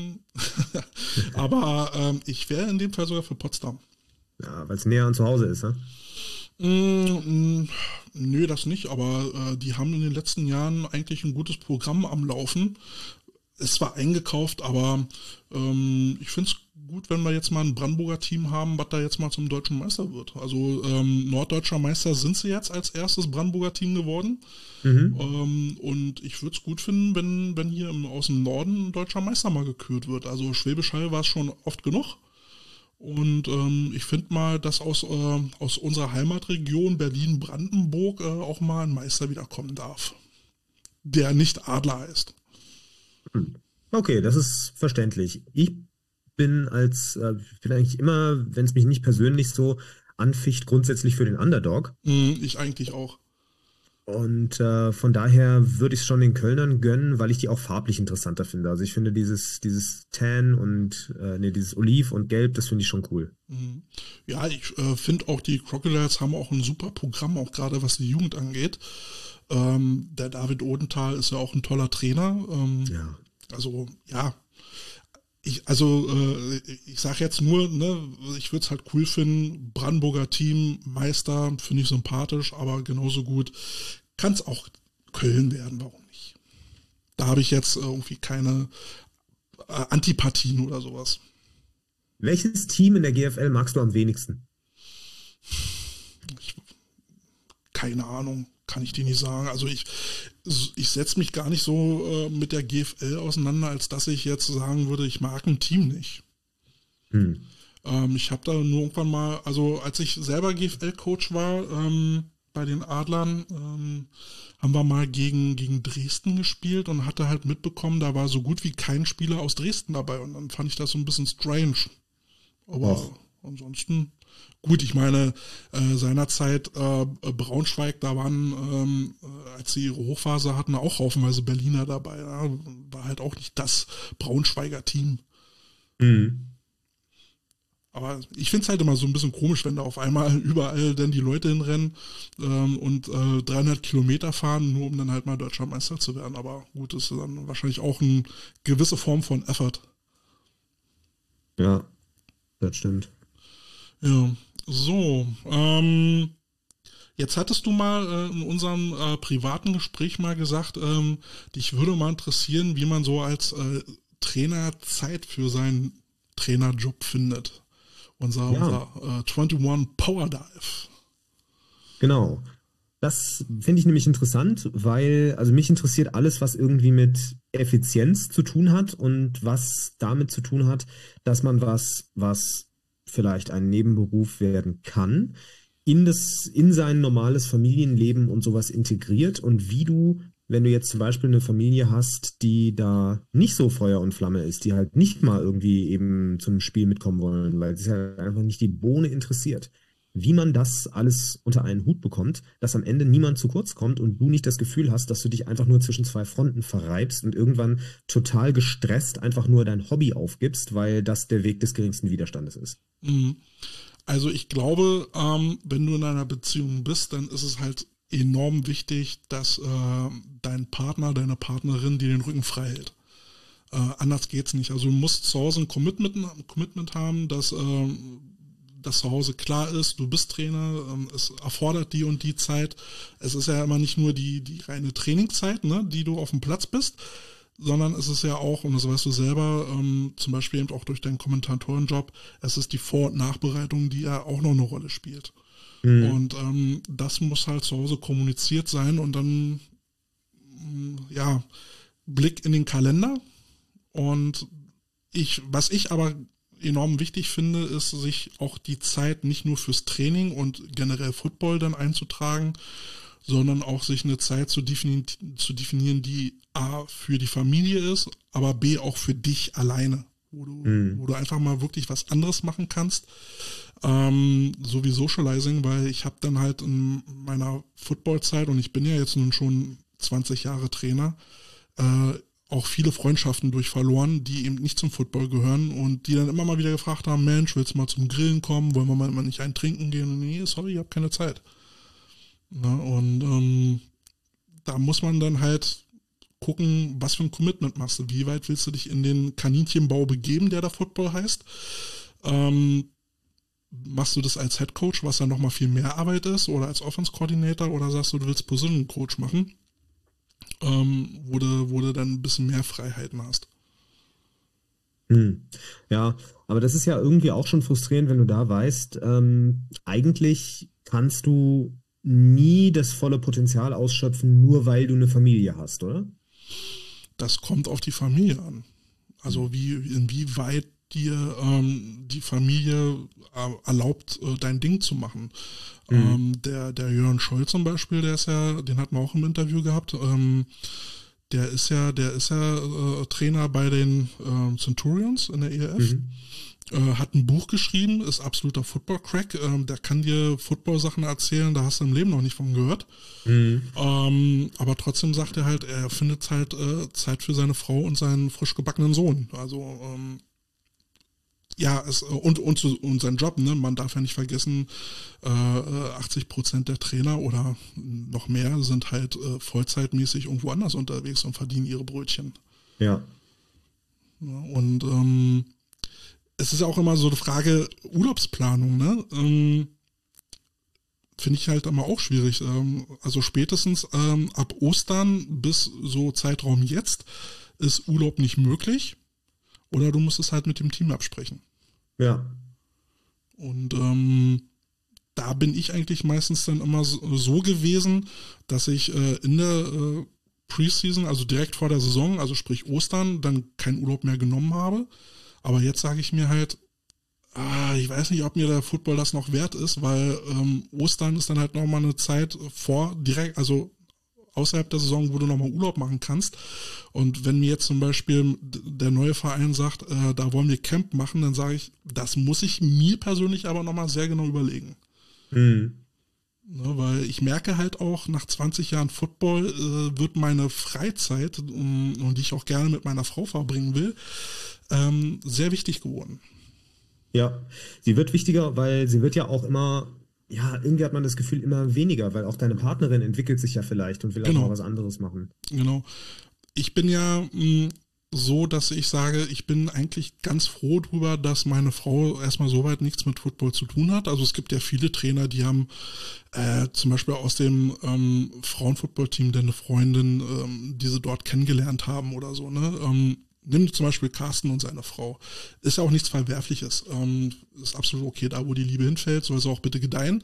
aber ich wäre in dem Fall sogar für Potsdam. Ja, weil es näher an zu Hause ist, ne? Nö, das nicht, aber die haben in den letzten Jahren eigentlich ein gutes Programm am Laufen. Es war eingekauft, aber ich finde es gut, wenn wir jetzt mal ein Brandenburger Team haben, was da jetzt mal zum deutschen Meister wird. Also norddeutscher Meister sind sie jetzt als erstes Brandenburger Team geworden. Und ich würde es gut finden, wenn hier aus dem Norden ein deutscher Meister mal gekürt wird. Also Schwäbisch Hall war es schon oft genug. Und ich finde mal, dass aus unserer Heimatregion Berlin-Brandenburg auch mal ein Meister wiederkommen darf, der nicht Adler heißt. Okay, das ist verständlich. Ich bin eigentlich immer, wenn es mich nicht persönlich so anficht, grundsätzlich für den Underdog. Ich eigentlich auch. Und von daher würde ich es schon den Kölnern gönnen, weil ich die auch farblich interessanter finde. Also ich finde dieses Tan und dieses Oliv und Gelb, das finde ich schon cool. Ja, ich finde auch, die Crocodiles haben auch ein super Programm, auch gerade was die Jugend angeht. Der David Odenthal ist ja auch ein toller Trainer. Ja. Also, ja. Ich sage jetzt nur, ne, ich würde es halt cool finden, Brandenburger Team, Meister, finde ich sympathisch, aber genauso gut kann es auch Köln werden, warum nicht? Da habe ich jetzt irgendwie keine Antipathien oder sowas. Welches Team in der GFL magst du am wenigsten? Keine Ahnung, kann ich dir nicht sagen. Also ich setze mich gar nicht so mit der GFL auseinander, als dass ich jetzt sagen würde, ich mag ein Team nicht. Ich habe da nur irgendwann mal, also als ich selber GFL-Coach war, bei den Adlern, haben wir mal gegen Dresden gespielt und hatte halt mitbekommen, da war so gut wie kein Spieler aus Dresden dabei und dann fand ich das so ein bisschen strange. Aber ansonsten, gut, ich meine, seinerzeit Braunschweig, da waren, als sie ihre Hochphase hatten, auch haufenweise Berliner dabei. Ja, war halt auch nicht das Braunschweiger Team. Aber ich finde es halt immer so ein bisschen komisch, wenn da auf einmal überall dann die Leute hinrennen und 300 Kilometer fahren, nur um dann halt mal Deutscher Meister zu werden. Aber gut, das ist dann wahrscheinlich auch eine gewisse Form von Effort. Ja, das stimmt. Ja, so. Jetzt hattest du mal in unserem privaten Gespräch mal gesagt, dich würde mal interessieren, wie man so als Trainer Zeit für seinen Trainerjob findet. Unser 21 Power Dive. Genau. Das finde ich nämlich interessant, weil, also mich interessiert alles, was irgendwie mit Effizienz zu tun hat und was damit zu tun hat, dass man was vielleicht ein Nebenberuf werden kann, in sein normales Familienleben und sowas integriert und wie du, wenn du jetzt zum Beispiel eine Familie hast, die da nicht so Feuer und Flamme ist, die halt nicht mal irgendwie eben zum Spiel mitkommen wollen, weil es halt einfach nicht die Bohne interessiert, wie man das alles unter einen Hut bekommt, dass am Ende niemand zu kurz kommt und du nicht das Gefühl hast, dass du dich einfach nur zwischen zwei Fronten verreibst und irgendwann total gestresst einfach nur dein Hobby aufgibst, weil das der Weg des geringsten Widerstandes ist. Also ich glaube, wenn du in einer Beziehung bist, dann ist es halt enorm wichtig, dass dein Partner, deine Partnerin dir den Rücken frei hält. Anders geht's nicht. Also du musst zu Hause ein Commitment haben, dass das zu Hause klar ist, du bist Trainer, es erfordert die und die Zeit. Es ist ja immer nicht nur die reine Trainingszeit, ne, die du auf dem Platz bist, sondern es ist ja auch, und das weißt du selber, zum Beispiel eben auch durch deinen Kommentatorenjob, es ist die Vor- und Nachbereitung, die ja auch noch eine Rolle spielt. Und das muss halt zu Hause kommuniziert sein und dann, ja, Blick in den Kalender. Und was ich aber enorm wichtig finde, ist, sich auch die Zeit nicht nur fürs Training und generell Football dann einzutragen, sondern auch sich eine Zeit zu definieren, die A, für die Familie ist, aber B, auch für dich alleine, wo du einfach mal wirklich was anderes machen kannst, so wie Socializing, weil ich habe dann halt in meiner Footballzeit, und ich bin ja jetzt nun schon 20 Jahre Trainer, auch viele Freundschaften durch verloren, die eben nicht zum Football gehören und die dann immer mal wieder gefragt haben, Mensch, willst du mal zum Grillen kommen, wollen wir mal nicht einen trinken gehen? Und nee, sorry, ich habe keine Zeit. Ja, und da muss man dann halt gucken, was für ein Commitment machst du, wie weit willst du dich in den Kaninchenbau begeben, der da Football heißt. Machst du das als Head Coach, was dann nochmal viel mehr Arbeit ist, oder als Offense Coordinator, oder sagst du willst Position Coach machen, wo du dann ein bisschen mehr Freiheiten hast. Ja, aber das ist ja irgendwie auch schon frustrierend, wenn du da weißt, eigentlich kannst du nie das volle Potenzial ausschöpfen, nur weil du eine Familie hast, oder? Das kommt auf die Familie an. Also inwieweit dir die Familie erlaubt, dein Ding zu machen. Der Jörn Scholl zum Beispiel, den hatten wir auch im Interview gehabt, der ist ja Trainer bei den Centurions in der ELF. Hat ein Buch geschrieben, ist absoluter Football-Crack. Der kann dir Football-Sachen erzählen, da hast du im Leben noch nicht von gehört. Aber trotzdem sagt er halt, er findet halt Zeit für seine Frau und seinen frisch gebackenen Sohn. Also und seinen Job, ne? Man darf ja nicht vergessen, 80% der Trainer oder noch mehr sind halt vollzeitmäßig irgendwo anders unterwegs und verdienen ihre Brötchen. Ja. Und es ist auch immer so eine Frage Urlaubsplanung, ne? Finde ich halt immer auch schwierig. Also spätestens ab Ostern bis so Zeitraum jetzt ist Urlaub nicht möglich. Oder du musst es halt mit dem Team absprechen. Ja. Und da bin ich eigentlich meistens dann immer so gewesen, dass ich in der Preseason, also direkt vor der Saison, also sprich Ostern, dann keinen Urlaub mehr genommen habe. Aber jetzt sage ich mir halt, ich weiß nicht, ob mir der Football das noch wert ist, weil Ostern ist dann halt nochmal eine Zeit also außerhalb der Saison, wo du nochmal Urlaub machen kannst. Und wenn mir jetzt zum Beispiel der neue Verein sagt, da wollen wir Camp machen, dann sage ich, das muss ich mir persönlich aber nochmal sehr genau überlegen. Ne, weil ich merke halt auch, nach 20 Jahren Football wird meine Freizeit, und die ich auch gerne mit meiner Frau verbringen will, sehr wichtig geworden. Ja, sie wird wichtiger, weil sie wird ja auch immer, irgendwie hat man das Gefühl, immer weniger, weil auch deine Partnerin entwickelt sich ja vielleicht und will auch mal was anderes machen. Genau. Ich bin ja so, dass ich sage, ich bin eigentlich ganz froh drüber, dass meine Frau erstmal soweit nichts mit Football zu tun hat. Also es gibt ja viele Trainer, die haben zum Beispiel aus dem Frauenfootball-Team eine Freundin, die sie dort kennengelernt haben oder so, ne? Nimm zum Beispiel Carsten und seine Frau. Ist ja auch nichts Verwerfliches. Ist absolut okay, da wo die Liebe hinfällt, soll sie auch bitte gedeihen.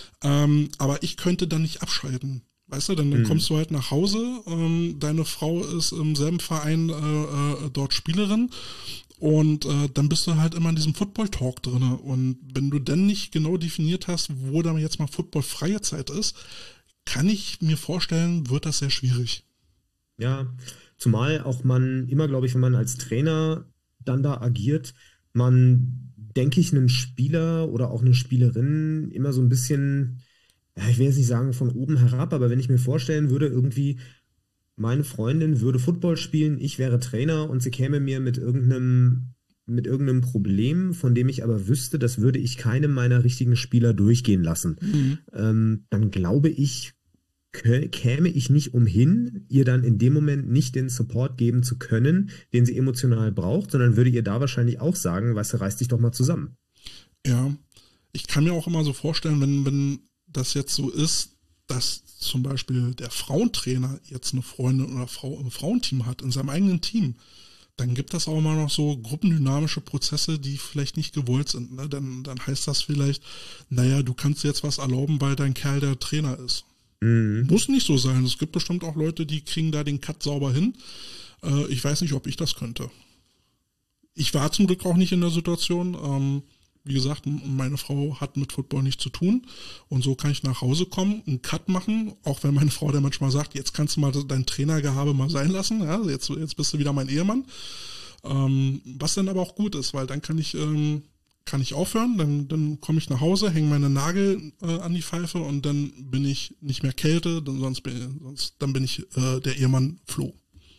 Aber ich könnte dann nicht abschalten. Weißt du, dann kommst du halt nach Hause, deine Frau ist im selben Verein dort Spielerin und dann bist du halt immer in diesem Football-Talk drin. Und wenn du dann nicht genau definiert hast, wo da jetzt mal Football-freie Zeit ist, kann ich mir vorstellen, wird das sehr schwierig. Ja, zumal auch man immer, glaube ich, wenn man als Trainer dann da agiert, man, denke ich, einen Spieler oder auch eine Spielerin immer so ein bisschen, ich will jetzt nicht sagen von oben herab, aber wenn ich mir vorstellen würde, irgendwie meine Freundin würde Football spielen, ich wäre Trainer und sie käme mir mit irgendeinem Problem, von dem ich aber wüsste, das würde ich keinem meiner richtigen Spieler durchgehen lassen, dann glaube ich, käme ich nicht umhin, ihr dann in dem Moment nicht den Support geben zu können, den sie emotional braucht, sondern würde ihr da wahrscheinlich auch sagen, weißt du, reiß dich doch mal zusammen. Ja, ich kann mir auch immer so vorstellen, wenn das jetzt so ist, dass zum Beispiel der Frauentrainer jetzt eine Freundin oder Frau im Frauenteam hat, in seinem eigenen Team, dann gibt das auch immer noch so gruppendynamische Prozesse, die vielleicht nicht gewollt sind. Ne? Dann heißt das vielleicht, naja, du kannst jetzt was erlauben, weil dein Kerl der Trainer ist. Muss nicht so sein. Es gibt bestimmt auch Leute, die kriegen da den Cut sauber hin. Ich weiß nicht, ob ich das könnte. Ich war zum Glück auch nicht in der Situation. Wie gesagt, meine Frau hat mit Football nichts zu tun. Und so kann ich nach Hause kommen, einen Cut machen, auch wenn meine Frau dann manchmal sagt, jetzt kannst du mal dein Trainergehabe mal sein lassen. Ja, jetzt bist du wieder mein Ehemann. Was dann aber auch gut ist, weil dann kann ich aufhören, dann komme ich nach Hause, hänge meine Nagel an die Pfeife und dann bin ich nicht mehr Kälte, dann bin ich der Ehemann Flo.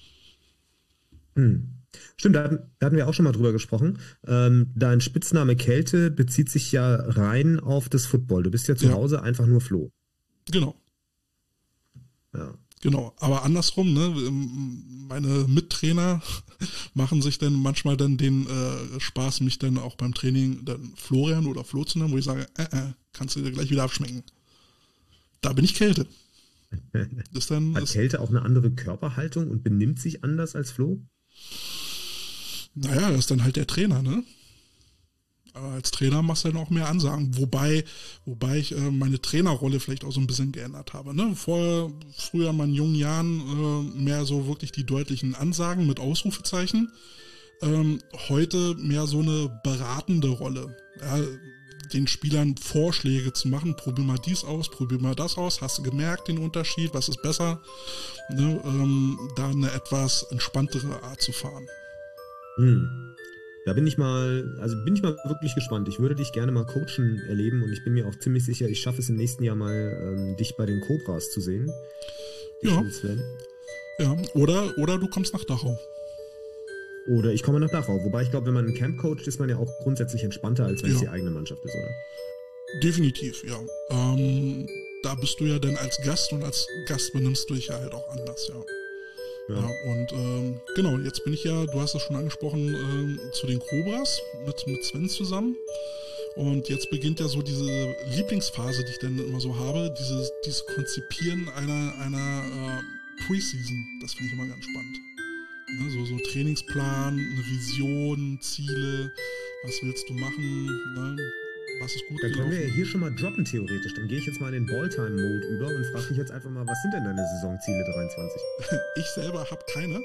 Stimmt, da hatten wir auch schon mal drüber gesprochen. Dein Spitzname Kälte bezieht sich ja rein auf das Football. Du bist ja zu Hause einfach nur Flo. Genau. Ja. Genau, aber andersrum, ne, meine Mittrainer machen sich dann manchmal dann den Spaß, mich dann auch beim Training dann Florian oder Flo zu nennen, wo ich sage, kannst du dir gleich wieder abschmecken. Da bin ich Kälte. Hat Kälte auch eine andere Körperhaltung und benimmt sich anders als Flo? Naja, das ist dann halt der Trainer, ne? Aber als Trainer machst du dann auch mehr Ansagen, wobei ich meine Trainerrolle vielleicht auch so ein bisschen geändert habe. Ne? Früher in meinen jungen Jahren mehr so wirklich die deutlichen Ansagen mit Ausrufezeichen. heute mehr so eine beratende Rolle. Ja, den Spielern Vorschläge zu machen, probier mal dies aus, probier mal das aus, hast du gemerkt den Unterschied, was ist besser, ne, da eine etwas entspanntere Art zu fahren. Da bin ich mal wirklich gespannt. Ich würde dich gerne mal coachen erleben und ich bin mir auch ziemlich sicher, ich schaffe es im nächsten Jahr mal, dich bei den Cobras zu sehen. Ja. Ja, oder du kommst nach Dachau. Oder ich komme nach Dachau. Wobei ich glaube, wenn man ein Camp coacht, ist man ja auch grundsätzlich entspannter, als wenn es die eigene Mannschaft ist, oder? Definitiv, ja. Da bist du ja dann als Gast und als Gast benimmst du dich ja halt auch anders, ja. Ja, und genau, jetzt bin ich ja, du hast es schon angesprochen, zu den Cobras mit Sven zusammen. Und jetzt beginnt ja so diese Lieblingsphase, die ich dann immer so habe, dieses Konzipieren einer Preseason. Das finde ich immer ganz spannend. Ne, so Trainingsplan, eine Vision, Ziele, was willst du machen, ne, was ist gut Dann gelaufen. können wir ja hier schon mal droppen, theoretisch. Dann gehe ich jetzt mal in den Balltime-Mode über und frage dich jetzt einfach mal, was sind denn deine Saisonziele 23? Ich selber habe keine.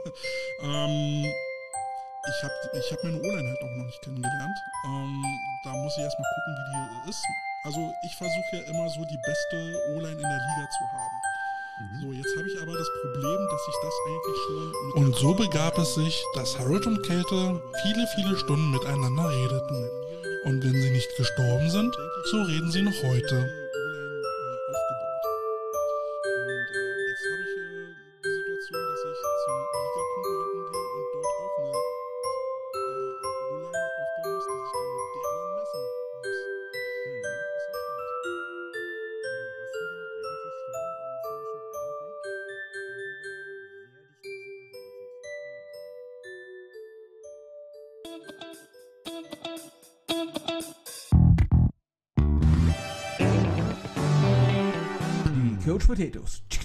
Ich hab meine O-Line halt auch noch nicht kennengelernt. Da muss ich erstmal gucken, wie die ist. Also ich versuche ja immer so die beste O-Line in der Liga zu haben. So, jetzt habe ich aber das Problem, dass ich das eigentlich schon... Und so begab es sich, dass Harold und Käthe viele, viele Stunden miteinander redeten. Und wenn sie nicht gestorben sind, so reden sie noch heute. Coach Potatoes.